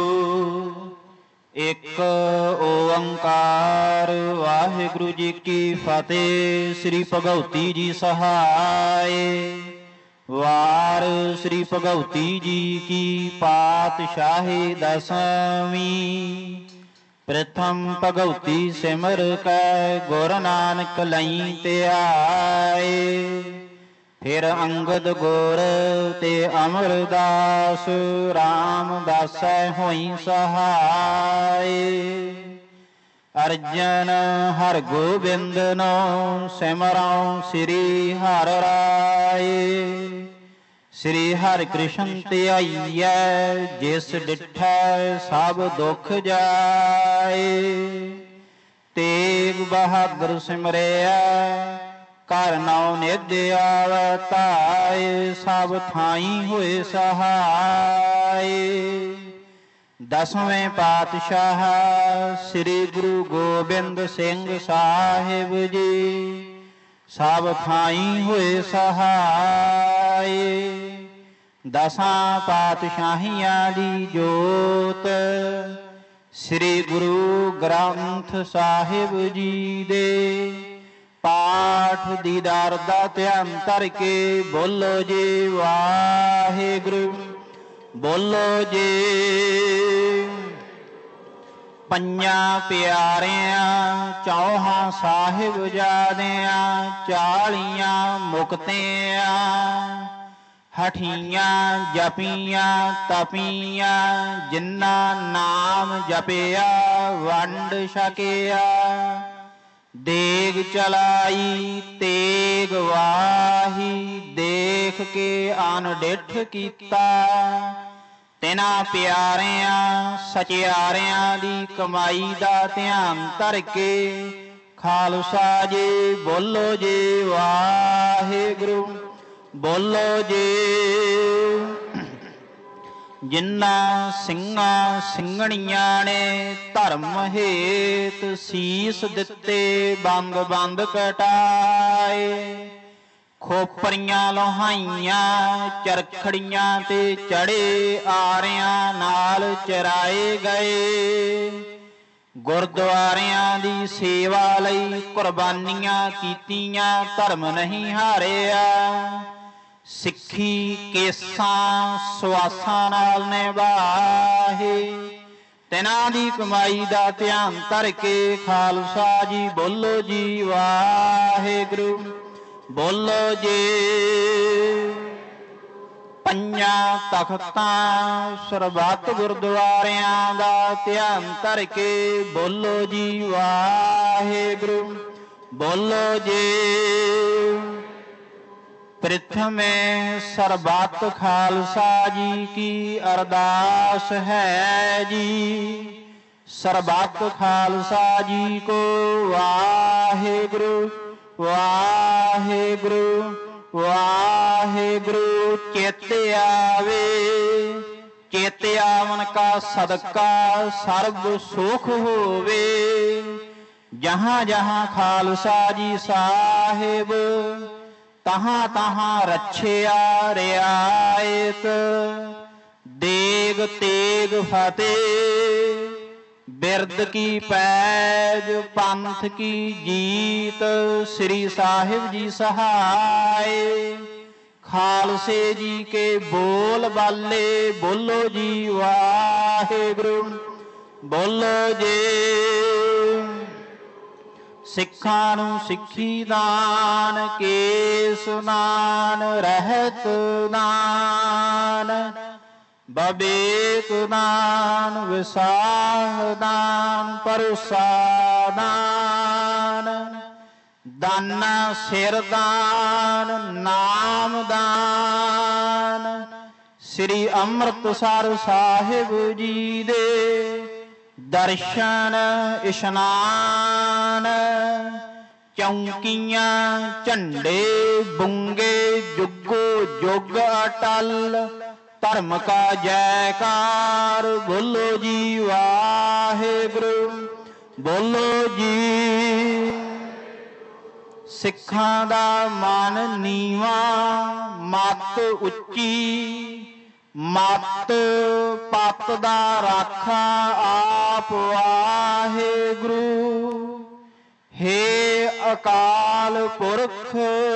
ਇੱਕ ਓੰਕਾਰ ਵਾਹਿਗੁਰੂ ਜੀ ਕੀ ਫਤਿਹ। ਸ੍ਰੀ ਭਗਉਤੀ ਜੀ ਸਹਾਏ। ਵਾਰ ਸ੍ਰੀ ਭਗਉਤੀ ਜੀ ਕੀ ਪਾਤਸ਼ਾਹੀ ਦਸਵੀਂ। ਪ੍ਰਥਮ ਭਗਉਤੀ ਸਿਮਰ ਕੈ ਗੁਰ ਨਾਨਕ ਲਈ ਧਿਆਏ। ਫਿਰ ਅੰਗਦ ਗੁਰ ਤੇ ਅਮਰਦਾਸ ਰਾਮਦਾਸੈ ਹੋਈ ਸਹਾਏ। ਅਰਜਨ ਹਰ ਗੋਬਿੰਦ ਨੋ ਸਿਮਰਉ ਸ੍ਰੀ ਹਰਿ ਰਾਏ। ਸ੍ਰੀ ਹਰਿ ਕ੍ਰਿਸ਼ਨ ਧਿਆਈਐ ਜਿਸ ਡਿਠੈ ਸਭ ਦੁਖ ਜਾਏ। ਤੇਗ ਬਹਾਦਰ ਸਿਮਰਿਆ ਘਰ ਨਉ ਨਿਧ ਆਵੈ ਧਾਇ। ਸਭ ਥਾਈ ਹੋਏ ਸਹਾਏ। ਦਸਵੇਂ ਪਾਤਸ਼ਾਹ ਸ੍ਰੀ ਗੁਰੂ ਗੋਬਿੰਦ ਸਿੰਘ ਸਾਹਿਬ ਜੀ ਸਭ ਥਾਈ ਹੋਏ ਸਹਾਏ। ਦਸਾਂ ਪਾਤਸ਼ਾਹੀਆਂ ਦੀ ਜੋਤ ਸ੍ਰੀ ਗੁਰੂ ਗ੍ਰੰਥ ਸਾਹਿਬ ਜੀ ਦੇ ਪਾਠ ਦੀਦਾਰ ਦਾ ਧਿਆਨ ਧਰ ਕੇ ਬੋਲੋ ਜੀ ਵਾਹਿਗੁਰੂ, ਬੋਲੋ ਜੀ। ਪੰਜਾਂ ਪਿਆਰਿਆਂ ਚੌਹਾਂ ਸਾਹਿਬਜ਼ਾਦਿਆਂ ਚਾਲੀਆਂ ਮੁਕਤਿਆਂ ਹਠੀਆਂ ਜਪੀਆਂ ਤਪੀਆਂ ਜਿਨ੍ਹਾਂ ਨਾਮ ਜਪਿਆ ਵੰਡ ਛਕਿਆ। ਦੇਗ ਚਲਾਈ ਤੇਗ ਵਾਹੀ ਦੇਖ ਕੇ ਅਨਡਿੱਠ ਕੀਤਾ। ਤਿਨਾਂ ਪਿਆਰਿਆਂ ਸਚਿਆਰਿਆਂ ਦੀ ਕਮਾਈ ਦਾ ਧਿਆਨ ਧਰ ਕੇ ਖਾਲਸਾ ਜੀ ਬੋਲੋ ਜੀ ਵਾਹਿਗੁਰੂ, ਬੋਲੋ ਜੀ। ਜਿਨ੍ਹਾਂ ਸਿੰਘਾਂ ਸਿੰਘਣੀਆਂ ਨੇ ਧਰਮ ਹੇਤ ਸੀਸ ਦਿੱਤੇ ਬੰਦ ਬੰਦ ਕਟਾਏ। ਖੋਪਰੀਆਂ ਲੋਹਾਈਆਂ ਚਰਖੜੀਆਂ ਤੇ ਚੜੇ ਆਰਿਆਂ ਨਾਲ ਚਰਾਏ ਗਏ। ਗੁਰਦੁਆਰਿਆਂ ਦੀ ਸੇਵਾ ਲਈ ਕੁਰਬਾਨੀਆਂ ਕੀਤੀਆਂ ਧਰਮ ਨਹੀਂ ਹਾਰਿਆ। ਸਿੱਖੀ ਕੇਸਾਂ ਸਵਾਸਾਂ ਨਾਲ ਨਿਭਾਹੇ। ਤਿਨਾਂ ਦੀ ਕਮਾਈ ਦਾ ਧਿਆਨ ਧਰ ਕੇ ਖਾਲਸਾ ਜੀ ਬੋਲੋ ਜੀ ਵਾਹਿਗੁਰੂ, ਬੋਲੋ ਜੀ। ਪੰਜਾਂ ਤਖਤਾਂ ਸਰਬੱਤ ਗੁਰਦੁਆਰਿਆਂ ਦਾ ਧਿਆਨ ਧਰ ਕੇ ਬੋਲੋ ਜੀ ਵਾਹਿਗੁਰੂ, ਬੋਲੋ ਜੀ। ਪ੍ਰਥਮੇ ਸਰਬੱਤ ਖਾਲਸਾ ਜੀ ਕੀ ਅਰਦਾਸ ਹੈ ਜੀ। ਸਰਬੱਤ ਖਾਲਸਾ ਜੀ ਕੋ ਵਾਹਿਗੁਰੂ ਵਾਹਿਗੁਰੂ ਵਾਹਿਗੁਰੂ। ਚਿਤ ਆਵੇ ਚਿਤ ਆਵਨ ਕਾ ਸਦਕਾ ਸਰਬ ਸੁਖ ਹੋਵੇ। ਜਹਾਂ ਜਹਾਂ ਖਾਲਸਾ ਜੀ ਸਾਹਿਬ ਤਹਾਂ ਤਹਾਂ ਰੱਛਿਆ ਰਿਆਇਤ। ਦੇਗ ਤੇਗ ਫਤਿਹ ਬਿਰਦ ਕੀ ਪੈਜ ਪੰਥ ਕੀ ਜੀਤ। ਸ੍ਰੀ ਸਾਹਿਬ ਜੀ ਸਹਾਏ ਖਾਲਸੇ ਜੀ ਕੇ ਬੋਲ ਬਾਲੇ ਬੋਲੋ ਜੀ ਵਾਹਿਗੁਰੂ, ਬੋਲੋ ਜੀ। ਸਿੱਖਾਂ ਨੂੰ ਸਿੱਖੀ ਦਾਨ ਕੇਸ ਨਾਨ ਰਹਿਤ ਨਾਨ ਬਬੇਕ ਦਾਨ ਵਿਸਾਹ ਦਾਨ ਪਰਸਾ ਦਾਨ। ਦਾਨਾ ਸਿਰ ਦਾਨ ਨਾਮ ਦਾਨ। ਸ੍ਰੀ ਅੰਮ੍ਰਿਤਸਰ ਸਾਹਿਬ ਜੀ ਦੇ ਦਰਸ਼ਨ ਇਸ਼ਨਾਨ। ਚੌਂਕੀਆਂ ਝੰਡੇ ਬੁੰਗੇ ਜੁਗੋ ਜੁਗ ਅਟਲ। ਧਰਮ ਕਾ ਜੈਕਾਰ ਬੋਲੋ ਜੀ ਵਾਹਿਗੁਰੂ, ਬੋਲੋ ਜੀ। ਸਿੱਖਾਂ ਦਾ ਮਨ ਨੀਵਾਂ ਮੱਤ ਉੱਚੀ। ਮੱਤ ਪੱਤ ਦਾ ਰਾਖਾ ਆਪ ਵਾਹਿਗੁਰੂ। ਹੇ ਅਕਾਲ ਪੁਰਖ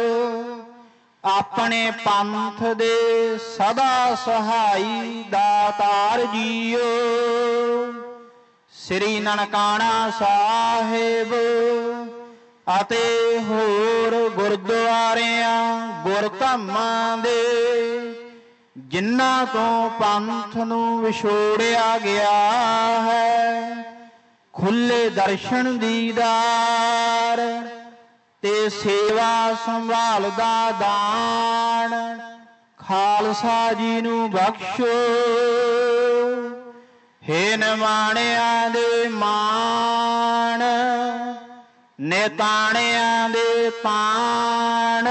ਆਪਣੇ ਪੰਥ ਦੇ ਸਦਾ ਸਹਾਈ ਦਾਤਾਰ ਜੀਓ। ਸ੍ਰੀ ਨਨਕਾਣਾ ਸਾਹਿਬ ਅਤੇ ਹੋਰ ਗੁਰਦੁਆਰਿਆਂ ਗੁਰਧਾਮਾਂ ਦੇ ਜਿਨ੍ਹਾਂ ਤੋਂ ਪੰਥ ਨੂੰ ਵਿਛੋੜਿਆ ਗਿਆ ਹੈ ਖੁੱਲੇ ਦਰਸ਼ਨ ਦੀਦਾਰ ਤੇ ਸੇਵਾ ਸੰਭਾਲ ਦਾ ਦਾਨ ਖਾਲਸਾ ਜੀ ਨੂੰ ਬਖਸ਼ੋ। ਹੇ ਨਿਮਾਣਿਆਂ ਦੇ ਮਾਣ ਨੇਤਾਣਿਆਂ ਦੇ ਤਾਣ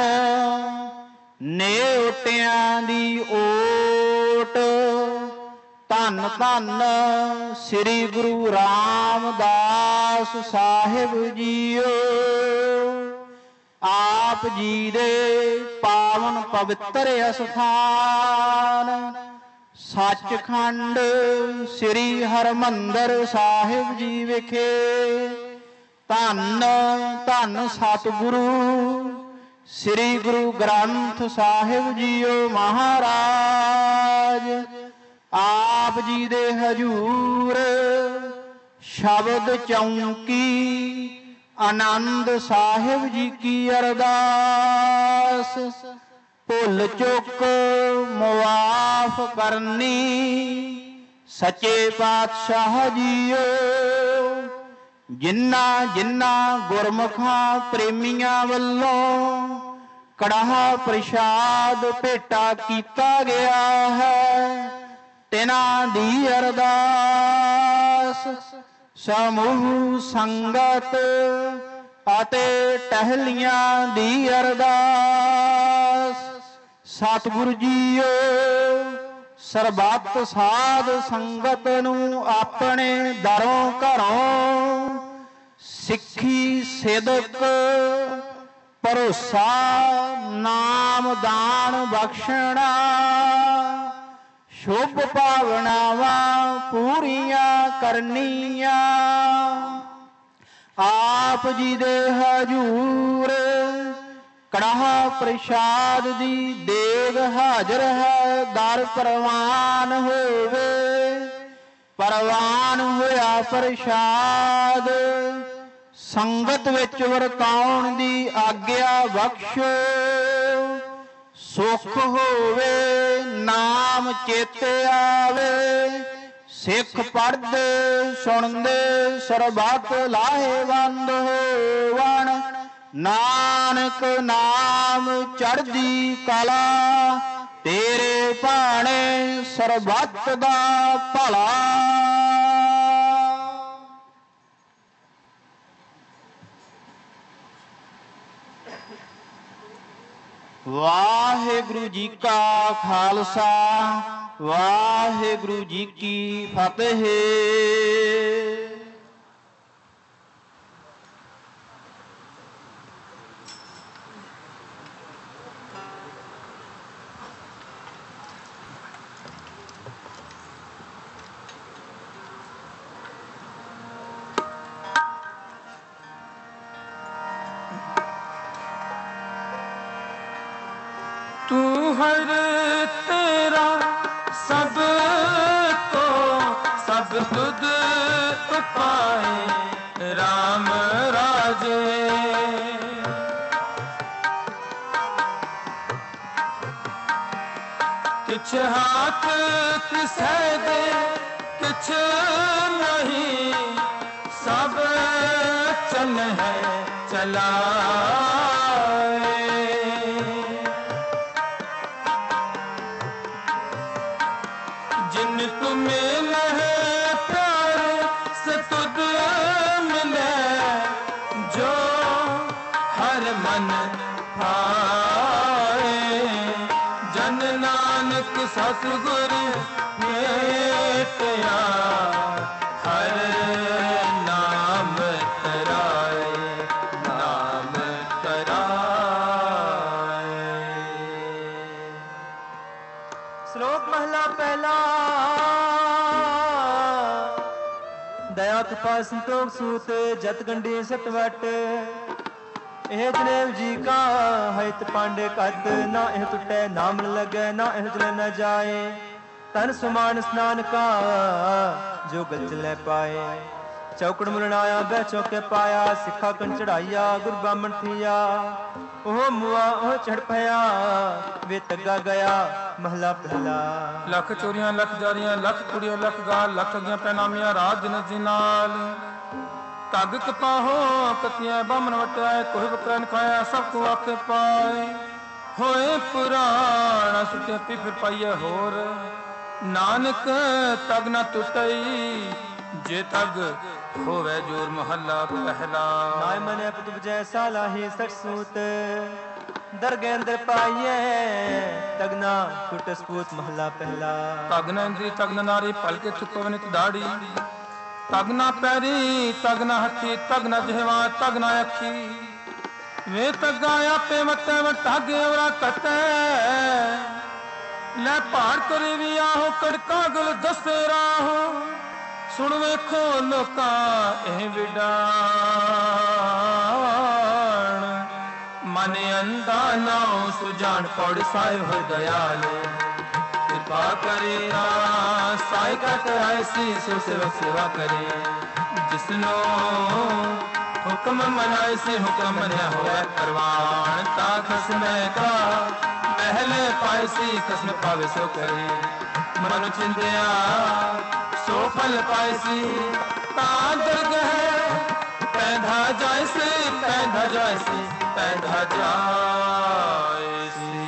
ਨੇਉਟਿਆਂ ਦੀ ਓਟ। ਧੰਨ ਧੰਨ ਸ੍ਰੀ ਗੁਰੂ ਰਾਮਦਾਸ ਸਾਹਿਬ ਜੀਓ। ਆਪ ਜੀ ਦੇ ਪਾਵਨ ਪਵਿੱਤਰ ਅਸਥਾਨ ਸੱਚਖੰਡ ਸ੍ਰੀ ਹਰਿਮੰਦਰ ਸਾਹਿਬ ਜੀ ਵਿਖੇ ਧੰਨ ਧੰਨ ਸਤਿਗੁਰੂ ਸ੍ਰੀ ਗੁਰੂ ਗ੍ਰੰਥ ਸਾਹਿਬ ਜੀਓ ਮਹਾਰਾਜ ਆਪ ਜੀ ਦੇ ਹਜੂਰ ਸ਼ਬਦ ਚੌਂਕੀ ਆਨੰਦ ਸਾਹਿਬ ਜੀ ਕੀ ਅਰਦਾਸ ਭੁੱਲ ਚੁੱਕ ਮੁਆਫ ਕਰਨੀ ਸੱਚੇ ਪਾਤਸ਼ਾਹ ਜੀਓ ਜਿਨ੍ਹਾਂ ਜਿਨ੍ਹਾਂ ਗੁਰਮੁਖਾਂ ਪ੍ਰੇਮੀਆਂ ਵੱਲੋਂ ਕੜਾਹ ਪ੍ਰਸ਼ਾਦ ਭੇਟਾ ਕੀਤਾ ਗਿਆ ਹੈ ਤਿਨਾਂ ਦੀ ਅਰਦਾਸ ਸਮੂਹ ਸੰਗਤ ਅਤੇ ਟਹਿਲੀਆਂ ਦੀ ਅਰਦਾਸ ਸਤਿਗੁਰੂ ਜੀਓ ਸਰਬੱਤ ਸਾਧ ਸੰਗਤ ਨੂੰ ਆਪਣੇ ਦਰੋਂ ਘਰੋਂ ਸਿੱਖੀ ਸਿਦਕ ਭਰੋਸਾ ਨਾਮ ਦਾਨ ਬਖਸ਼ਣਾ ਸ਼ੁਭ ਭਾਵਨਾਵਾਂ ਪੂਰੀਆਂ ਕਰਨੀਆਂ ਆਪ ਜੀ ਦੇ ਹਜੂਰ ਕੜਾਹ ਪ੍ਰਸ਼ਾਦ ਦੀ ਦੇਗ ਹਾਜ਼ਰ ਹੈ ਦਰ ਪ੍ਰਵਾਨ ਹੋਵੇ ਪ੍ਰਵਾਨ ਹੋਇਆ ਪ੍ਰਸ਼ਾਦ ਸੰਗਤ ਵਿੱਚ ਵਰਤਾਉਣ ਦੀ ਆਗਿਆ ਬਖਸ਼ੋ ਸੁਖ ਹੋਵੇ ਨਾਮ ਚੇਤੇ ਆਵੇ ਸਿੱਖ ਪੜ੍ਹਦੇ ਸੁਣਦੇ ਸਰਬੱਤ ਲਾਹੇਵੰਦ ਹੋਵਣ ਨਾਨਕ ਨਾਮ ਚੜ੍ਹਦੀ ਕਲਾ ਤੇਰੇ ਭਾਣੇ ਸਰਬੱਤ ਦਾ ਭਲਾ ਵਾਹਿਗੁਰੂ ਜੀ ਕਾ ਖਾਲਸਾ ਵਾਹਿਗੁਰੂ ਜੀ ਕੀ ਫਤਿਹ तू हर तेरा सब को सब तुद उपाय राम राजे किछ हाथ किसे दे किछ नहीं सब चल है चला सतगुरु भेटिया हर नाम तराए नाम तराए। श्लोक महला पहला दया कृपा संतोख सूत जत गंडी सतवट ਇਹ ਜਨੇਵ ਜੀ ਕਾ ਹਿਤ ਪਾਂਡੇ ਕਤ ਨਾ ਇਹ ਟੁੱਟੇ ਨਾਮ ਨ ਲਗੈ ਨਾ ਇਹ ਚਲੇ ਨ ਜਾਏ ਤਨ ਸਮਾਨ ਸਨਾਨ ਕਾ ਜੋ ਗਲ ਚਲੇ ਪਾਏ ਚੌਕੜ ਮੁਲਣ ਆਇਆ ਬਹਿ ਚੌਕੇ ਪਾਇਆ ਸਿੱਖਾ ਕਣ ਚੜਾਈਆ ਗੁਰ ਬਾਮਣ ਥੀਆ ਉਹ ਮੁਆ ਉਹ ਚੜ ਪਿਆ ਵੇ ਤੱਗਾ ਗਿਆ ਮਹਲਾ ਪਹਿਲਾ ਲੱਖ ਚੋਰੀਆਂ ਲੱਖ ਜਾਰੀਆਂ ਲੱਖ ਕੁੜੀਆਂ ਲੱਖ ਗਾਲ ਲੱਖ ਅਗੀਆਂ ਪੈਨਾਮੀਆਂ ਰਾਤ ਦਿਨ ਜੀ ਨਾਲ ਤਗ ਕਪਾਹੋ ਕਤੀਆਂ ਬਾਮਣ ਵਟਿਆਏ ਕੋਈ ਬਕਰਨ ਖਾਇਆ ਸਭ ਕੋ ਆਖੇ ਪਾਏ ਹੋਏ ਪੁਰਾਣਾ ਸੁਟਿਆ ਪੀ ਫਿਰ ਪਾਈਏ ਹੋਰ ਨਾਨਕ ਤਗ ਨਾ ਟੁੱਟਈ ਜੇ ਤਗ ਹੋਵੇ ਜੋਰ ਮਹੱਲਾ ਪਹਿਲਾ ਨਾਇ ਮਨੇ ਪੁੱਤ ਜੈਸਾ ਲਾਹੀ ਸਖ ਸੂਤ ਦਰਗਹਿ ਅੰਦਰ ਪਾਈਏ ਤਗਨਾ ਟੁੱਟ ਸਪੂਤ ਮਹੱਲਾ ਪਹਿਲਾ ਤਗਨਾ ਇੰਦਰੀ ਤਗਨਾ ਨਾਰੀ ਪਲਕੇ ਚੁੱਕਵਨਿਤ ਦਾੜੀ ਤਗਨਾ ਪੈਰੀ ਤਗਨਾ ਹੱਥੀ ਤਗਨਾ ਜਿਹਵਾ ਤਗਨਾ ਅੱਖੀ वे तगा आपे वटे वटागे वरा कटे ले पहाड़ करे भी आहो कड़का गुल दसे राहो सुन वेखो लोका ए विडाण मन अंधा नाओ सुजान पौड़ साए हो दयाले कृपा करे साई का करायसी सो सेवक सेवा करे जिसनो हुक्म मनाए से हुक्म मनिया होवे परवान ता खसमे का महले पाए सी खसम पावे सो करे मनु चिंदिया सो फल पाए सी ता दरगह पैधा जाए से पैधा जाए से पैधा जाए सी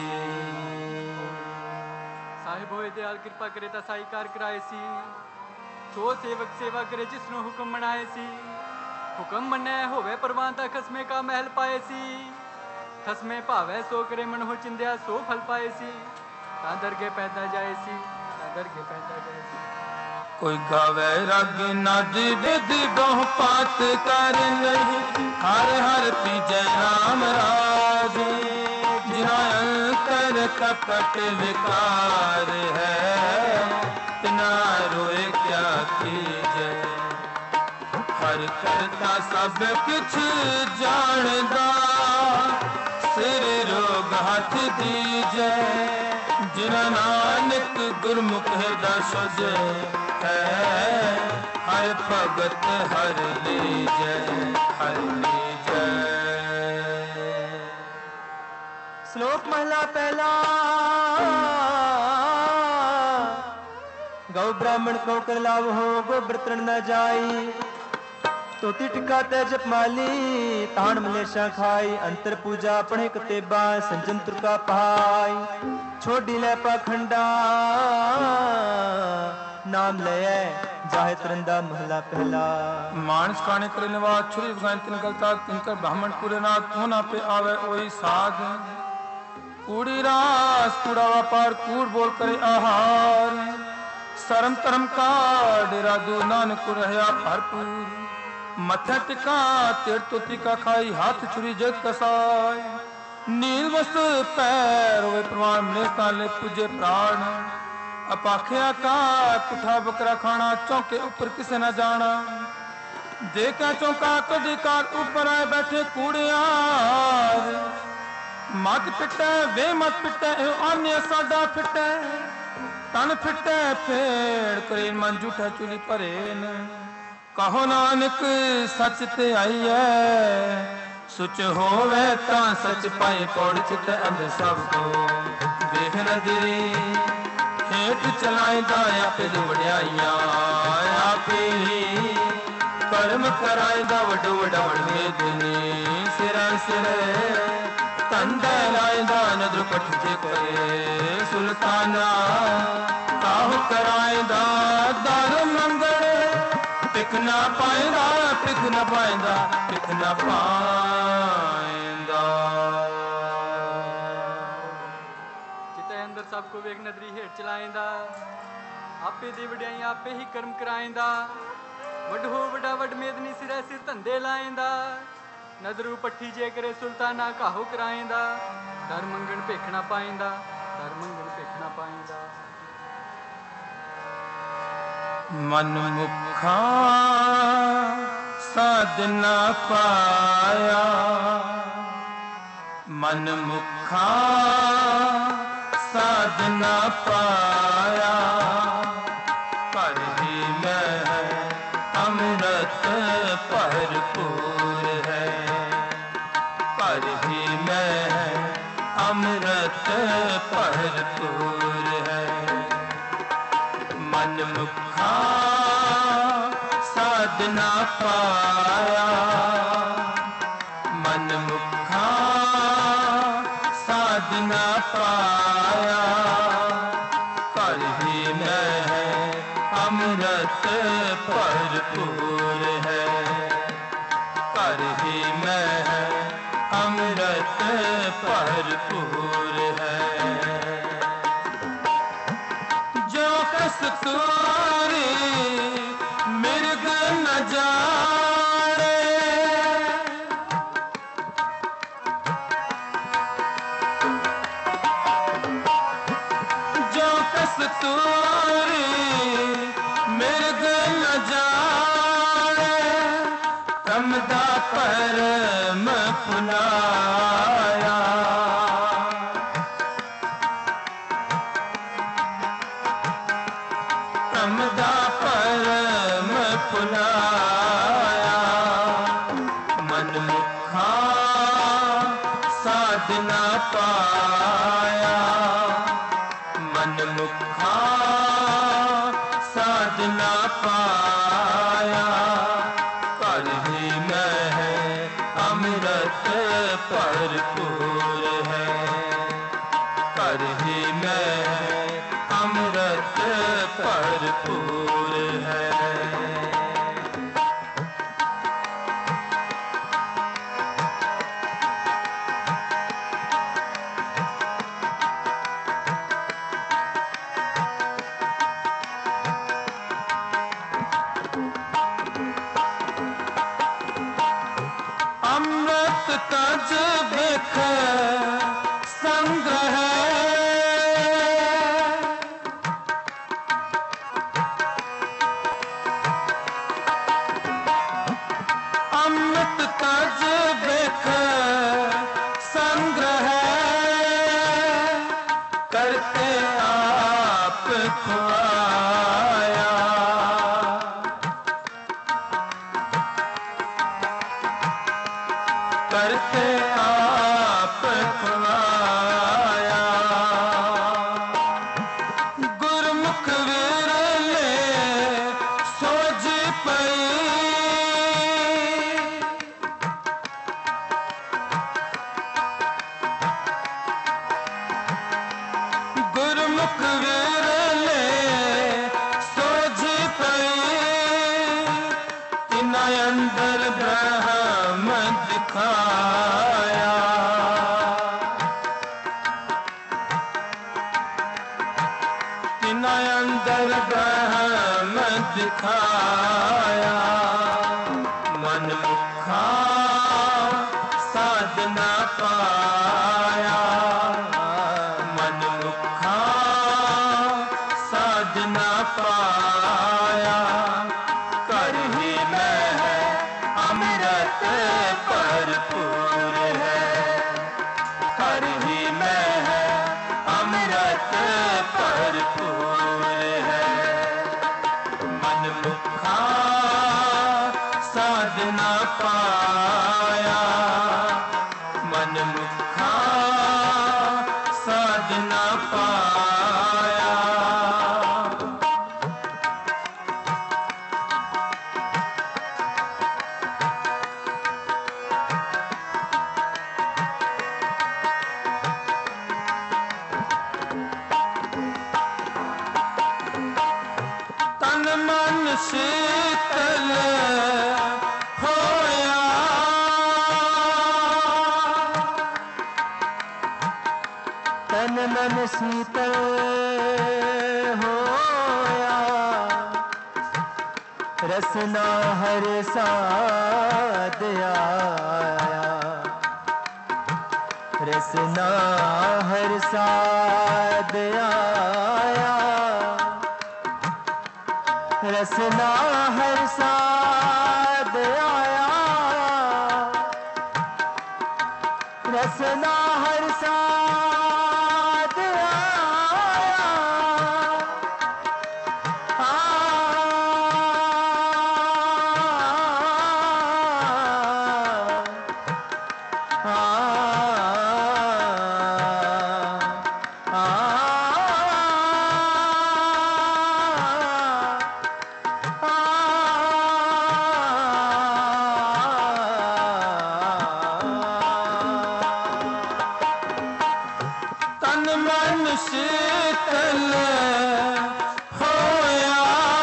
साहिब होए दयाल कृपा करे ता साई कार कराए सी सो सेवक सेवा करे जिसनो हुक्म मनाए सी हुक्म मन्ने होवे परवान ता खसमे का महल पाए सी खसमे भावे सो करे मन हो चिंदिया सो फल पाए सी ता दरगे पैदा जाए सी ता दरगे पैदा जाए सी कोई गावे रग नद विद बहु पात कर नहीं हर हर पीजय राम राज जिना अंतर कपट विकार है तिना रोए क्या कीजय हर करता सब कुछ जानदा सिर रोग हाथ दीजे जिना नानक गुरमुख हृदय सजे है हर भगत हर लीजे हर लीजे। श्लोक महला पहला। गौ ब्राह्मण को कर लाभ हो गो बर्तन न जाई तोती टिका ते जपमाली तान मलेशा खाई अंतर पूजा पढ़े कतेबा संजम तुरका पहाई छोड़ी ले पाखंडा नाम ले जाहे तरंदा महला पहला। मानस खाने करे निवास छुरी भगवान तिन गलता तिनकर ब्राह्मण पूरे ना तू ना पे आवे ओई साध कूड़ी रास कूड़ा व्यापार कूड़ बोल करे आहार शर्म तरम का डेरा दू नानक रहया भरपूर मथा टिका तेर तोती का खाई हाथ छुरी जग कसाई नील वस्त पैर वे प्रमाण मिले ताले पूजे प्राण अपाख्या का पुठा बकरा खाना चौके ऊपर किसे न जाना देखा चौका कदी कार ऊपर आए बैठे कूड़ियार मत पिटे वे मत पिटे अन्य साडा फिटे तन फिटे फेड़ करे मन जूठा चुली भरे न कहो नानक सच ते आई है सुच होवे ता सच पाए पौड़ चित अंध सब को देख नजरी हेठ चलाएदा आपे वड्याइया आपे कर्म कराएदा वडो वडवड़ वेदनी सिरा सिर तंदे लाएदा नदर पठते करे सुल्ताना काह कराएदा दर मंगल पिख ना पाएंदा पिख ना पाएंदा पिख ना पाएंदा। चिते अंदर सबको वेख नदरी हेठ चलाएंदा आपे दी वड्याई आपे ही कर्म कराएंदा वड हो वडा वड मेदनी सिरे सिर धंधे लाएंदा नदरू पट्ठी जे करे सुल्ताना काहो कराएंदा दर मंगण भिख ना पाएंदा दर मंगण भिख ना पाएंदा। मन मुखा साध न पाया मन मुखा साध न पाया पर ही मैं अमृत भरपूर है पर ही मैं अमृत भरपूर है मन मुखा साध न पाया मन मुखा साध न पाया कर ही मैं अमृत भरपूर है कर ही मैं अमृत भरपूर है जो कस्तूरी मृग न जाने आया मन मुखा साधना पाया मन मुखा साधना पाया कर ही में है अमृत भरपूर है कर ही में है अमृत भरपूर है। अमृत तज बिख संग्रह अमृत तज बिख संग्रह करते आप खुआया करते आप खुआया गुरमुख विरले सोझ पई गुरमुख विरले सोझ पई तिना अंदर ब्रह्म दिखाया तिना अंदर ब्रह्म दिखाया मन मुखा साधना पाया मन मुखा साधना पाया कर ही में है अमृत भरपूर है कर ही में है अमृत भरपूर है मन मुखा साधना पाया मन मुखा साधना पाया। तन मन शीतल होया तन मन शीतल होया रसना हर साध आया रसना हर साध आया रसना हर साध आया रसना हर साध आया तन मन शीतल होया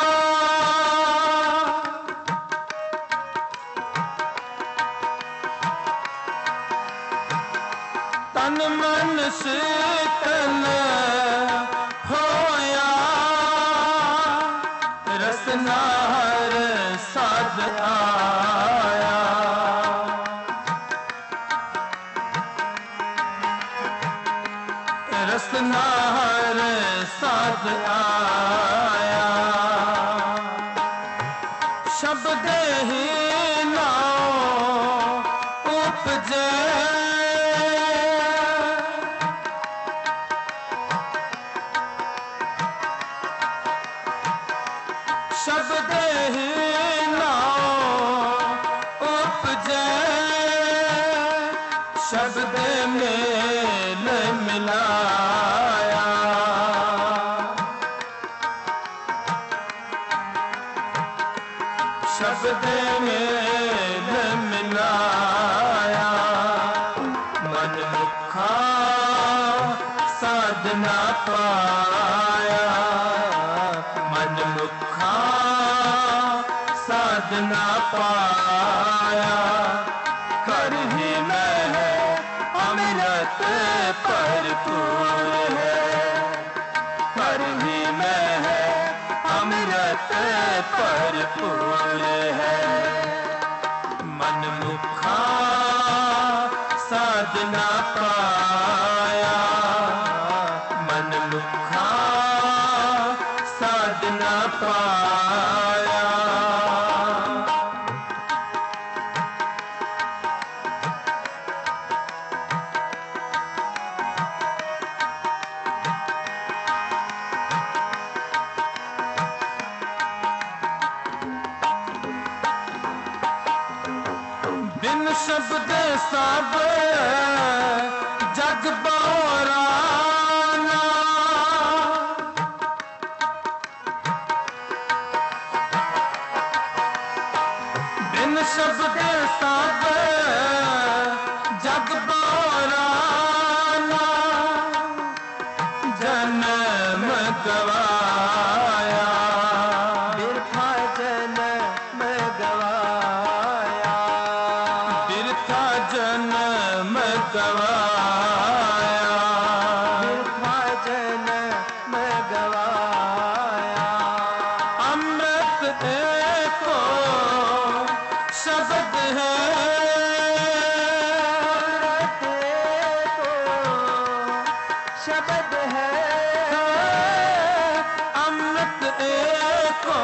तन मन शीतल होया रसना हर साध आया रसना हर साध आया शब्द ही नाम उपजे शब्द ही नाम मिलाया। शब्द मेल मिलाया मन मुखा साधना पाया। मन मुखा साधना पाया कर ही मैं है अमृत भरपूर है। कर ही मैं है अमृत भरपूर है। मन मुखा साधना पाया। मन मुखा साधना पाया। बिन शब्द सब जग बोराना। बिन शब्द सब जग बोराना। जन्म गवाया बिरथा जन्म गवाया। बिरथा जन्म गवाया। बिरथा जन्म गवाया। अमृत एको शब्द है। शब्द है। अमृत एको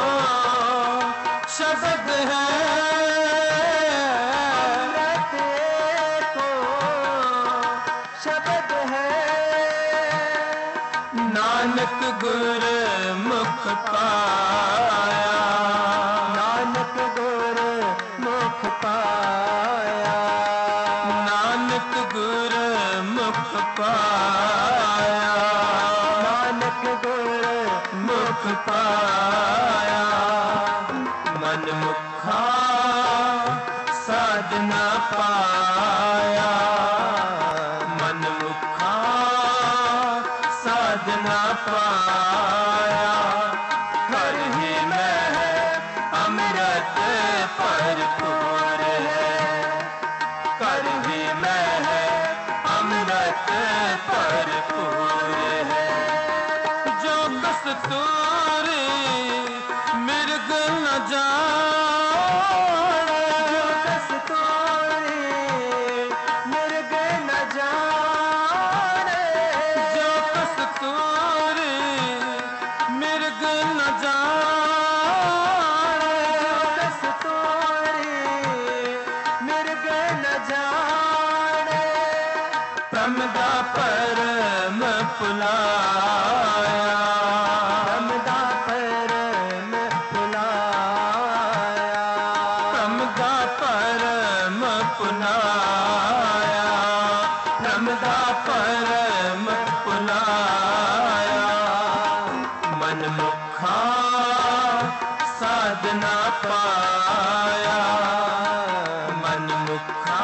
शब्द है। अमृत को शब्द है। नानक गुर मुख पाया। नानक गुर मुख पाया। नानक गुर मुख पाया। नानक गुर मुख पाया। मन मुखा साधना पाया। मन मुखा साधना पाया कर ही मैं है अमृत भरपूर है। कर ही मैं है अमृत भरपूर है। जो कस्तूरी मृग न जाने। जो कस्तूरी मृग न जाने। जो कस्तूरी मृग न जाने। कस्तूरी मृग न जाने। प्रमदा परम पुलाया। प्रमदा परम पुलाया। प्रमदा परम पुलाया। प्रमदा परम पुलाया। मन मुखा साधना पाया। मन मुखा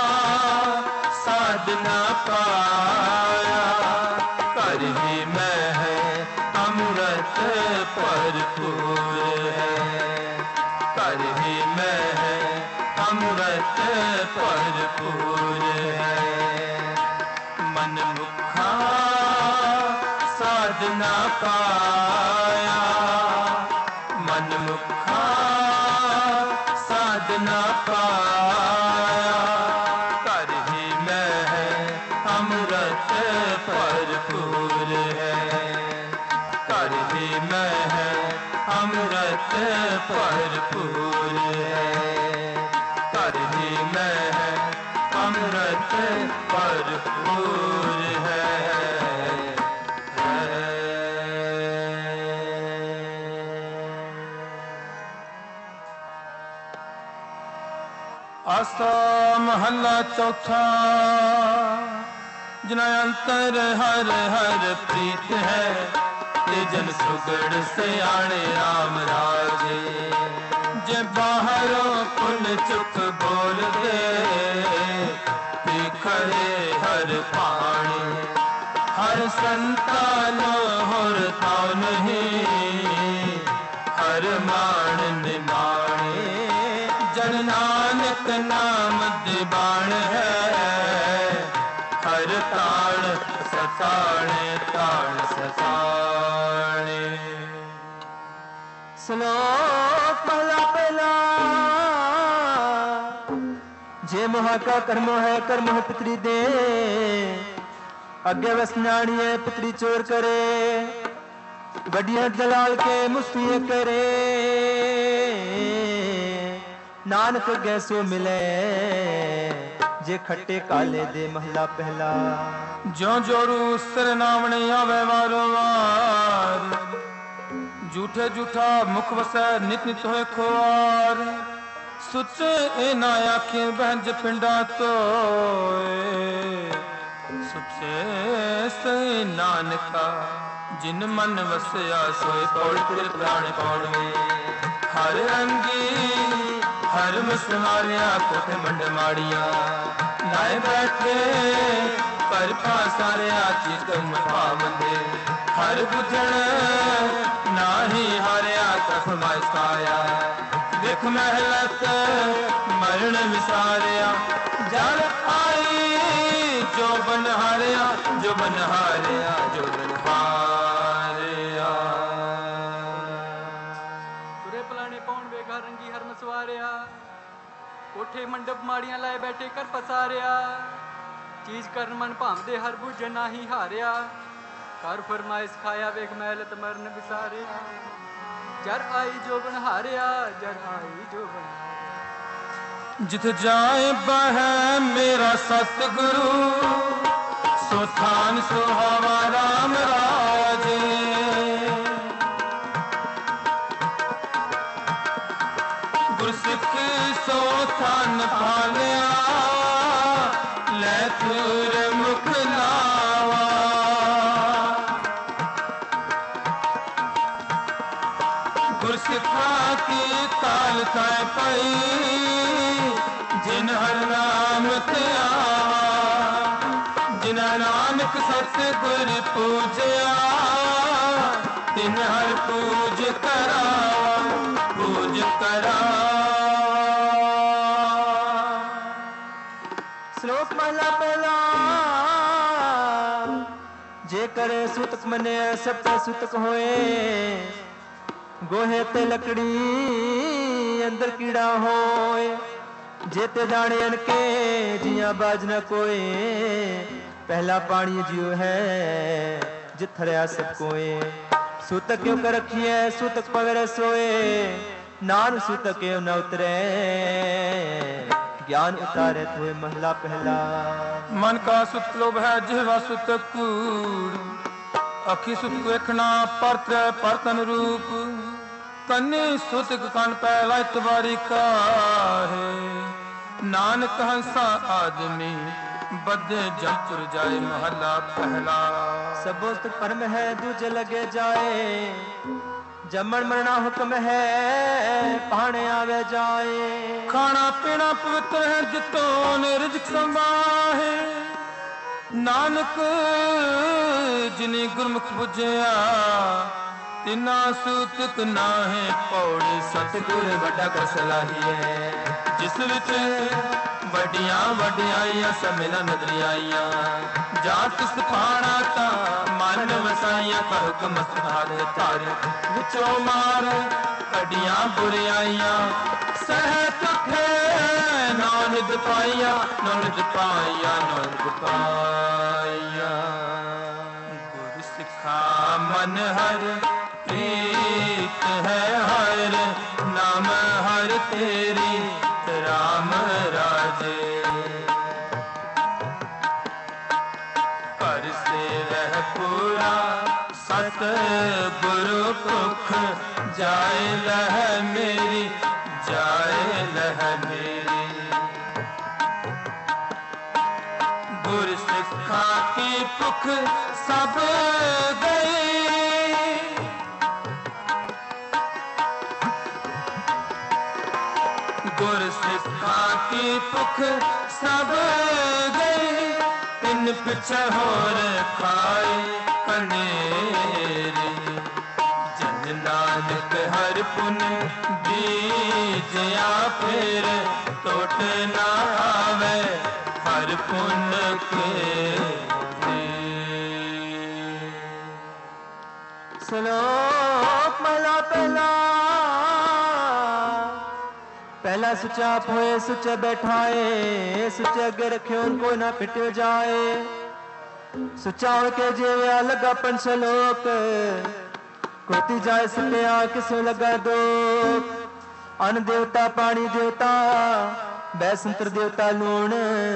साधना पाया कर ही मैं है अमृत भरपूर है। कर ही मैं है अमृत भरपूर है। मन मुखा साधना पाया। मन मुखा साधना पाया कर ही मैं है अमृत भरपूर है। कर ही मैं है अमृत भरपूर है। कर ही मैं है अमृत भरपूर है। आसा महला चौथा जिना अंतर हर हर प्रीत है, ते जन सुगड़ सियाणे राम राजे। जे बाहरों पुन चुक बोल दे, खरे हर पाणी। हर संतान होर ताव नहीं, हर मान निमाणे। जन नानक नाम दिबाण है, हर ताण सताणे ताण सताणे। श्लोक पहला पहला। जे मोहा का कर्म है, कर्म है पितरी दे। अगे वस न्याणी है पितरी चोर करे, वडिया दलाल के मुस्फिए करे। नानक गैसो मिले, जे खट्टे काले दे महला पहला। जो जोरू सिर नावणे आवे वारो वार, झूठे झूठा मुख वसै नित नित होए खोर। सुचे ए ना आखे बहज पिंडा तो, सुचे से नानका जिन मन वसया सोए पौड़ तेरे प्राण पौड़वे। हर अंगी हर मुसमारिया कोठे मंड माड़िया, नाए बैठे पर पासारिया चित पावंदे। हर बुझण नाही हारिया तख मास्ताया, देख महलत मरण विसारिया। जल आई जो बन हारिया, जो बन हारिया, जो बन हारिया। तुरे पलाने पौन वेगा रंगी हर मसवारिया, कोठे मंडप माड़ियां लाए बैठे कर पसारिया। चीज कर मन भावदे हर बुझ नाही हारिया, कर फरमाइश खाया वेग महलत मरण विसारिया। जर आई जो बन हारिया, जर आई जो बन हारिया। जित जाए बह मेरा सतगुरु, सो थान सुहावा राम राजे। गुरसिख सो थान पालिया, लै तुर मुख लावा। गुरसिखा की ताल थाय पाई, जिन हर नाम ते आवा। जिना नानक सतगुर पूजया, तिन हर पूज करावा, पूज करावा। श्लोक महला पहला। जे करे सुतक मने सब ते सुतक होए, गोहे ते लकड़ी अंदर कीड़ा होए। जेते जाने अनके जिया बाज न कोए, पहला पानी जियो है जिथरया सब कोए। सुतक क्यों कर रखी है सुतक पगरे सोए, नान सुतक क्यों न उतरे ज्ञान उतारे थोए महला पहला। मन का सुत लोभ है जिहवा सुतक कूड़, अखी सुत वेखना परत्र परतन रूप। कन्नी सुतक कन पहला इतबारी का है, नानक हंसा आदमी बदे जंपुर जाए महला पहला। सबोस्त परम है दूजे लगे जाए, जमन मरना हुक्म है पाने आवे जाए। खाना पीना पवित्र है जितो रिज़्क़ संभाहे, नानक जिनी गुरमुख बुझया तिना सूतक नाहे पौड़ी। सतगुर वड्डा कर सलाहिए, जिस विच वड्डियां वड्डियाइयां समिला नजरी आईयां। जात सफाना ता मन वसाइयां, कर हुक्म सहारे तारे विचों मार कड़ियां बुरियाइयां। सहत खे नौनिद पाइया, नौनिद पाइया, नौनिद पाइया। गुर सिखा मन हर प्रीत है हर, नाम हर तेरी राम राजे। कर से वह पूरा सत गुरु कुख, जाए लह मेरी, जाए लह मेरी। गुर सिखा की भुख सब गई। गुर सिखा की भुख सब गई, तिन पिछे होर खाए कनेरी। जन नानक हर पुन बीजया फिर टोट ना आवे हर पुन के। श्लोक महला पहला। पहला सुचा आप होए सुचे बैठाए, सुचे अगे रखे उनको ना पिटे जाए। सुचा होके जेव्या लगा पंचलोक, कोती जाए सत्या किसो लगा दो। अन्न देवता पानी देवता बैसंतर देवता लूण,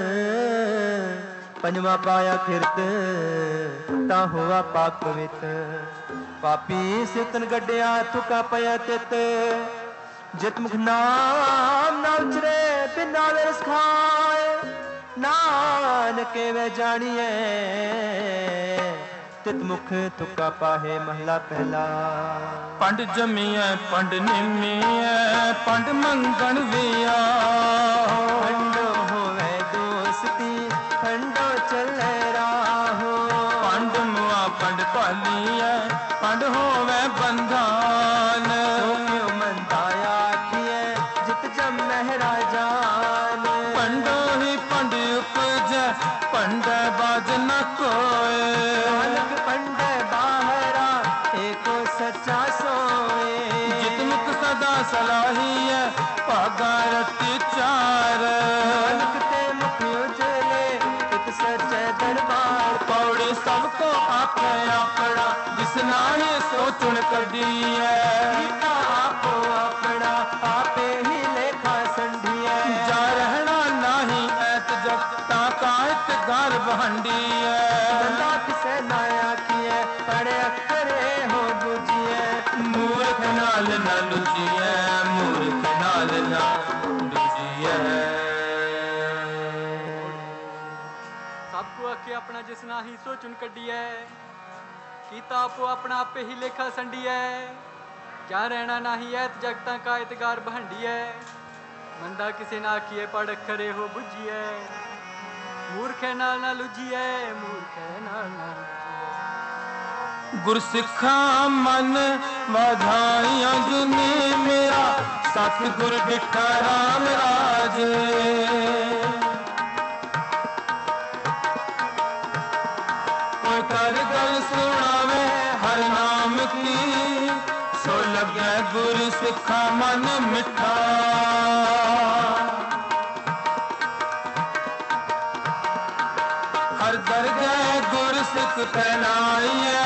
पंजवा पाया खिरत ता हुआ पाक पवित। पापी सितन गड्डिया थुका पया तित, जित मुख नाम ना उचरे बिना रस खाए। नानके वे जानिए तित मुख थुका पाहे महला पहला। पंड जमिए पंड निमिए पंड मंगन विया। पंडो होवे दोस्ती पंडो चले राहो। पंड मुआ पंड पालिए पंड होवे बंधान। मंदाया किए जित जम महरा जान। पंडो ही पंड उपजे पंड बाज न कोय। नानक पंड बाहरा एको सच्चा सोए। जित मुख सदा सलाही है भागा रति चार। नानक ते मुख उजले एक सच्चे दरबार। पौड़ी सबको आखे अपना जिस नाहे सोचुन कदी है। गीता आपो अपना आपे ही लेखा संधी है। जा रहना नाही ऐत जगता कायत घर बहंडी है। बंदा किसे नाया किए पड़े अखरे हो बुझिए। मूर्ख नाल न लुचिए मूर्ख नाल न लुचिए। सबको अखे अपना जिस नाही सोचुन कड्डी है। कीता आपो अपना आपे ही लेखा संडी है। क्या रहना नाही ऐत जगता का इतगार बहंडी है। मंदा किसे ना किए पड़ खरे हो बुझी है। मूर्ख नाल ना लुझी है मूर्ख नाल ना लुझी। गुर सिखा मन वाधाइया जुने मेरा सतगुर डिठा राम राजे। कोई कर गल सुनावे हर नाम की, सो लगे गुर सिखा मन मिठा। हर दरगे गुर सिख फैलाइए,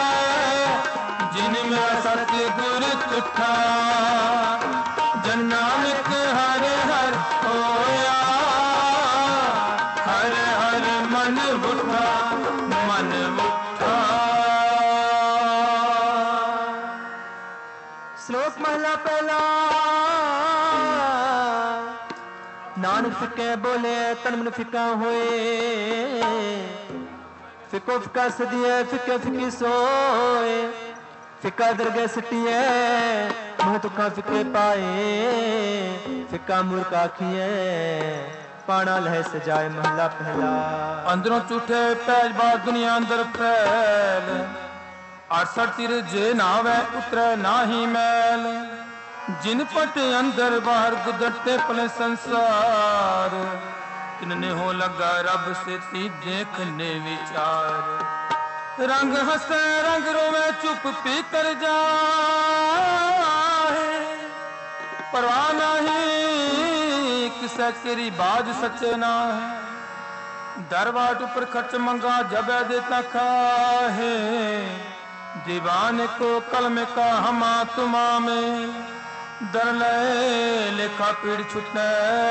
जिनमें सतगुर तुठा। जन नानक हर हर होया, हर हर मन उठा मन उठा। श्लोक महला पहला। नानक फिके बोले तन मन फिका होए। फिको फिका सदिए फिके फिकी सोए। फिका दरगे सटिए मुँह तुखा फिके पाए। फिका मूर्ख आखिए पाना लह सजाए महला पहला। अंदरों झूठे पैज बात दुनिया अंदर फैल। अड़सठ तिर जे नावे उतरे नाही मैल। जिन पट अंदर बाहर गुजरते पले संसार। तिनने हो लगा रब से ती देखने विचार। रंग हंसे रंग रोवे चुप पी कर जाए। परवाह नहीं किसे केरी बाज सचे ना है। दरबाट ऊपर खर्च मंगा जब देता खाहे। दीवाने को कलम का हमा तुमा में। दर ले लेखा पीड़ छुटे।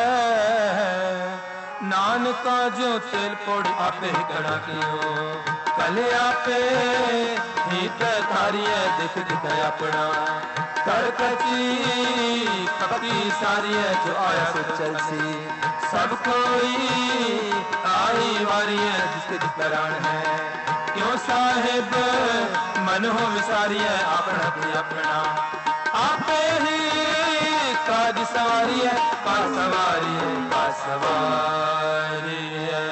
नानका जो तेल पोड़ आपे ही कड़ा कियो। कले आपे ही पे थारिये दिख दिख अपना। कर कची कपी सारी है जो आया सो चलसी। सब कोई आई वारी है जिसके जिस प्राण है क्यों साहिब मन हो विसारी है अपना भी अपना आपे ही काज सवारी है का सवारी है का सवारी है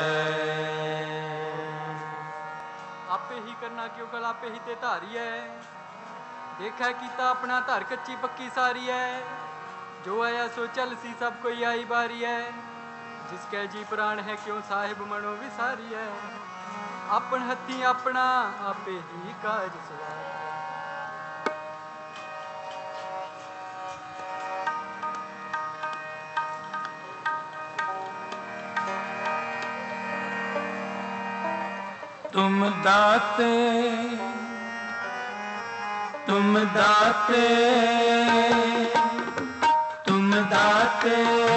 आपे ही करना क्यों कल आपे ही ते धारी है देखा कीता अपना धर कच्ची पक्की सारी है जो आया सो चल सी सब कोई आई बारी है जिसके जी प्राण है क्यों साहिब मनो विसारी है अपन हथी अपना आपे ही काज सवारी तुम दाते तुम दाते तुम दाते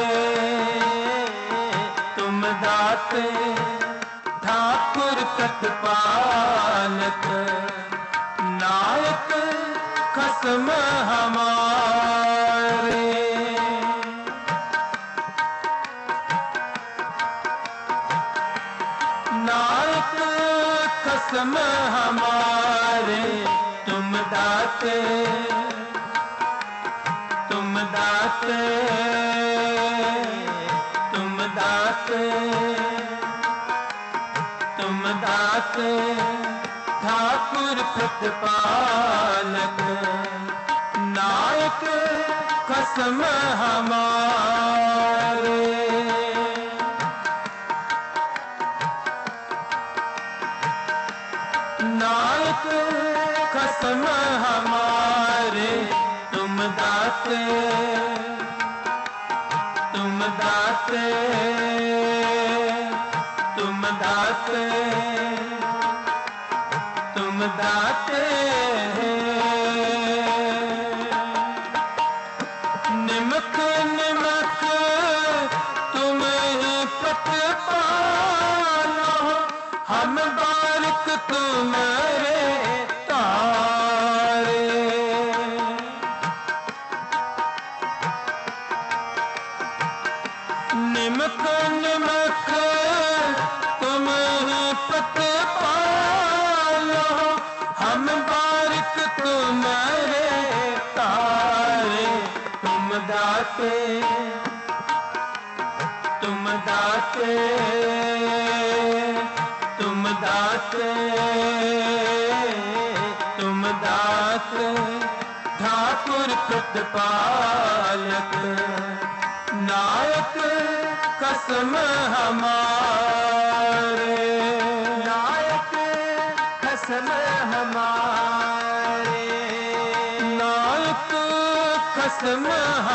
तुम दाते ठाकुर प्रतिपालक नायक खसम हमारे नायक खसम हमारे तुम दाते तुम दाते तुम दाते तुम दाते ठाकुर प्रतिपालक नायक खसम हमारे नायक खसम हमारे तुम दाते तुम दाते तुम दाते तुम दाते निमक निमक तुम ही प्रतिपालो हम बारिक तुम्हारे तारे निमक निमक तुम ही प्रतिपालो हम बारिक तुम्हारे तारे तुम दाते तुम दाते तुम दाते तुम दाते ठाकुर प्रतिपालक नायक कसम हमारे नायक कसम हमारे नायक कसम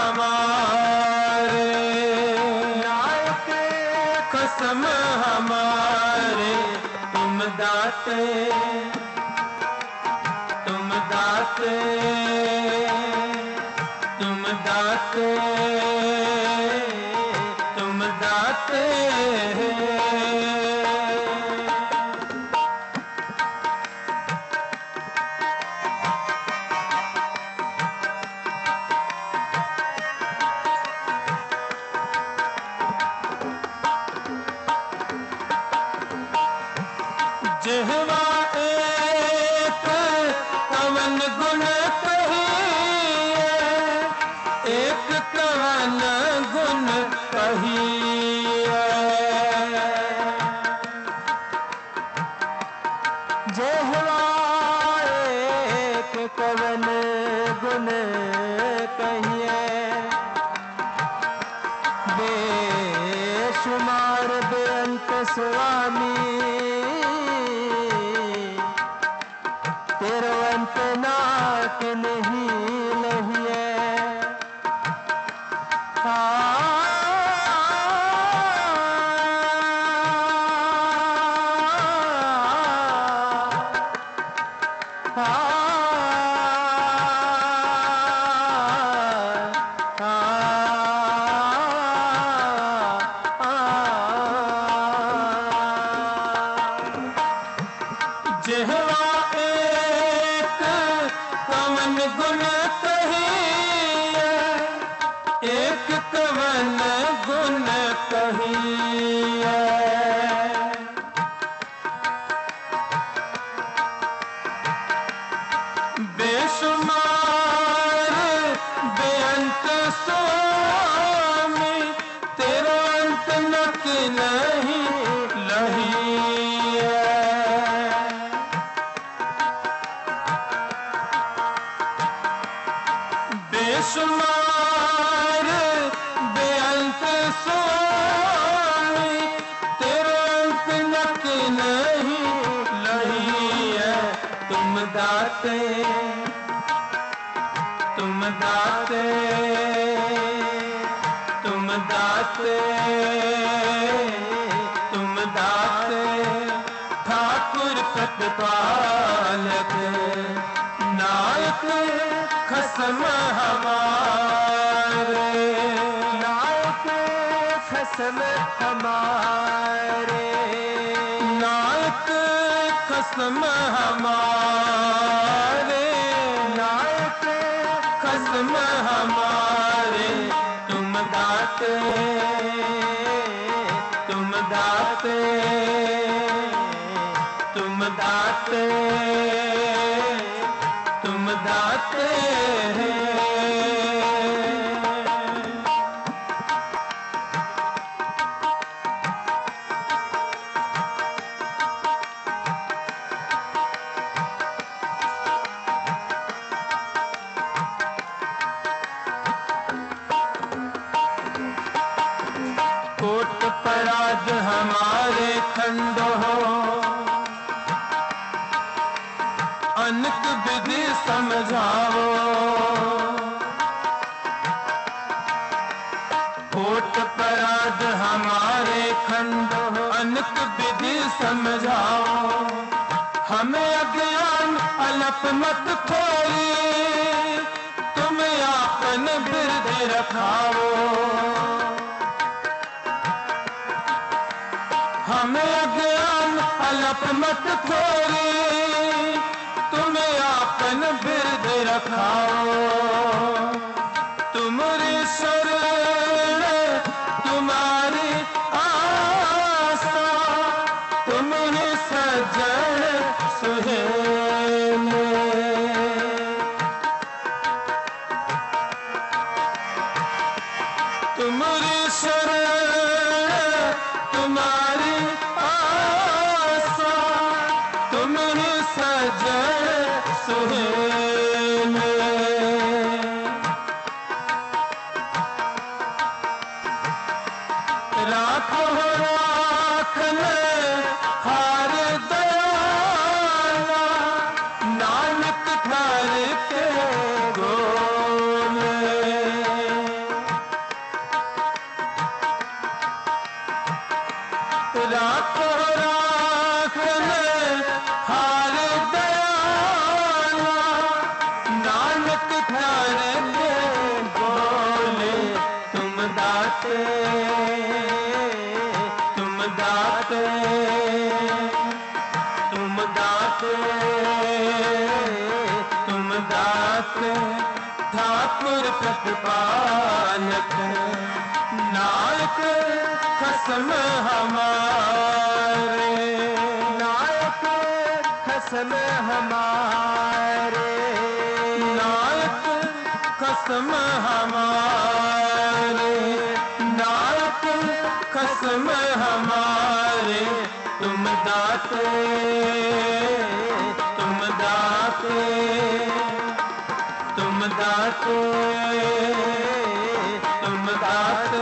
हमारे नायक कसम हमारे तुम दाते तुम दाते तुम दाते तुम दाते जिहवा एक कवन गुण कहिए एक कवन गुण कहिए जिहवा एक कवन गुण कहिए बेशुमार बेअंत स्वामी तेरवंत नाक नहीं लहिए दाते तुम दाते तुम दाते तुम दाते ठाकुर प्रतिपालक नायक खसम हमारे नायक खसम हमारे नायक खसम हमारे नायक खसम हमारे तुम दाते तुम दाते तुम दाते तुम दाते कोट पराग हमारे खंड हो अनक विधि समझाओ कोट पराग हमारे खंड हो अनक विधि समझाओ हमें अज्ञान अलप मत खोई तुम आपन बिरद रखाओ हमें अज्ञान अलप मत खोई तुम्हें आपन बिरद रखाओ तुम्हारी शरण तुम्हारी आशा तुम्हें सजन सुहेले तुम्हारी शरण तुम्हारी आशा तुम्हें सजन सुहेले राखो राखने हार दयाला नानक घर के गोले राखो राखने हार दयाला नानक घर के बोले तुम दाते तुम दाते तुम दाते तुम दाते ठाकुर प्रतिपालक नायक खसम हमारे नायक खसम हमारे नायक खसम हमारे नायक खसम हमारे तुम दाते तुम दाते तुम दाते तुम दाते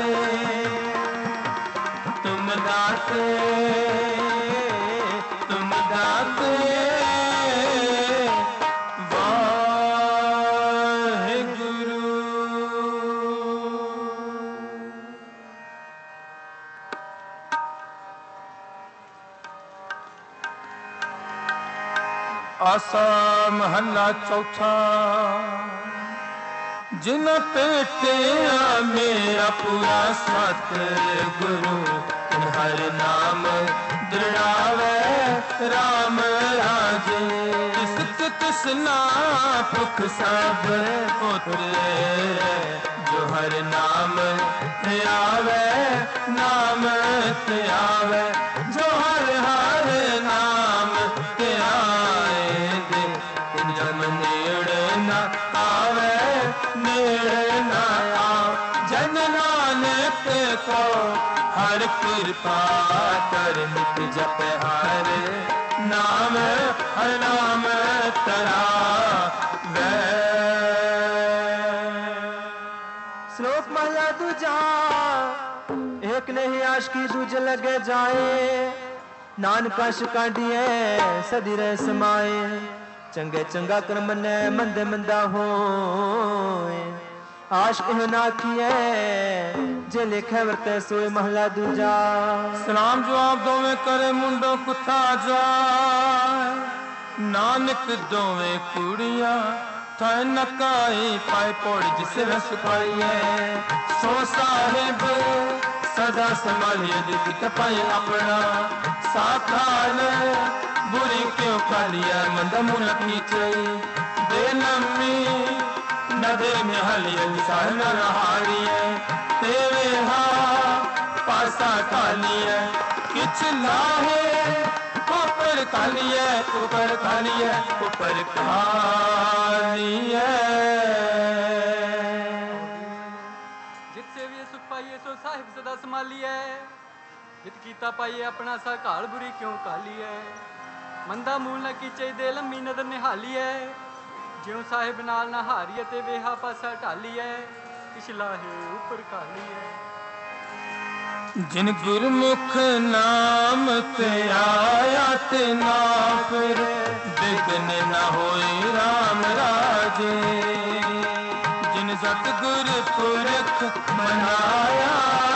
तुम दाते तुम दाते वाहेगुरु आसा महला चौथा जिन पेटिया मेरा पूरा सत गुरु हर नाम दृढ़ावे राम राजे किसक किसना पुख सब पुत्र जो हर नाम आवे नाम आवे जो हर हर नाम आए दे जम नेड़ न आवे नेड़ न आओ जन नानक को हर कृपा कर नित जप हर नाम हर नाम तरा वै। श्लोक महला दूजा एक नहीं आशिकी दूजे लगे जाए नानका शिकाडिए सदी रह समाए ਚੰਗੇ ਚੰਗਾ ਕਰ ਮੰਨੈ ਮੰਦੇ ਮੰਦਾ ਹੋਏ ਆਸ਼ਕ ਇਹ ਨਾ ਕੀਏ ਜੇ ਲਿਖੇ ਵਰਤੇ ਸੋਏ ਮਹਲਾ ਦੂਜਾ ਸਲਾਮ ਜਵਾਬ ਦੋਵੇਂ ਕਰੇ ਮੁੰਡੋ ਕੁੱਥਾ ਜਾਏ ਨਾਨਕ ਦੋਵੇਂ ਕੁੜੀਆਂ ਥਾਇ ਨਕਾਈ ਪਾਏ ਪੋੜ ਜਿਸ ਰਸ ਪਾਈਏ ਸੋ ਸਾਹਿਬ ਸਦਾ ਸੰਭਾਲਿਏ ਦੀ ਕਪਾਈ ਆਪਣਾ ਸਾਥਾਨ बुरी क्यों कालिया मंद मुलक नीचे दे नमी नदे में हलिए विशाल न रहारिए तेरे हा पासा कालिए किच लाहे ऊपर कालिए ऊपर कालिए ऊपर कालिए जिससे भी सुख पाइए सो साहिब सदा संभालिए हित कीता पाइए अपना सा काल बुरी क्यों कालिए ਮੰਦਾ ਮੂਲ ਨਾ ਕੀਚੇ ਦੇ ਲੰਮੀ ਨਦਰ ਨਿਹਾਲੀਐ ਜਿਉ ਸਾਹਿਬ ਨਾਲ ਨਾ ਹਾਰੀਏ ਤੇ ਵੇਹਾ ਪਾਸਾ ਢਾਲੀਐ ਕਿਛ ਲਾਹੇ ਉੱਪਰ ਕਾਲੀਐ ਜਿਨ ਗੁਰਮੁਖ ਨਾਮ ਤੇ ਆਇਆ ਤੇ ਨਾ ਫਿਰ ਬਿਗਨ ਨਾ ਹੋਏ RAM ਰਾਜੇ ਜਿਨ ਸਤਿਗੁਰ ਪੁਰਖ ਮਨਾਇਆ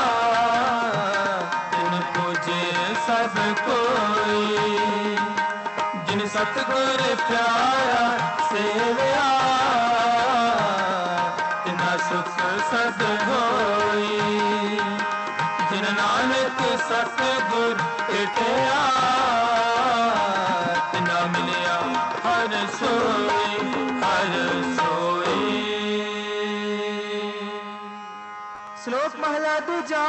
ਤਿਨ ਪੂਜੇ ਸਭ ਕੋਈ ਜਿਨ ਸਤਿਗੁਰ ਪਿਆਰਾ ਸੇਵਿਆ ਤਿਨਾ ਸੁਖ ਸਦ ਹੋਈ ਜਿਨ ਨਾਨਕ ਸਤਿਗੁਰ ਭੇਟਿਆ ਤਿਨਾ ਮਿਲਿਆ ਹਰ ਸੋਈ ਹਰ ਸੋਈ। ਸ਼ਲੋਕ ਮਹਲਾ ਦੂਜਾ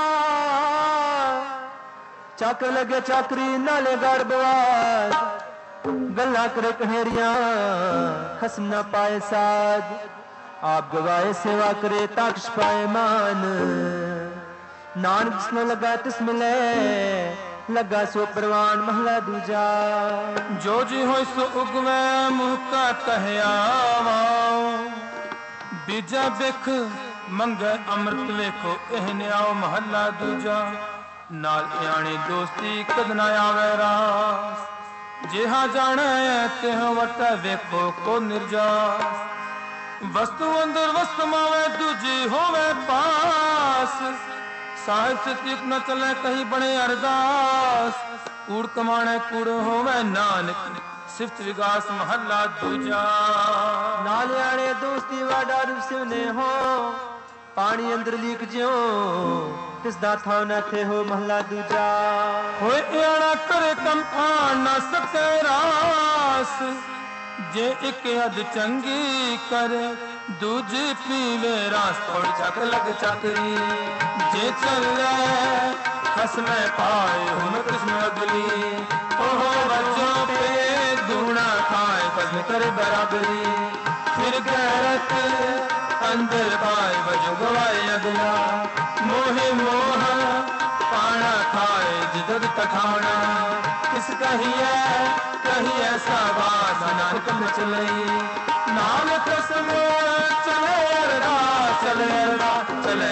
ਚੱਕ ਲਗੇ ਚਾਕਰੀ ਨਾਲੇ ਗੜ ਬਵਾਦ ਗੱਲਾਂ ਕਰੇ ਕਹੇਰੀਆਂ ਖਸਮ ਨਾ ਪਾਏ ਸਾਧ ਆਪ ਗਵਾਏ ਸੇਵਾ ਕਰੇ ਤਾਕਸ਼ ਪਾਏ ਮਾਨ ਨਾਨਕ ਜਿਸਨੂੰ ਲਗਾ ਤਿਸ ਮਿਲੇ ਲੱਗਾ ਸੋ ਪ੍ਰਵਾਨ ਮਹਲਾ ਦੂਜਾ ਜੋ ਜੀ ਹੋਇ ਸੋ ਉਗਵੈ ਮੁਹ ਕਾ ਕਹਿਆ ਵਾਓ ਬੀਜਾ ਬਿਖ ਮੰਗੈ ਅੰਮ੍ਰਿਤ ਵੇਖੋ ਇਹ ਨਿਆਓ ਮਹਲਾ ਦੂਜਾ ਨਾਲ ਇਆਣੇ ਦੋਸਤੀ ਕਦ ਨਾ ਆਵੇ ਰਾਸ ਜਿਹਾ ਜਾਣੈ ਤਿਹ ਵਟ ਵੇਖੋ ਕੋ ਨਿਰਜਾਸ ਵਸਤੂ ਅੰਦਰ ਵਸਤੂ ਮਾਵੇ ਦੂਜੀ ਹੋਵੇ ਪਾਸ ਸਾਹਿਬ ਸਤਿਕ ਨ ਚਲੇ ਕਹੀ ਬਣੇ ਅਰਦਾਸ ਕੂੜ ਕਮਾਣੇ ਕੂੜ ਹੋਵੇ ਨਾਨਕ ਸਿਫਤ ਵਿਗਾਸ ਮਹੱਲਾ ਦੂਜਾ ਨਾਲ ਆਣੇ ਦੋਸਤੀ ਵਾਡਾ ਰੂਪ ਸਿਵਨੇ ਹੋ ਪਾਣੀ ਅੰਦਰ ਲੀਕ ਜਿਉ ਤਿਸ ਦਾ ਥਾਂ ਨਾ ਥੇ ਹੋ ਮਹਲਾ ਦੂਜਾ ਹੋਏ ਆਣਾ ਕਰੇ ਕੰਮ ਆਣ ਨਾ ਸਕੇ ਰਾਸ ਜੇ ਇੱਕ ਹੱਦ ਚੰਗੀ ਕਰੇ ਦੂਜੀ ਪੀਵੇ ਰਾਸ ਥੋੜ ਚੱਕ ਲਗ ਚੱਕਰੀ ਜੇ ਚੱਲੇ ਖਸਮੇ ਪਾਏ ਹੁਣ ਕਿਸਮ ਅਗਲੀ ਉਹ ਬੱਚੋਂ ਪੇ ਦੂਣਾ ਖਾਏ ਬਸ ਕਰ ਬਰਾਬਰੀ ਫਿਰ ਗੈਰਤ ਅੰਦਰ ਪਾਏ ਵਜੋ ਗਵਾਏ ਅਗਲਾ ਮੋਹਿ ਮੋਹ ਪਾਣਾ ਖਾਏ ਜਿਦਦ ਤਖਾਣਾ ਕਿਸ ਕਹੀਏ ਕਹੀਏ ਸਵਾਸ ਨਾਨਕ ਚਲਈ ਨਾਨਕ ਸਮੋ ਚਲੇ ਅਰਦਾਸ ਚਲੇ ਅਰਦਾਸ ਚਲੇ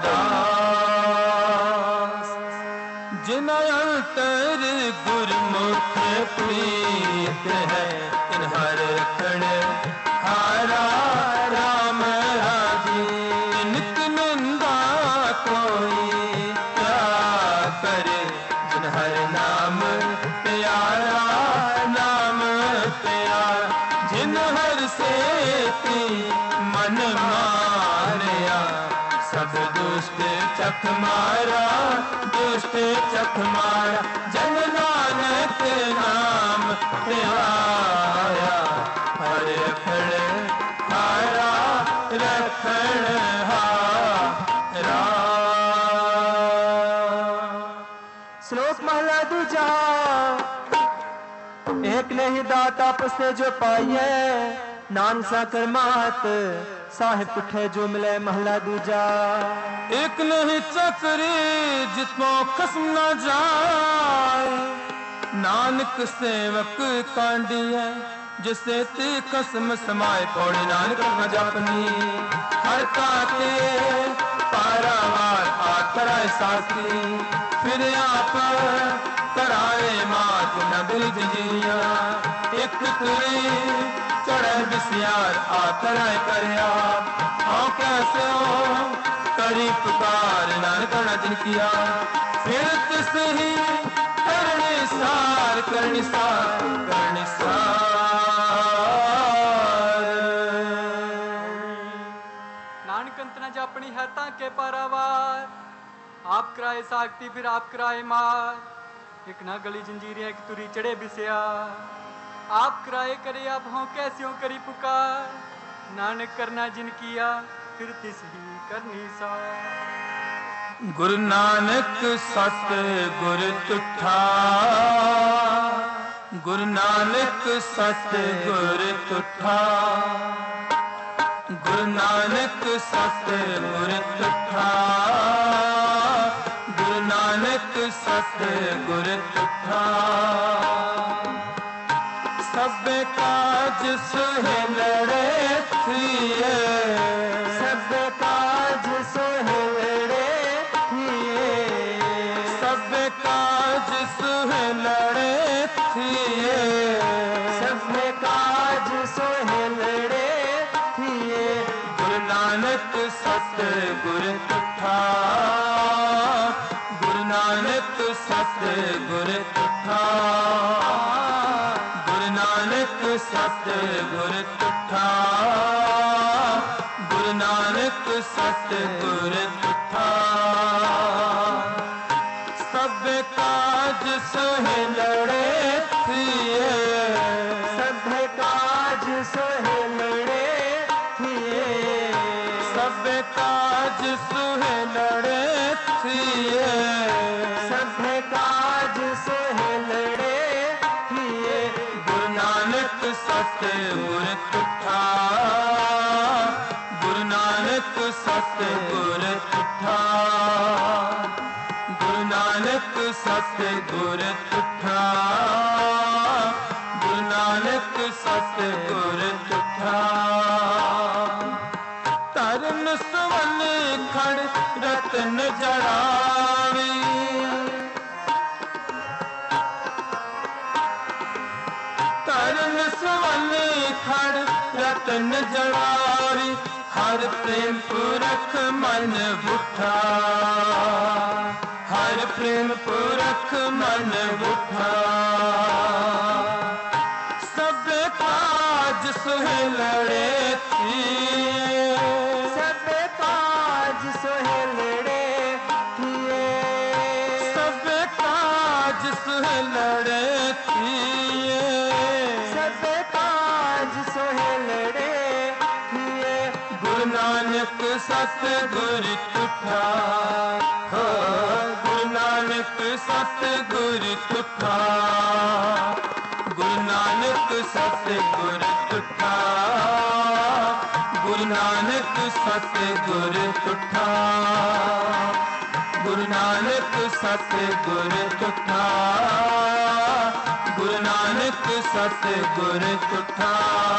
ਅਰਦਾਸ ਜਿਨ ਅੰਤਰ ਗੁਰਮੁਖ ਪ੍ਰੀਤ ਹੈ ਤਿਨ ਹਰ ਰਖਣ ਹਾਰਾ ਰਾਮ ਰਾਜੀ ਨਿਤ ਨਿੰਦਾ ਕੋਈ ਕਿਆ ਕਰੇ ਜਿਨ ਹਰ ਨਾਮ ਪਿਆਰਾ ਨਾਮ ਪਿਆਰਾ ਜਿਨ ਹਰ ਸੇਤੀ ਮਨ ਮਾਰਿਆ ਸਭ ਦੁਸ਼ਟ ਚਖ ਮਾਰਾ ਦੁਸ਼ਟ ਚਖ ਮਾਰਾ ਜਨ ਨਾਨਕ ਨਾਮ ਧਿਆਇਆ ਹਰ ਰਖਣ ਹਾਰਾ ਰਖਣ ਹਾਰਾ। ਸ਼ਲੋਕ ਮਹਲਾ ਦੂਜਾ एक नहीं दात आपस से जो पाइए नानसा करमात साहिब पुठे जो मिले महला दूजा एक नहीं चक्री जितनो खसम न जाए नानक सेवक कांडी है जिसे ती खसम समाए पौड़ी नानक न जापनी हर का के पारावार आतराय साथी फिर आप कराए मात नबिल जंजीरिया एक तुरी चढ़े बिसियार आतराय करया हाँ कैसे हो करी पुकार नानक जिन किया फिर तिस ही करने सार करने सार करने सार नानक अंतना जापनी है ताके पारावार आप कराए सागती फिर आप कराए मार एक ना गली जंजीर है एक तुरी चढ़े बिसिया आप कराए करे आप हों कैसे हो करी पुकार नानक करना जिन किया फिर तिस ही करनी सा गुरु नानक सत गुर तुठा गुरु नानक सत गुर तुठा गुरु नानक सत गुर तुठा गुरु नानक सत गुर तुठा सब काज सुहेलड़े थिए सब काज सुहेलड़े थिए सब काज सुहेलड़े थिए सब काज सुहेलड़े थिए गुरु नानक सत गुर तुठा गुरु नानक सत गुर तुठा सत गुर तुठा गुरु नानक सत गुर तुठा सब काज सुहेलड़े थिए सब काज सुहेलड़े थिए सब काज सुहेलड़े थिए सब काज सुहेलड़े थिए गुरु नानक सत गुर तुठा गुरु नानक सत गुर तुठा गुरु नानक सत गुर तुठा गुरु नानक सत गुर तुठा तरन सुवन खड़ रतन जड़ावी तरन सुवन खड़ रतन जड़ावी हर प्रेम पुरख मन बुठा हर प्रेम पुरख मन बुठा सब काज सुहेलड़े थिए सब काज सुहेलड़े थिए सब काज सुहेलड़े थिए सब काज सुहेलड़े थिए गुरु नानक सत गुर तुठा हो गुरु नानक सत गुर तुठा गुरु नानक सत गुर तुठा गुरु नानक सत गुर तुठा गुरु नानक सत गुर तुठा गुरु नानक सत गुर तुठा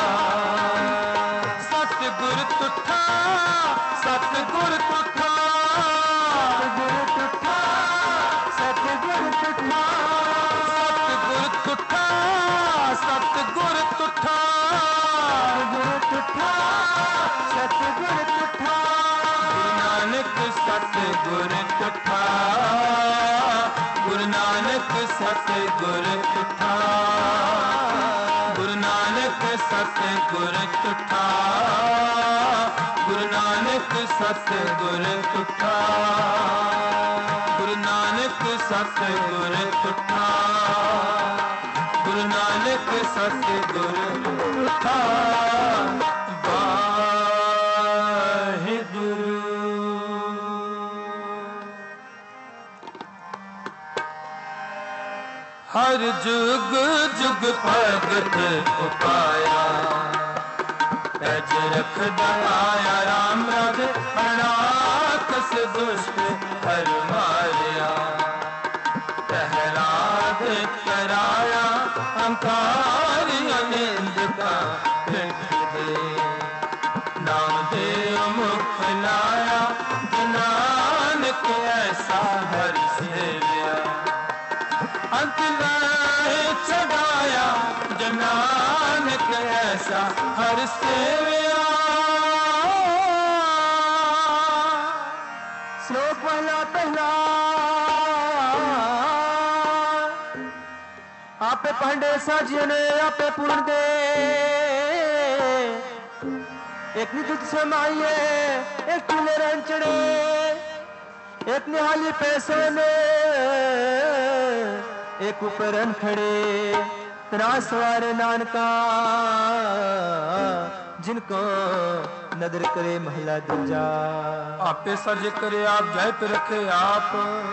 सत गुर तुठा सत गुर तुठा गुर तुठा सत गुर तुठा सत गुर तुठा सत गुर तुठा गुर तुठा सत गुर तुठा गुरु नानक सत गुर तुठा गुरु नानक सत गुर तुठा गुरु नानक सत गुर तुठा गुरु नानक सत गुर तुठा गुरु नानक सत गुर तुठा गुरु नानक सत गुर तुठा हर जुग जुग भगत उपाया तज रख दया राम रग अनाकस दुष्ट हर मारिया प्रहलाद कराया अंकार अनिंद का लिख दे नाम दे मुख लाया जना सेविया अंत लाए चढ़ाया जनानक ऐसा हर सेविया। श्लोक पहला पहला आपे पांडे साजिए ने आपे पूर्ण दे एक निदुत समाइए एक तुले रंचड़े एक निहाली पैसों ने एक ऊपर खड़े तना सवारे नानका जिनको नदर करे महला दूजा। आपे सर्ज करे आप जय पे रखे आप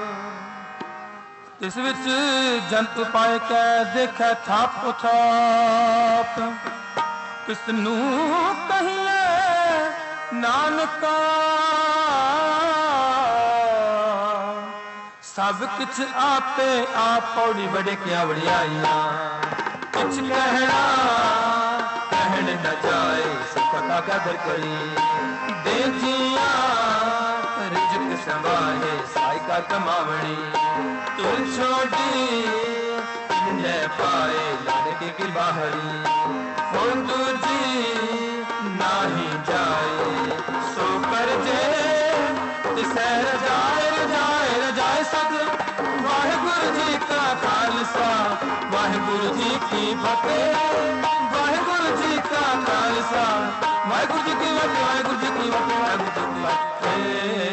तिस विच जंत पाए कै देखै थाप थाप किसनू कहिए नानका सब कुछ आपे आप पौड़ी बड़े क्या वड़ियाइया कुछ कहना कहने न जाए सबका कदर करी दे जिया रिजक संभाले साई का कमावणी तुर छोड़ी न पाए लड़के की बाहरी हो तुझी नाही जाए सो कर जे तिसे रजाए रजाए रजाए सद वाहिगुरु जी का खालसा वाहिगुरु जी की फतेह वाहिगुरु जी का खालसा वाहिगुरु जी की फतेह वाहिगुरु जी की फतेह वाहिगुरु जी की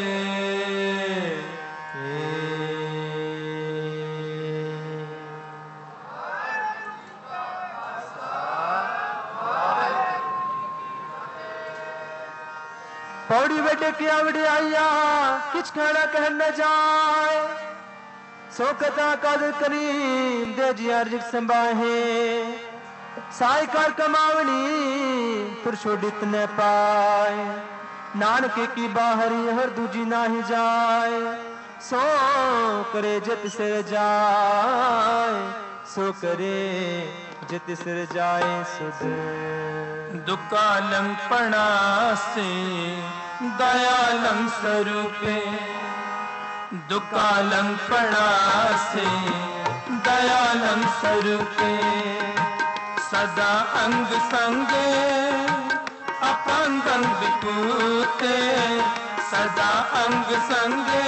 पौड़ी बेटे की आवड़ी आया किच खाना कह न जाए सो कथा कद करीम दे जिया रिजक संभाहे साई कार कमावनी फिर छोड़ित न पाए नानके की बाहरी हर दूजी ना ही जाए सो करे जित सिर जाए सो करे जित सिर जाए सुध दुकालम पणासे दयालम स्वरूपे दुकालम पणासे दयालम स्वरूपे सदा अंग संगे अपंगं विपूते सदा अंग संगे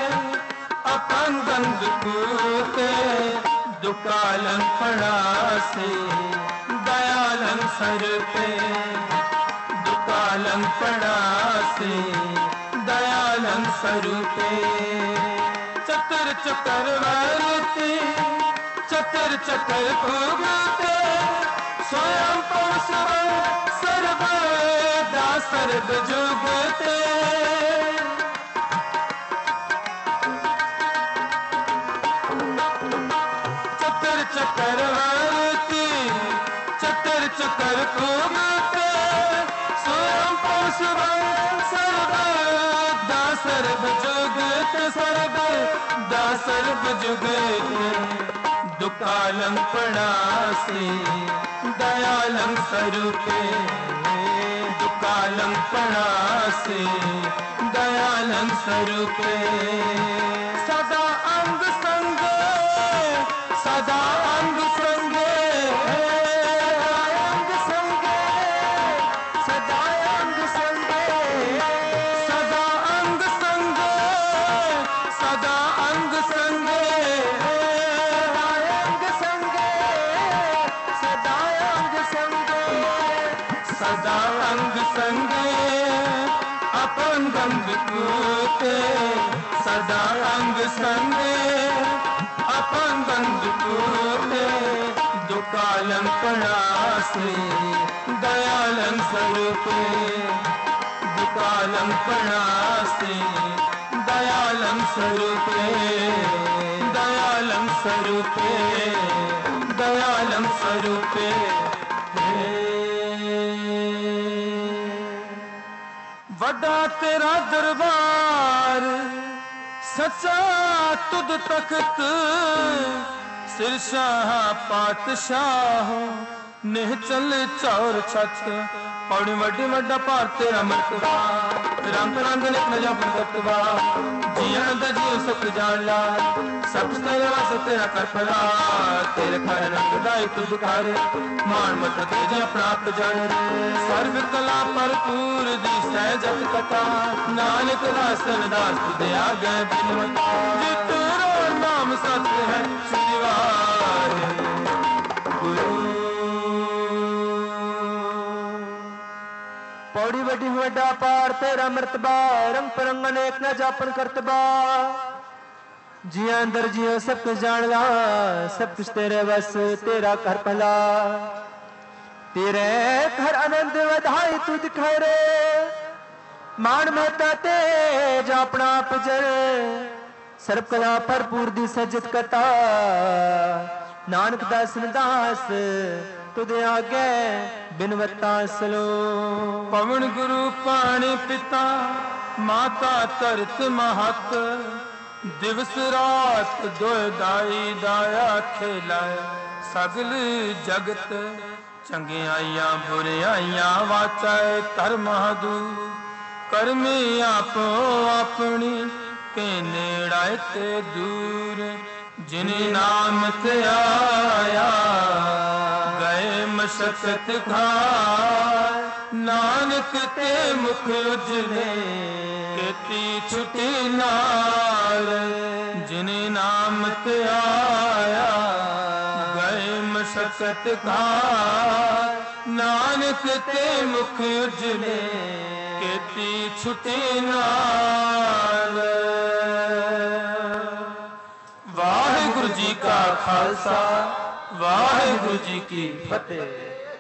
अपंगं विपूते दुकालम पणासे दयालम स्वरूपे दुकालम पणासे दयालम स्वरूपे चतर चक्रवर्ती चतर चक्र भोगते स्वयं पोषव सर्वदा सर्व जुगते चतर चक्रवर्ती चतर चक्र भोगते स्वयं पोषव सर्वदा सर्व जुगते सर्वदा सर्व जुगते दुकालम पणासे दयालम स्वरूपे दुकालम पणासे दयालम स्वरूपे सदा अंग संगे सदा अंग संगे अंग संगे सदा अंग संगे सदा अंग संगे सदा अंग संगे सदा अंग संगे अपंगं विपूते सदा अंग संगे अपंगं विपूते दुकालम पणासे दयालम स्वरूपे दुकालम पणासे दयालम स्वरूपे दयालम स्वरूपे दयालम स्वरूपे वड्डा तेरा दरबार सच्चा तुद तख्त सिरशाह पातशाह निहचल चौर छछ ਪੌੜੀ ਵੱਡੀ ਵੱਡਾ ਭਾਰ ਤੇਰਾ ਮਰਤਬਾ ਰੰਗ ਰੰਗ ਨਿਕ ਨ ਜਪ ਕਰਤਵਾ ਜੀਵਨ ਦਾ ਜੀਵ ਸੁਖ ਜਾਣ ਲਾ ਸਭ ਤੇਰੇ ਵਾਸ ਤੇਰਾ ਕਰ ਭਲਾ ਤੇਰੇ ਖਰ ਰੰਗ ਦਾਈ ਤੂੰ ਦਿਖਾਰੇ ਮਾਨ ਮਤ ਤੇ ਜੇ ਪ੍ਰਾਪਤ ਜਾਣ ਸਰਬ ਕਲਾ ਭਰਪੂਰ ਦੀ ਸਹਿਜਤ ਕਥਾ ਨਾਨਕ ਦਾਸਨ ਦਾਸ ਤੁਦੇ ਆ ਗਏ ਬਿਨ ਜਿਤ ਰੋ ਨਾਮ ਸਤ ਹੈ ਸ੍ਰੀ ਵਾਹਿਗੁਰੂ ਪੌੜੀ ਵੱਡੀ ਵੱਡਾ ਪਾਰ ਤੇਰਾ ਮਰਤਬਾ ਰੰਗ ਪਰੰਗ ਅਨੇਕ ਨਾ ਜਾਪਨ ਕਰਤਬਾ ਜੀ ਅੰਦਰ ਜੀਓ ਸਭ ਕੁਝ ਜਾਣ ਲਾ ਸਭ ਕੁਝ ਤੇਰੇ ਵਸ ਤੇਰਾ ਕਰ ਭਲਾ ਤੇਰੇ ਘਰ ਆਨੰਦ ਵਧਾਈ ਤੂੰ ਦਿਖਾਏ ਰੇ ਮਾਣ ਮਹਤਾ ਤੇ ਜਾਪਣਾ ਪਜਰ ਸਰਬ ਕਲਾ ਭਰਪੂਰ ਦੀ ਸਜਤ ਕਤਾ ਨਾਨਕ ਦਾਸ ਦਾਸ ਤੁਦੇ ਆਗੇ ਬਿਨਵਤਾ ਸਲੋ ਪਵਨ ਗੁਰੂ ਪਾਣੀ ਪਿਤਾ ਮਾਤਾ ਧਰਤ ਮਹਤ ਦਿਵਸ ਰਾਤ ਦੋਇ ਦਾਈ ਦਾਇਆ ਖੇਲਾਇ ਸਗਲ ਜਗਤ ਚੰਗਿਆਈਆਂ ਬੁਰਿਆਈਆਂ ਵਾਚੈ ਧਰਮ ਦੂ ਕਰਮੀ ਆਪੋ ਆਪਣੀ ਕੇ ਨੇੜਾਇ ਤੇ ਦੂਰ ਜਿਨੇ ਨਾਮ ਤੇ ਆਇਆ ਗਏ ਮਸ਼ਕਤ ਖਾਇ ਨਾਨਕ ਤੇ ਮੁਖ ਉਜਲੇ ਕੀਤੀ ਛੁਟੀ ਨਾਲ ਜਿਨੇ ਨਾਮ ਤੇ ਆਇਆ ਗਏ ਮਸ਼ਕਤ ਖਾਇ ਨਾਨਕ ਤੇ ਮੁਖ ਉਜਲੇ ਕੀਤੀ ਛੁਟੀ ਨਾਲ ਵਾਹਿਗੁਰੂ ਜੀ ਕਾ ਖਾਲਸਾ ਵਾਹਿਗੁਰੂ ਜੀ ਕੀ ਫਤਿਹ।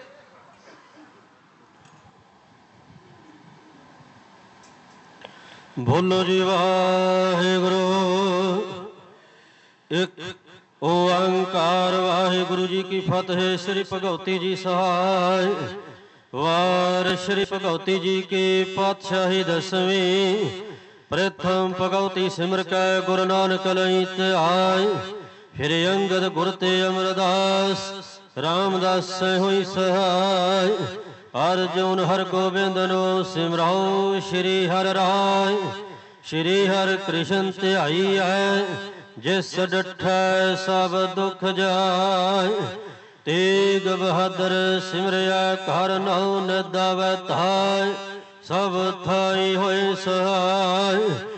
ਬੋਲੋ ਜੀ ਵਾਹਿਗੁਰੂ ਇੱਕ ਓੰਕਾਰ ਵਾਹਿਗੁਰੂ ਜੀ ਕੀ ਫਤਿਹ। ਸ੍ਰੀ ਭਗਵਤੀ ਜੀ ਸਹਾਇ ਵਾਰ ਸ੍ਰੀ ਭਗਵਤੀ ਜੀ ਕੀ ਪਾਤਸ਼ਾਹੀ ਦਸਵੀਂ ਪ੍ਰਥਮ ਭਗਵਤੀ ਸਿਮਰ ਕੈ ਗੁਰੂ ਨਾਨਕ ਲਈ ਧਿਆਇ ਫਿਰ ਅੰਗਦ ਗੁਰ ਤੇ ਅਮਰਦਾਸ ਰਾਮਦਾਸ ਹੋਈ ਸਹਾਇ ਅਰਜੁਨ ਹਰ ਗੋਬਿੰਦ ਨੂੰ ਸਿਮਰਾਉ ਸ਼੍ਰੀ ਹਰਿ ਰਾਇ ਸ਼੍ਰੀ ਹਰਿ ਕ੍ਰਿਸ਼ਨ ਧਿਆਈ ਹੈ ਜਿਸ ਡਠੈ ਸਭ ਦੁਖ ਜਾਇ ਤੇਗ ਬਹਾਦਰ ਸਿਮਰਿਆ ਘਰ ਨਉ ਨਦਾਵੈ ਧਾਇ ਸਭ ਥਾਈ ਹੋਏ ਸਹਾਇ